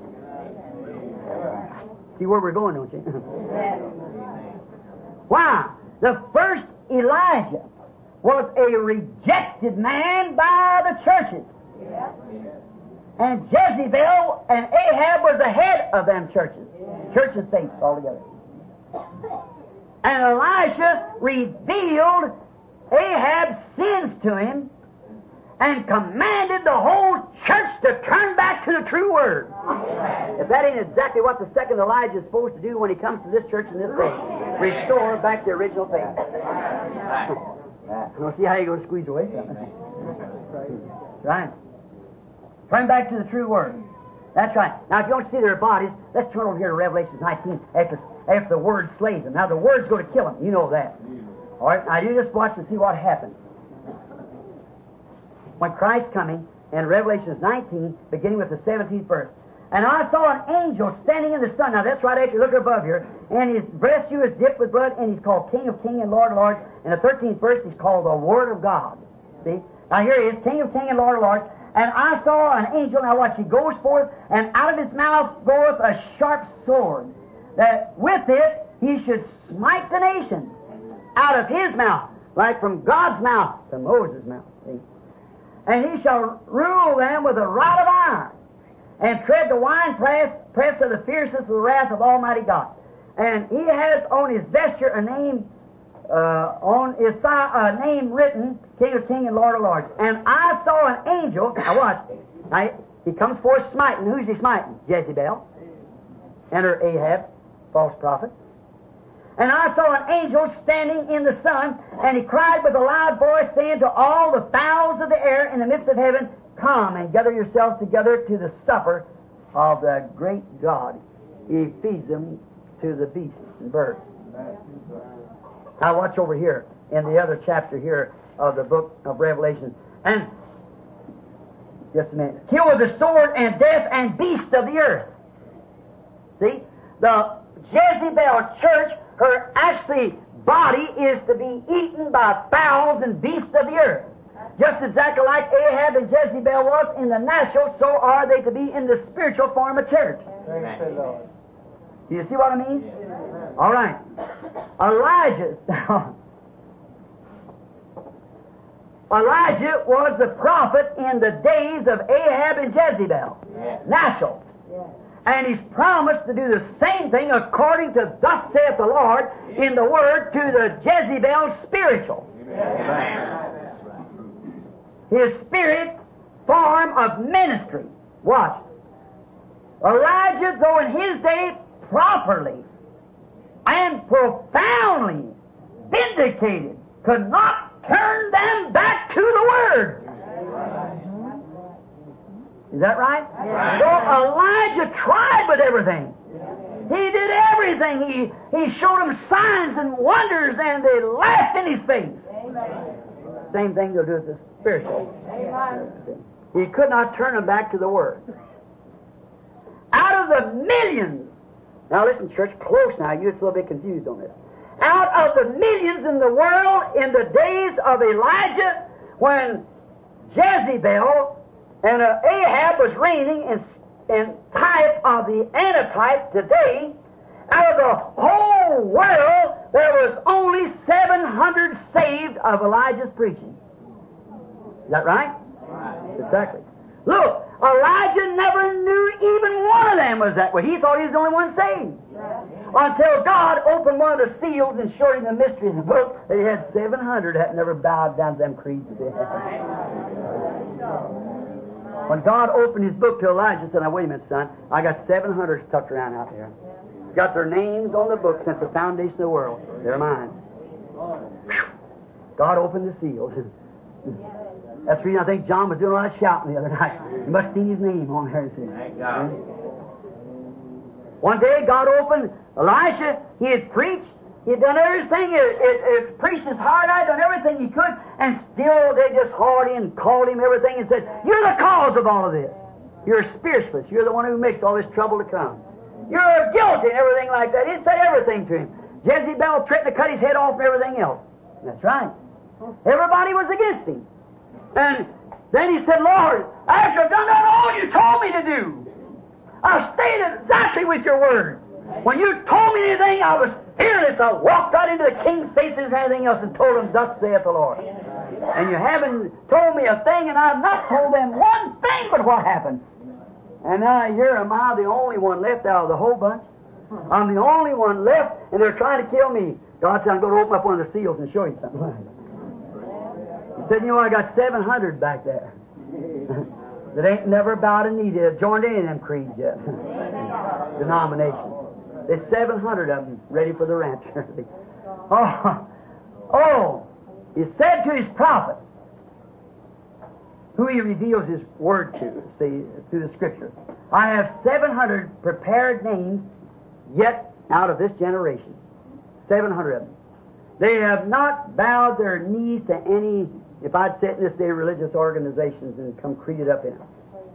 See where we're going, don't you? Why? The first Elijah was a rejected man by the churches. And Jezebel and Ahab was the head of them churches. Church and saints altogether. And Elisha revealed Ahab's sins to him and commanded the whole church to turn back to the true Word. If that ain't exactly what the second Elijah is supposed to do when he comes to this church in this day, restore back the original faith. We'll see how you're going to squeeze away from it. Right. Turn back to the true Word. That's right. Now, if you don't see their bodies, let's turn over here to Revelation 19 after the Word slays them. Now, the Word's going to kill them. You know that. All right. Now, you just watch and see what happens. When Christ's coming, in Revelation 19, beginning with the 17th verse. And I saw an angel standing in the sun. Now, that's right after you look above here. And his breast hue is dipped with blood, and he's called King of Kings and Lord of Lords. In the 13th verse, he's called the Word of God. See? Now, here he is, King of Kings and Lord of Lords. And I saw an angel, now watch, he goes forth, and out of his mouth goeth a sharp sword, that with it he should smite the nations out of his mouth, like from God's mouth to Moses' mouth. See? And he shall rule them with a rod of iron, and tread the winepress of the fierceness of the wrath of Almighty God. And he has on his vesture a name, on his thigh a name written, King of Kings and Lord of Lords. And I saw an angel, now watch, now he comes forth smiting. Who's he smiting? Jezebel, and her Ahab, false prophet. And I saw an angel standing in the sun, and he cried with a loud voice, saying to all the fowls of the air in the midst of heaven, come and gather yourselves together to the supper of the great God. He feeds them to the beasts and birds. Now watch over here in the other chapter here of the book of Revelation. And, just a minute. Kill with the sword and death and beast of the earth. See? The Jezebel church, her actually body is to be eaten by fowls and beasts of the earth. Just exactly like Ahab and Jezebel was in the natural, so are they to be in the spiritual form of church. Do you see what I mean? Yeah. All right. Elijah was the prophet in the days of Ahab and Jezebel. Yeah. Natural. Yeah. And he's promised to do the same thing according to thus saith the Lord in the Word to the Jezebel spiritual. Amen. His spirit form of ministry. Watch. Elijah, though in his day properly and profoundly vindicated, could not turn them back to the Word. Is that right? Yeah. So Elijah tried with everything. He did everything. He showed them signs and wonders, and they laughed in his face. Amen. Same thing they'll do with the spiritual. Amen. He could not turn them back to the Word. Out of the millions, now listen, church, close now, you're just a little bit confused on this. Out of the millions in the world in the days of Elijah, when Jezebel and Ahab was reigning in type of the Antichrist today, out of the whole world, there was only 700 saved of Elijah's preaching. Is that right? Right. Exactly. Look, Elijah never knew even one of them was that way. He thought he was the only one saved. Until God opened one of the seals and showed him the mystery of the book that he had 700 that never bowed down to them creeds. When God opened his book to Elijah, said, now wait a minute, son, I got 700 stuck around out there. Got their names on the book since the foundation of the world. They're mine. God opened the seals. That's the reason I think John was doing a lot of shouting the other night. You must have seen his name on there. Thank God. One day God opened Elisha. He had preached He done everything. It preached his heart out, done everything he could, and still they just hauled him and called him everything and said, "You're the cause of all of this. You're a spiritualist. You're the one who makes all this trouble to come. You're guilty," and everything like that. He said everything to him. Jezebel threatened to cut his head off and everything else. That's right. Everybody was against him. And then he said, "Lord, after I've done all you told me to do, I stayed exactly with your word. When you told me anything, I was fearless. I walked out into the king's faces and everything else and told him, 'Thus saith the Lord.' And you haven't told me a thing, and I've not told them one thing but what happened. And now here am I, the only one left out of the whole bunch. I'm the only one left, and they're trying to kill me." God said, "I'm going to open up one of the seals and show you something." He said, "You know, I got 700 back there that ain't never bowed a knee to joined any of them creeds yet, denominations. There's 700 of them ready for the rapture." He said to his prophet, who he reveals his word to, see, through the Scripture, "I have 700 prepared names yet out of this generation." 700 of them. They have not bowed their knees to any, if I'd say it in this day, religious organizations and come created up in them.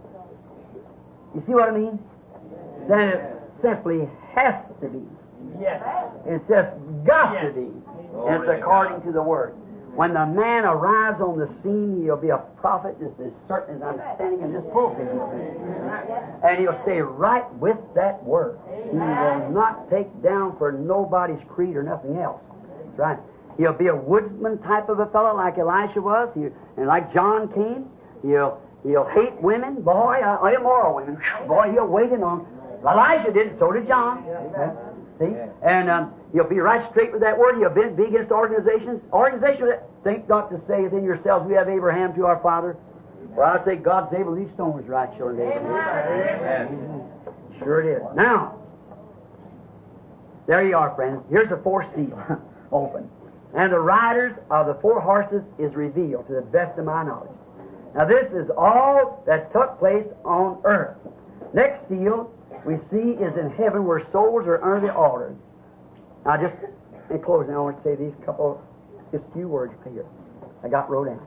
You see what I mean? Then it simply has to be. Yes. It's just got to be. And it's according to the Word. When the man arrives on the scene, he'll be a prophet just as certain as I'm standing in this pulpit. And he'll stay right with that Word. He will not take down for nobody's creed or nothing else. That's right. He'll be a woodsman type of a fellow like Elisha was, and like John came. He'll hate women, boy, immoral women. Boy, he'll wait in on. Elijah did, so did John. See? And you'll be right straight with that word. You'll be against organizations. Organizations that think not to say within yourselves, "We have Abraham to our father." Well, I say God's able these stones right, children of Abraham. Sure it is. Now, there you are, friends. Here's the fourth seal open. And the riders of the 4 horses is revealed to the best of my knowledge. Now, this is all that took place on earth. Next seal we see is in heaven where souls are under the altar. Now, just in closing, I want to say these just a few words here. I got wrote down.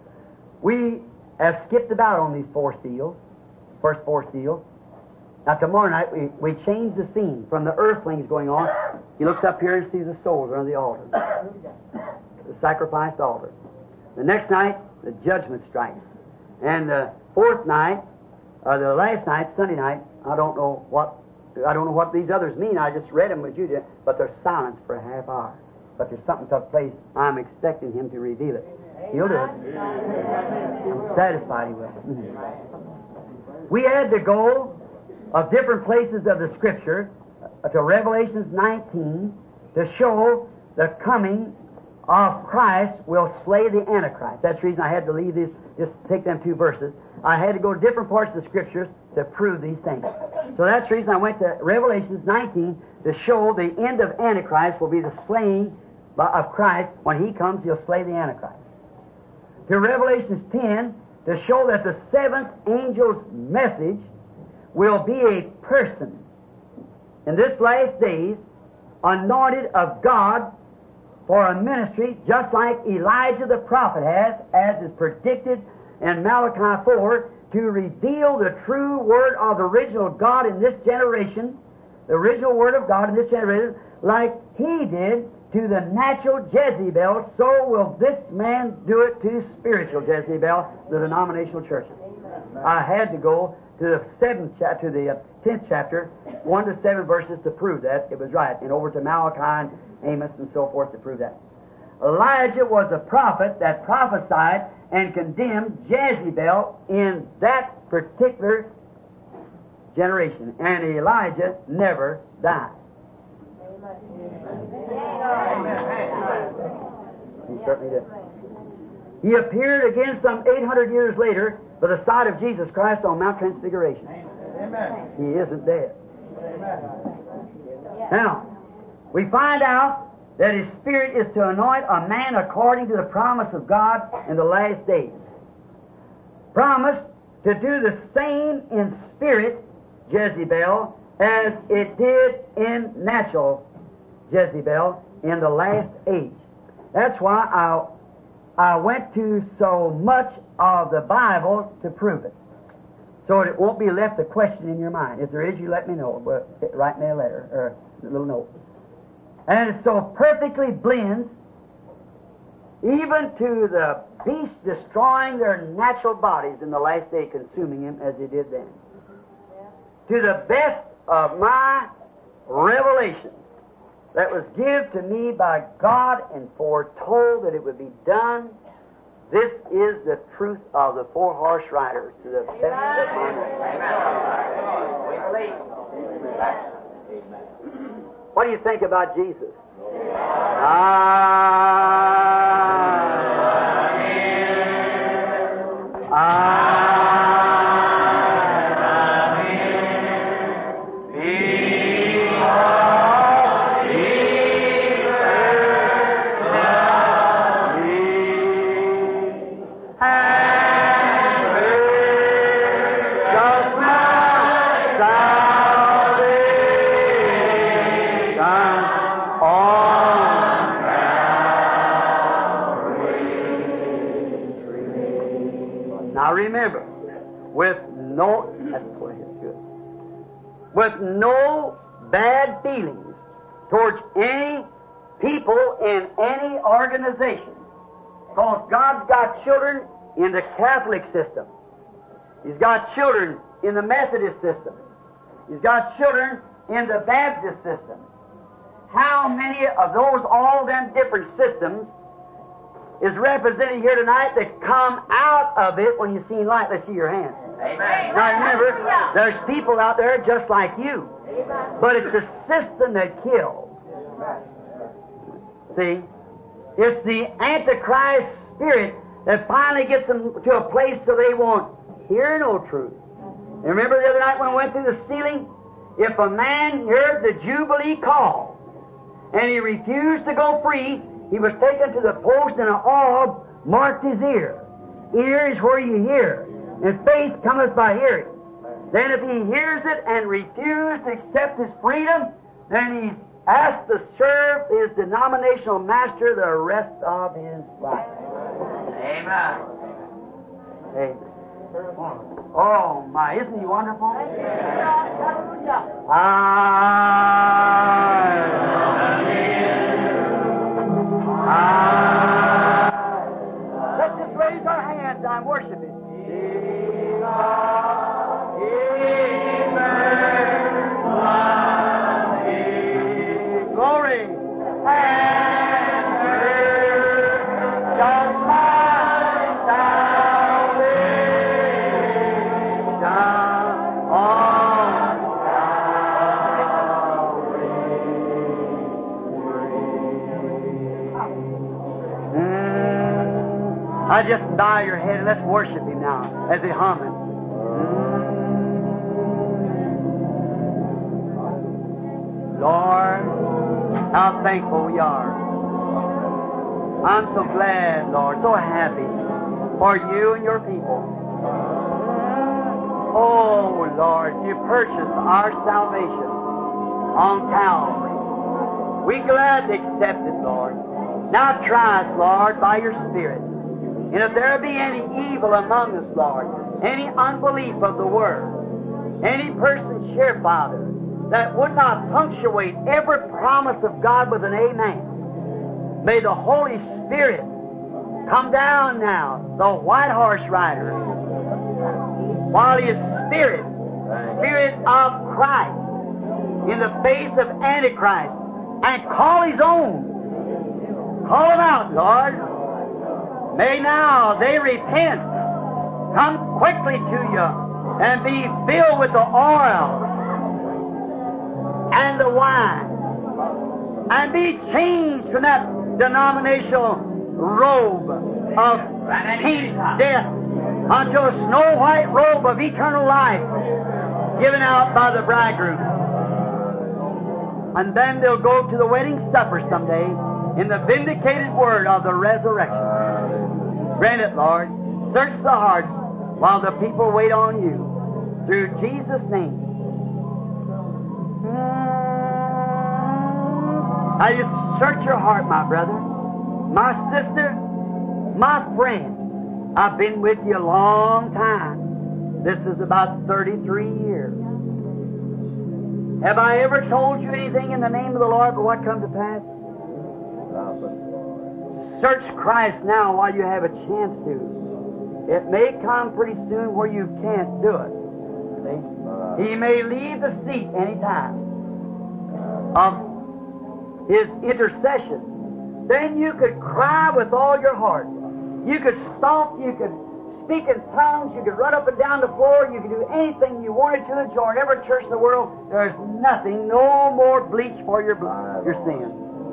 We have skipped about on these 4 seals, first 4 seals. Now, tomorrow night we change the scene from the earthlings going on. He looks up here and sees the souls under the altar, the sacrificed altar. The next night, the judgment strikes. And the 4th night, the last night, Sunday night, I don't know what these others mean. I just read them with you, but they're silent for a half hour. But there's something took place. I'm expecting him to reveal it. He'll do it. I'm satisfied he will. We had to go of different places of the Scripture to Revelations 19 to show the coming of Christ will slay the Antichrist. That's the reason I had to leave these, just take them 2 verses. I had to go to different parts of the Scriptures to prove these things. So that's the reason I went to Revelations 19 to show the end of Antichrist will be the slaying of Christ. When He comes, He'll slay the Antichrist. To Revelations 10 to show that the 7th angel's message will be a person in this last days anointed of God for a ministry just like Elijah the prophet has, as is predicted in Malachi 4, to reveal the true Word of the original God in this generation, the original Word of God in this generation, like He did to the natural Jezebel, so will this man do it to spiritual Jezebel, the denominational churches. I had to go to the 7th chapter, to the 10th chapter, 1 to 7 verses to prove that it was right, and over to Malachi and Amos and so forth to prove that. Elijah was a prophet that prophesied and condemned Jezebel in that particular generation, and Elijah never died. He certainly did. He appeared again some 800 years later by the side of Jesus Christ on Mount Transfiguration. He isn't dead. Now, we find out that His Spirit is to anoint a man according to the promise of God in the last days. Promised to do the same in spirit, Jezebel, as it did in natural Jezebel in the last age. That's why I went to so much of the Bible to prove it. So it won't be left a question in your mind. If there is, you let me know. But write me a letter or a little note. And it so perfectly blends even to the beasts destroying their natural bodies in the last day, consuming them as they did then. To the best of my revelation that was given to me by God and foretold that it would be done, this is the truth of the four-horse rider to the best of my knowledge. What do you think about Jesus? Remember, with no bad feelings towards any people in any organization, because God's got children in the Catholic system. He's got children in the Methodist system. He's got children in the Baptist system. How many of those, all them different systems, is represented here tonight that come out of it when you see light? Let's see your hand. Amen. Now remember, there's people out there just like you. But it's the system that kills. See? It's the Antichrist spirit that finally gets them to a place so they won't hear no truth. And remember the other night when we went through the ceiling? If a man heard the Jubilee call and he refused to go free, he was taken to the post and an orb marked his ear. Ear is where you hear, and faith cometh by hearing. Then if he hears it and refuses to accept his freedom, then he's asked to serve his denominational master the rest of his life. Amen. Amen. Oh my, isn't he wonderful? Let's just raise our hands. I'm worshiping. Glory. I just bow your head and let's worship Him now as they hum it. Lord, how thankful we are. I'm so glad, Lord, so happy for you and your people. Oh, Lord, you purchased our salvation on Calvary. We're glad to accept it, Lord. Now try us, Lord, by your Spirit. And if there be any evil among us, Lord, any unbelief of the Word, any person here, Father, that would not punctuate every promise of God with an amen, may the Holy Spirit come down now, the white horse rider, while His Spirit, Spirit of Christ, in the face of Antichrist, and call His own. Call them out, Lord. May now they repent, come quickly to you, and be filled with the oil and the wine, and be changed from that denominational robe of taint death unto a snow white robe of eternal life given out by the bridegroom. And then they'll go to the wedding supper someday in the vindicated word of the resurrection. Grant it, Lord. Search the hearts while the people wait on you. Through Jesus' name. Now you search your heart, my brother, my sister, my friend. I've been with you a long time. This is about 33 years. Have I ever told you anything in the name of the Lord but what come to pass? Search Christ now while you have a chance to. It may come pretty soon where you can't do it. See? He may leave the seat any time of His intercession. Then you could cry with all your heart. You could stomp, you could speak in tongues, you could run up and down the floor, you could do anything you wanted to and join every church in the world. There's nothing, no more bleach for your sin.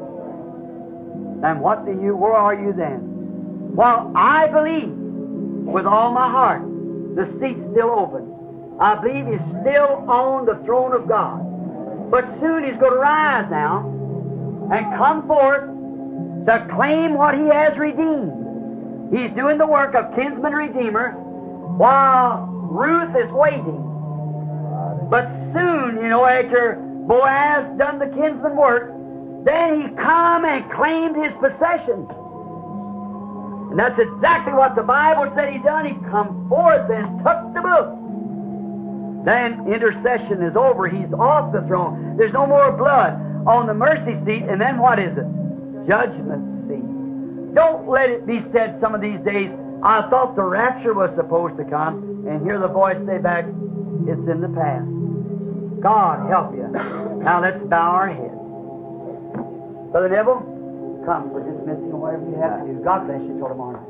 And where are you then? Well, I believe with all my heart the seat's still open. I believe He's still on the throne of God. But soon He's going to rise now and come forth to claim what He has redeemed. He's doing the work of kinsman redeemer while Ruth is waiting. But soon, after Boaz done the kinsman work, then he come and claimed his possessions. And that's exactly what the Bible said He done. He come forth and took the book. Then intercession is over. He's off the throne. There's no more blood on the mercy seat. And then what is it? Judgment seat. Don't let it be said some of these days, I thought the rapture was supposed to come, and hear the voice say back, it's in the past. God help you. Now let's bow our heads. Brother Neville, come for dismissing or whatever you have to do. God bless you till tomorrow night.